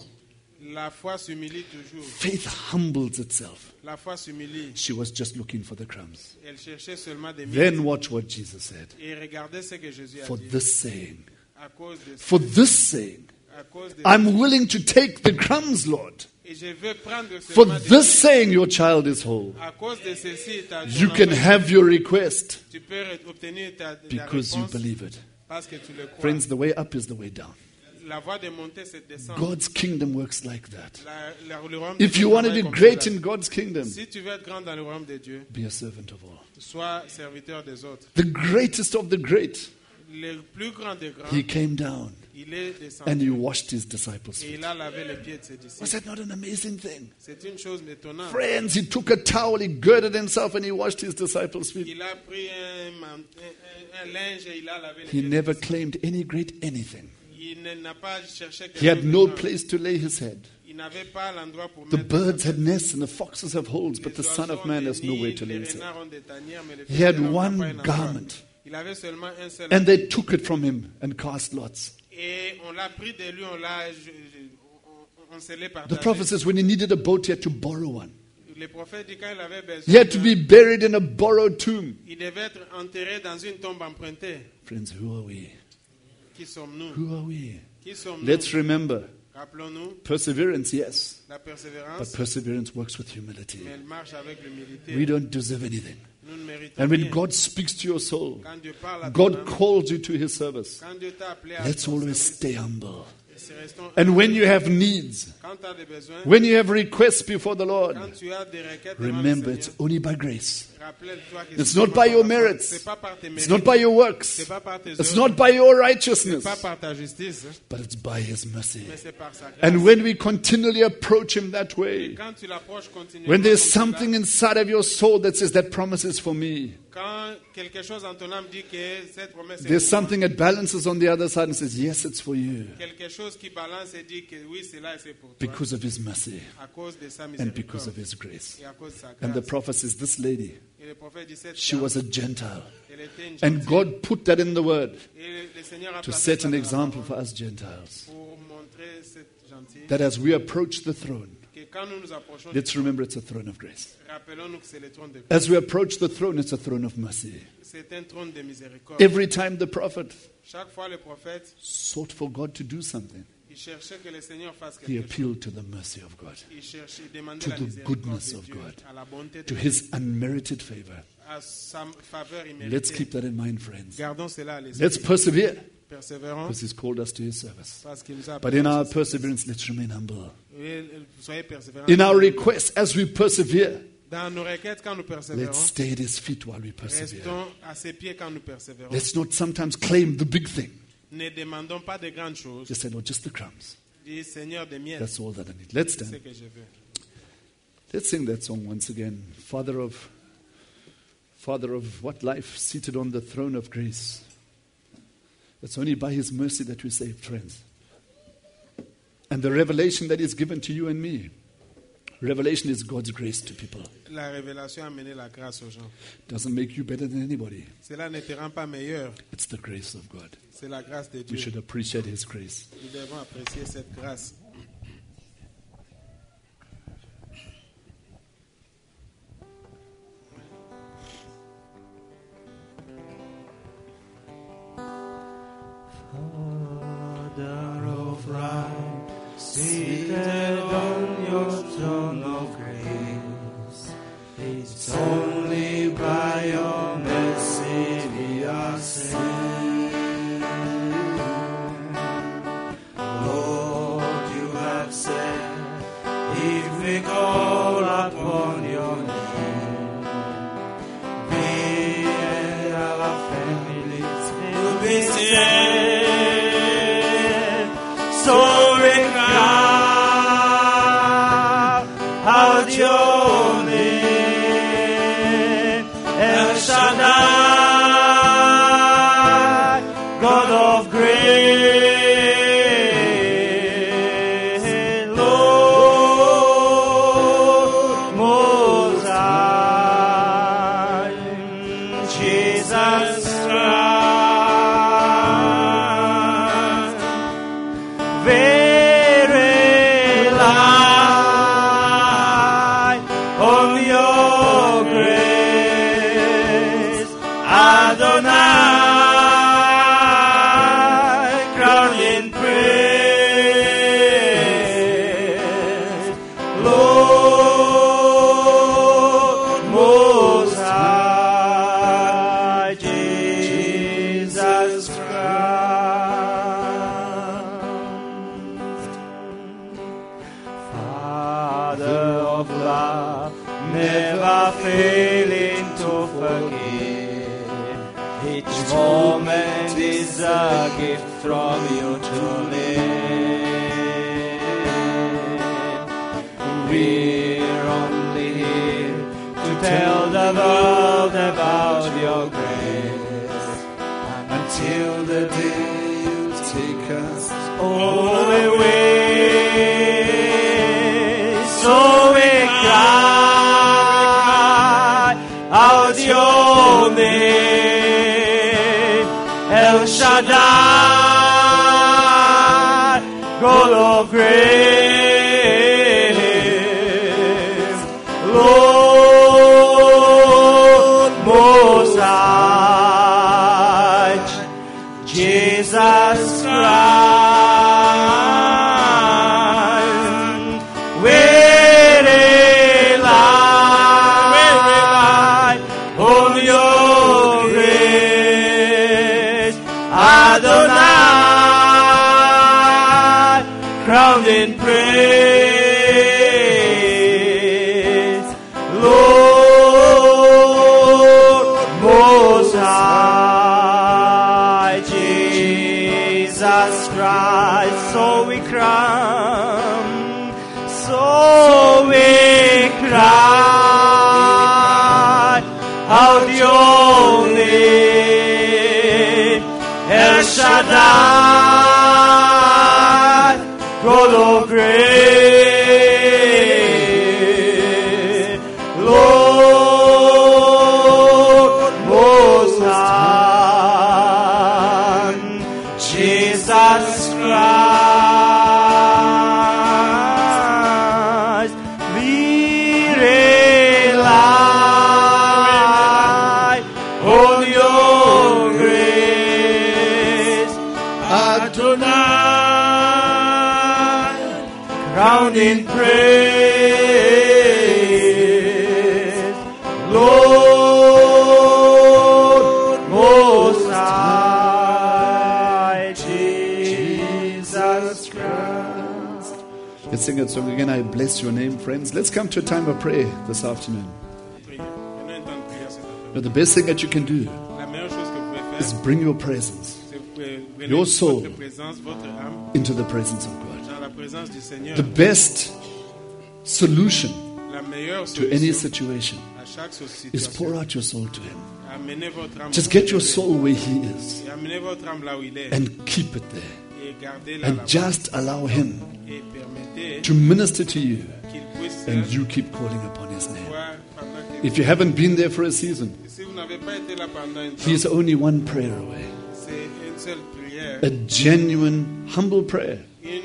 La foi s'humilie toujours. Faith humbles itself. La foi s'humilie. She was just looking for the crumbs. Elle cherchait seulement des miettes. Then watch what Jesus said. Et regardez ce que Jésus a For dit. this saying, À cause de for this saying, à cause de I'm willing to take the crumbs, Lord. Et je veux prendre For seulement des this saying, your child is whole. À cause de ceci, ta, ton You can enfant, have your request tu peux obtenir ta, ta because you réponse believe it. parce que tu le crois. Friends, the way up is the way down. La voie de monter, c'est de descendre. God's kingdom works like that. La- la- le royaume If de you Dieu want to travaille be comme great cela. in God's kingdom, Si tu veux être grand dans le royaume de Dieu, be a servant of all. sois serviteur des autres. The greatest of the great, Le plus grand des grands, he came down il est descendu and he washed his disciples' et feet. il a lavé les pieds de ses Was disciples. that not an amazing thing? C'est une chose étonnante. Friends, he took a towel, he girded himself, and he washed his disciples' feet. Il a pris un, man- un- un- un linge et il a lavé les He pieds. never claimed any great anything. Il ne- n'a pas cherché quelque He had chose de no grand. place to lay his head. Il n'avait pas l'endroit pour The mettre birds sa had tête. nests and the foxes have holes, but Les the Son of oiseaux Man ont has des nowhere nids, to lay les his head. renards ont des tanières, mais le He Fils had de l'homme n'a one pas un endroit. garment. Il avait seulement un seul And habit. they took it from him and cast lots. Et on l'a pris de lui, on l'a, je- je- on, on se l'est The partagé. prophet says when he needed a boat, he had to borrow one. Le prophète dit quand il avait besoin, He had to be d'un- buried in a borrowed tomb. il devait être enterré dans une tombe empruntée. Friends, who are we? Qui sommes-nous? Who are we? Qui sommes-nous? Let's remember Rappelons-nous perseverance, yes, la but persévérance, perseverance works with humility. mais elle marche avec l'humilité. We don't deserve anything. Nous ne méritons And when rien. God speaks to your soul, Quand Dieu parle à ton God âme, calls you to his service, quand Dieu t'a appelé à let's son always service, stay humble. restons And when you have needs, quand tu as des besoins, when you have requests before the Lord, quand tu as des requêtes devant le remember it's Seigneur, only by grace. rappelle-toi que It's c'est not pas by your par ta- merits. c'est pas par tes It's mérites, not by your works. c'est pas par tes It's œuvres, not by your c'est righteousness, pas par ta justice, but it's by his mercy. mais c'est par sa grâce. And when we continually approach him that Et way, quand tu l'approches continuellement, when there's comme cela, something inside of your soul that says that promise is for me, quand quelque chose en ton âme dit que cette promesse est there's pour moi, something that balances on the other side and says, yes, it's for you, quelque chose qui balance et dit que oui, c'est là et c'est pour toi, because of his mercy à cause de sa and because of miséricorde his grace. et à cause de sa And the grâce. prophet says, this lady, Et le prophète dit cette she femme, was a Gentile. elle était une And gentille. God put that in the word Et le, le Seigneur a to placé set ça an dans la example parole for us Gentiles. pour montrer cette gentille That as we approach the throne, que quand nous nous approchons, let's remember it's a throne of grace. rappelons-nous que c'est le trône de grâce. As we approach the throne, it's a throne of mercy. C'est un trône de miséricorde. Every time the prophet Chaque fois le prophète, sought for God to do something, il cherchait que le Seigneur fasse he quelque chose. appealed to the mercy of God, Il cherchait, il demandait to la the miséricorde goodness de of Dieu, God, à la bonté de to Dieu, his unmerited favor. à sa faveur Let's imméritée. keep that in mind, friends. Gardons cela à l'esprit. Let's persevere Persévérons because he's called us to his service. parce qu'il nous a But appelés in à our ce service. perseverance, let's remain humble. Et soyez persévérants. In our requests, as we persevere, Dans nos requêtes, quand nous persévérons, let's stay at his feet while we persevere. restons à ses pieds quand nous persévérons. Let's not sometimes claim the big thing. Ne demandons pas de grandes choses. Just say, Lord, just the crumbs. Dis, Seigneur des miettes, That's all that I need. Let's c'est ce stand. que je veux. Let's sing that song once again. Father of, Father of what life, seated on the throne of grace. It's only by his mercy that we're saved, friends. And the revelation that is given to you and me, revelation is God's grace to people. La révélation a mené la grâce aux gens. Doesn't make you better than anybody. Cela ne te rend pas meilleur. It's the grace of God. C'est la grâce de We Dieu. should appreciate his grace. Nous devons apprécier cette grâce. Father of light, seated on your throne of grace, it's only by your mercy we are saved. Lord, you have said, if we call upon your name, we and our families will be saved. So we cry out your name, El Shaddai, God of grace, Lord Most High, Jesus Christ, very light of your grace, Adonai, crowned in praise, of love, never failing to forgive. Each moment is a gift from you to live. We're only here to tell the world about your grace, until the day you take us all the way. So we cry out your name, El Shaddai, God of grace, Lord Most High, Jesus Christ. In praise, Lord Most High, Jesus Christ. So we cry, so we cry out your name, El Shaddai, God of grace, Lord Most High, Jesus Christ, we rely on your grace, Adonai. Crowned in praise, Lord Most High, Jesus Christ. Let's sing that song again. I bless your name, friends. Let's come to a time of prayer this afternoon. But the best thing that you can do is bring your presence, your soul, into the presence of God. The best solution to any situation is pour out your soul to Him. Just get your soul where He is and keep it there. And just allow Him to minister to you, and you keep calling upon His name. If you haven't been there for a season, He is only one prayer away. A genuine, humble prayer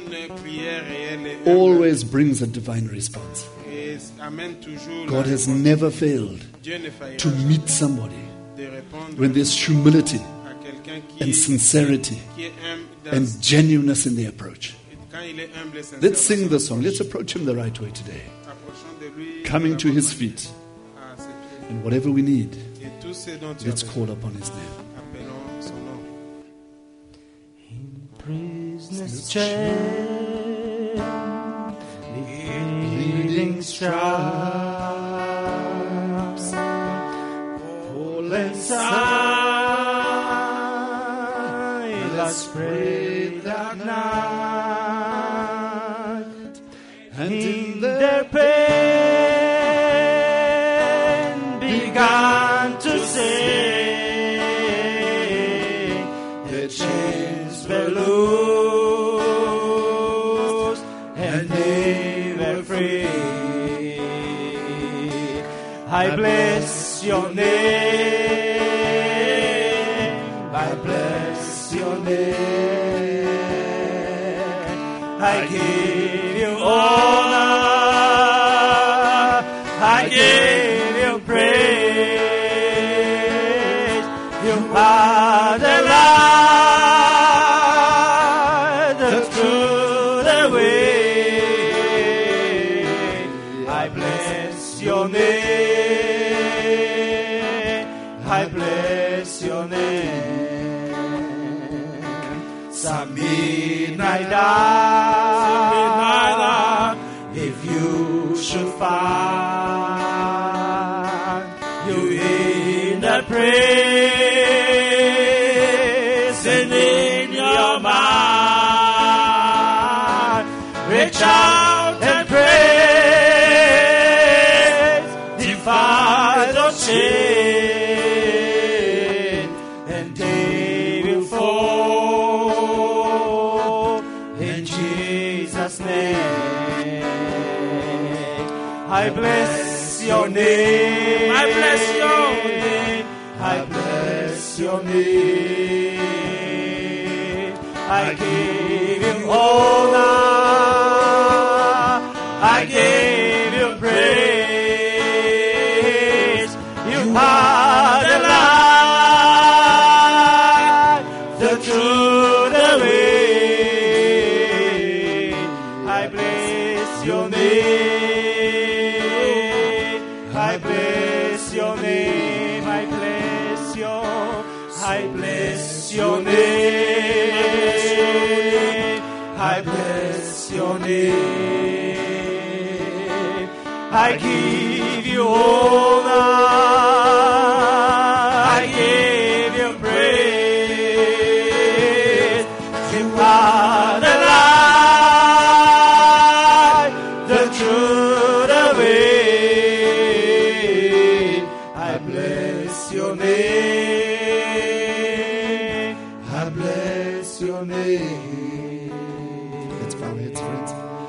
always brings a divine response. God has never failed to meet somebody when there's humility and sincerity and genuineness in the approach. Let's sing the song. Let's approach Him the right way today. Coming to His feet. And whatever we need, let's call upon His name. Prisoner's chain, bleeding stripes, all inside, let's pray that night, and in their pain began to sing, the chains were loose, and they were free. I bless your name, I bless your name, I give you honor, I give you praise. You are the light, the truth, the way. I bless your name, I bless your name. Some midnight hour, if you should find you in that praise and in your mind. Reach out and praise, defy the chain, and they will fall in Jesus' name. I bless your name. I bless your name. I bless your name. I give you honor. I give you praise. You are the light, the truth, the way. I bless your name. I bless your name. I bless your. I bless your name. I bless your name. I give you honor. I give you praise. You are the light, the truth, the way. I bless your name. I bless your name. Let's bow our heads, friends.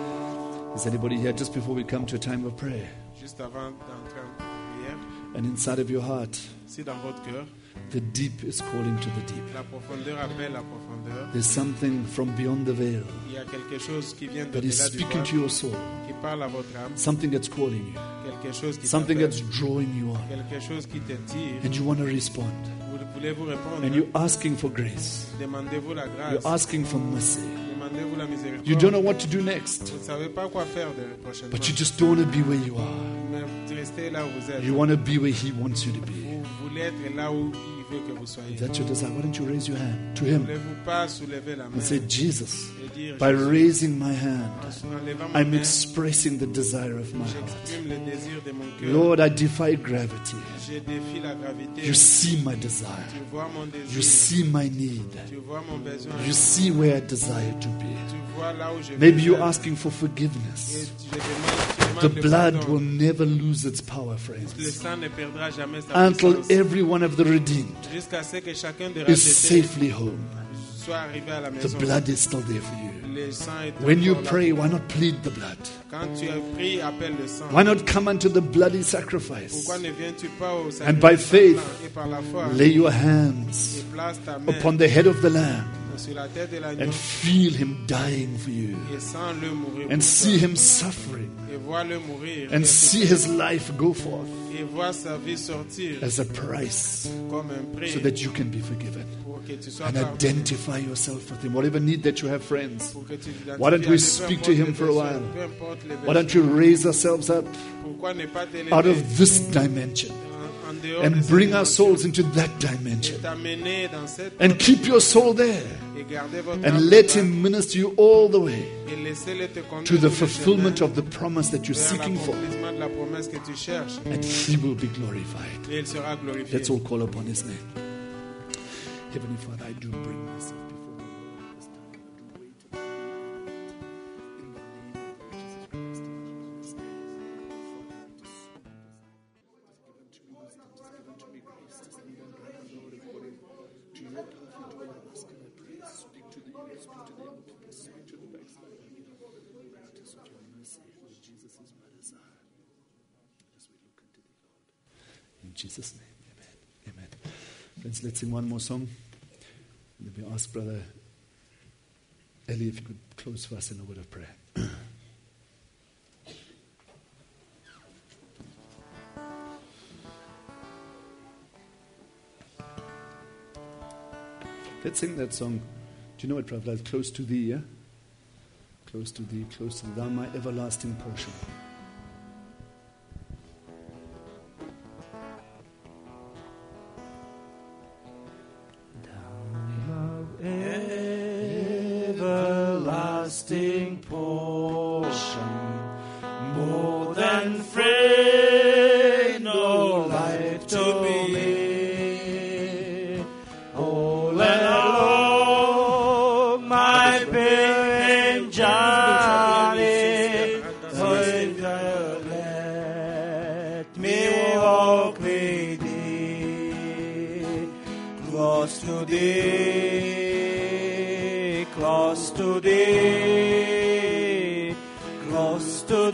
Is anybody here just before we come to a time of prayer? Juste avant d'entrer en prière, And inside of your heart, si dans votre cœur, the deep is calling to the deep. la profondeur appelle la profondeur, There's something from beyond the veil il y a quelque chose qui vient de that is delà du speaking voile, to your soul. qui parle à votre âme, Something that's calling you. quelque chose qui Something t'appelle, that's drawing you on. quelque chose qui t'attire. And you want to respond. Vous voulez-vous répondre? And you're asking for grace. Demandez-vous la grâce. You're asking for mercy. Demandez-vous la miséricorde. You don't know what to do next. Vous ne savez pas quoi faire de prochainement. But you just don't want to be where you are. Mais restez là où vous êtes. You want to be where He wants you to be. Vous voulez être là où il veut que vous soyez. If that's your desire, why don't you raise your hand to Ne Him voulez-vous pas soulever la main and say, Jesus, et dire, by Jésus, raising my hand, en levant ma I'm main, expressing the desire of my heart. j'exprime le désir de mon cœur. Lord, I defy gravity. Je défie la gravité. You see my desire. Tu vois mon désir. You see my need. Tu vois mon besoin. You see where I desire to be. Tu vois là où je veux Maybe you're être. asking for Et forgiveness. je demande, tu The demandes le blood pardon. will never lose its power, Le friends, sang ne perdra jamais sa until puissance. every one of the redeemed Jusqu'à ce que chacun de is rachetés safely home. soit arrivé à la The maison. blood is still there for you. Le sang est When you encore là. pray, why not plead the blood? Quand tu as pris, appelle le sang. Why not come unto the bloody sacrifice? Pourquoi ne viens-tu pas au And by sacrifice faith, et par la foi, lay your et hands place ta main upon the head of the Lamb sur la tête de l'agneau and feel Him dying for you, et sens-le mourir and pour see toi. Him suffering, Et vois-le mourir and et see His life go forth et vois sa vie sortir as a price comme un prix so that you can be forgiven. pour que tu sois And pardonné. identify yourself with Him. Whatever need that you have, friends, Pour que tu t'identifies Why don't we à lui, peu speak importe to him les for a besoins, while? peu importe les why don't you besoins. raise ourselves up Pourquoi ne pas t'élever out of this dimension en- en dehors de and cette bring our dimension souls into that dimension et t'amener dans cette and keep your soul there et garder votre and âme let là-bas Him minister you all the way et laissez-le te to conduire the sur le fulfillment chemin of the promise that you're vers seeking for, l'accomplissement de la promesse que tu cherches and He will be glorified. et il sera glorifié. Let's all call upon His name. Heavenly Father, I do bring myself before you this time. I do wait upon you in the name of Jesus Christ. In Jesus' name. Father, just given to me wisdom, just given to me grace, just lead and guide me, Lord, according to your perfect will. Ask and I pray, speak to the ears, speak to the young people, speak to the backslider. Just with your mercy, Lord Jesus is my desire. As we look into thee, Lord. In Jesus' name, amen. Amen. Friends, let's sing one more song. Let me ask Brother Eli if he could close for us in a word of prayer. Let's sing that song. Do you know it, Brother? Close to thee, yeah? Close to thee, close to thee, thou my everlasting portion. Everlasting portion, more than my pilgrim journey, let me walk with thee, close to thee, close to thee, close to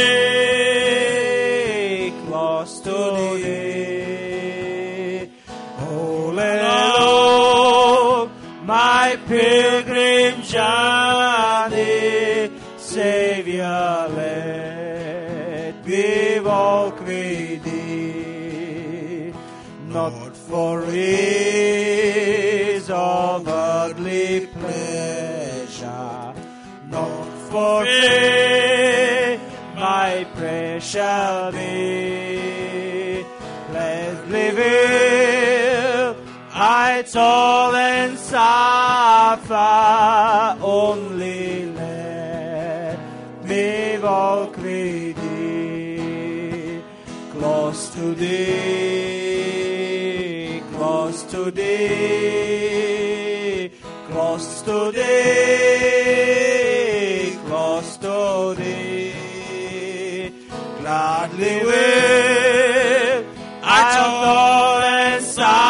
thee, close to thee. Oh, let alone my pilgrim journey, Savior, let me walk with thee, not for ease of earthly pleasure, not for fame, my precious be. Gladly will I toil and suffer, only let me walk with thee, close to thee, close to thee, close to thee, close to thee. Gladly will I toil and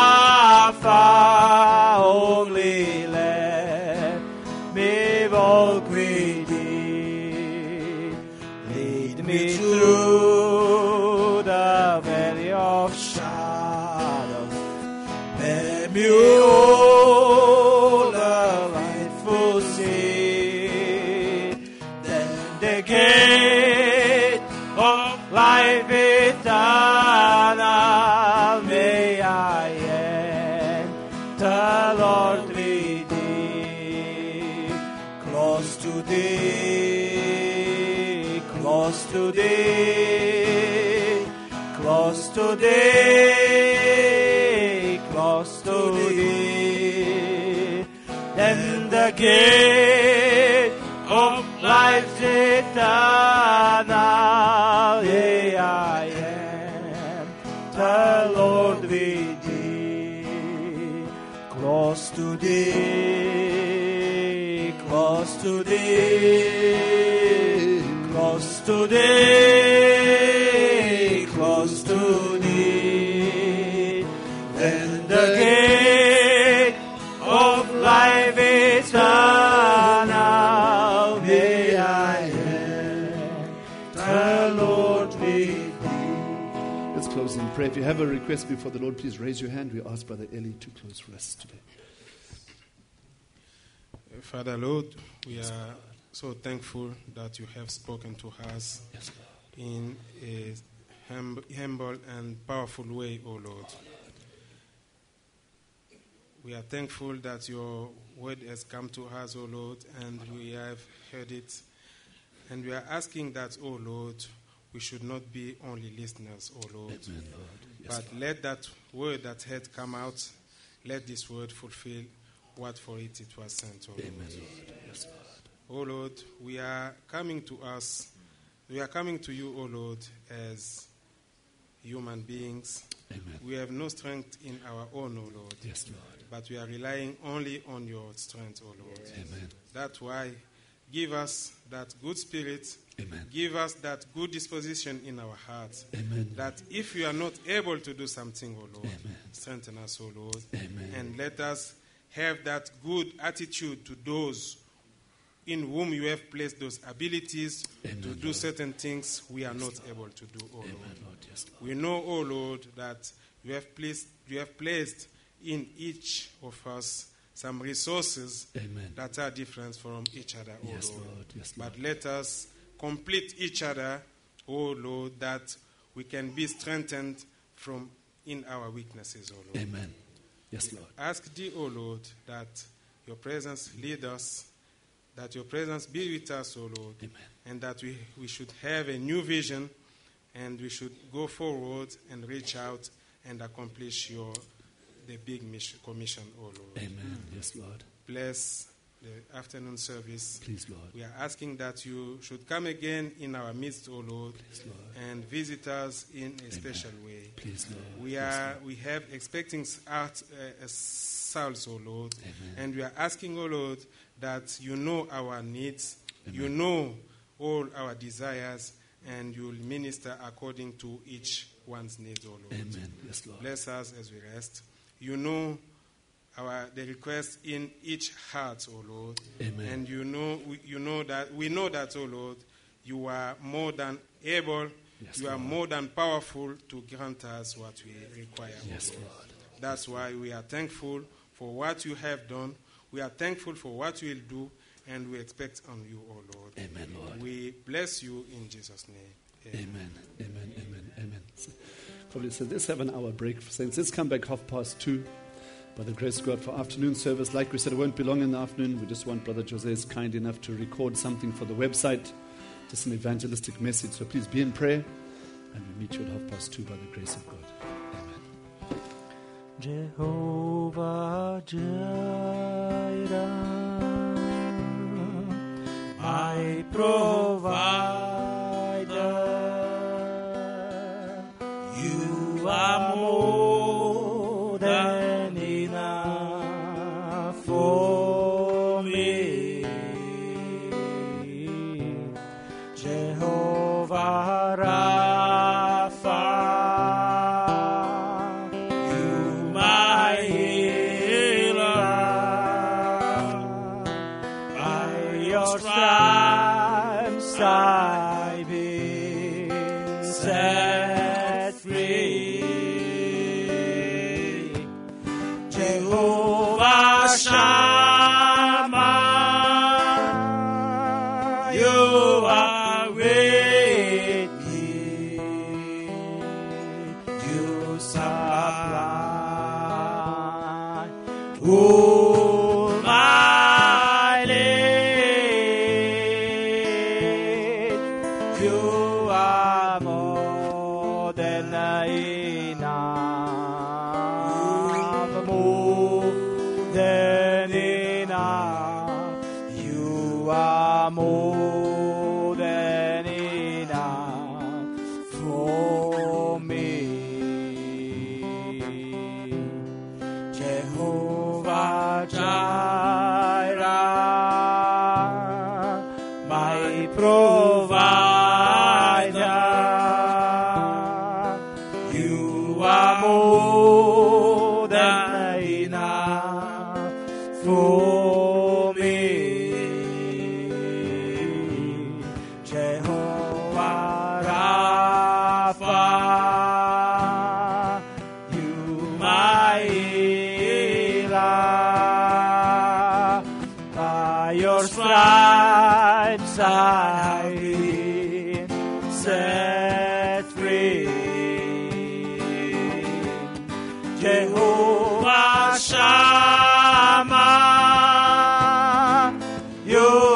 suffer, only let me walk with thee. Lead me through the valley of shadows, let me hold the lightful sea, then the gate of life eternal may I enter, Lord, with thee, close to thee, close to thee, close to thee, close to thee. Then the gate of life's eternal, yea, I am the Lord with thee, close to thee, close to thee, close to thee, close to thee. Then the gate of life eternal, may I enter, Lord, with thee. Let's close in prayer. If you have a request before the Lord, please raise your hand. We ask Brother Eli to close for us today. Father Lord, we are so thankful that you have spoken to us Yes, in a hum- humble and powerful way, O Lord. We are thankful that your word has come to us, O Lord, and we have heard it. And we are asking that, O Lord, we should not be only listeners, O Lord. Amen, Lord. Yes, But let that word that had come out, let this word fulfill what for it it was sent, O Lord. Amen, Lord. Yes, Lord. O Lord, we are coming to us, we are coming to you, O Lord, as human beings. Amen. We have no strength in our own, O Lord, Yes, Lord. but we are relying only on your strength, O Lord. Amen. That's why give us that good spirit, Amen. give us that good disposition in our hearts, Amen. that if we are not able to do something, O Lord, Amen. strengthen us, O Lord, Amen. and let us have that good attitude to those in whom you have placed those abilities Amen, to do Lord. certain things we are not able to do, O Amen, Lord. Lord. Yes, Lord. We know, O Lord, that you have placed, you have placed in each of us some resources Amen. that are different from each other, O Yes, Lord. Lord. Yes, Lord. But let us complete each other, O Lord, that we can be strengthened from in our weaknesses, O Lord. Amen. Yes, Lord. Ask thee, O Lord, that your presence lead us, that your presence be with us, O Lord, Amen. and that we, we should have a new vision, and we should go forward and reach out and accomplish your the big mission, commission, O Lord. Amen. Yes, Lord. Bless the afternoon service. Please, Lord. We are asking that you should come again in our midst, O Lord, Please, Lord. and visit us in a special way. Please, Lord. We Yes, are Lord. we have expecting art, uh, uh, souls, O Lord, Amen. and we are asking, O Lord, that you know our needs, Amen. You know all our desires, and you will minister according to each one's needs, O Lord. Amen. Yes, Lord. Bless us as we rest. You know our the request in each heart, O Lord. Amen. And you know we, you know that we know that, O Lord, you are more than able, Yes, you are Lord. more than powerful to grant us what we require. O Yes, Lord. Lord. That's why we are thankful for what you have done. We are thankful for what you will do, and we expect on you, O Lord. Amen, Lord. We bless you in Jesus' name. Amen. Amen. Amen. Amen. So, probably says, let's have an hour break. Saints, let's come back half past two. By the grace of God, for afternoon service. Like we said, it won't be long in the afternoon. We just want Brother Jose is kind enough to record something for the website, just an evangelistic message. So please be in prayer, and we'll meet you at half past two by the grace of God. Amen. Jehovah Jireh, my provider, you are more than enough for me. Jehovah Rapha, you my healer. By your stripes I've been set free. Jehovah Shammah, you are with me. You supply all my need. You are more than enough, more than enough. You are more than enough for me. Jehovah Jireh, my provider, you are more than enough for me. Jehovah Rapha, you my healer. By your stripes I've been set free. Jehovah Shammah, you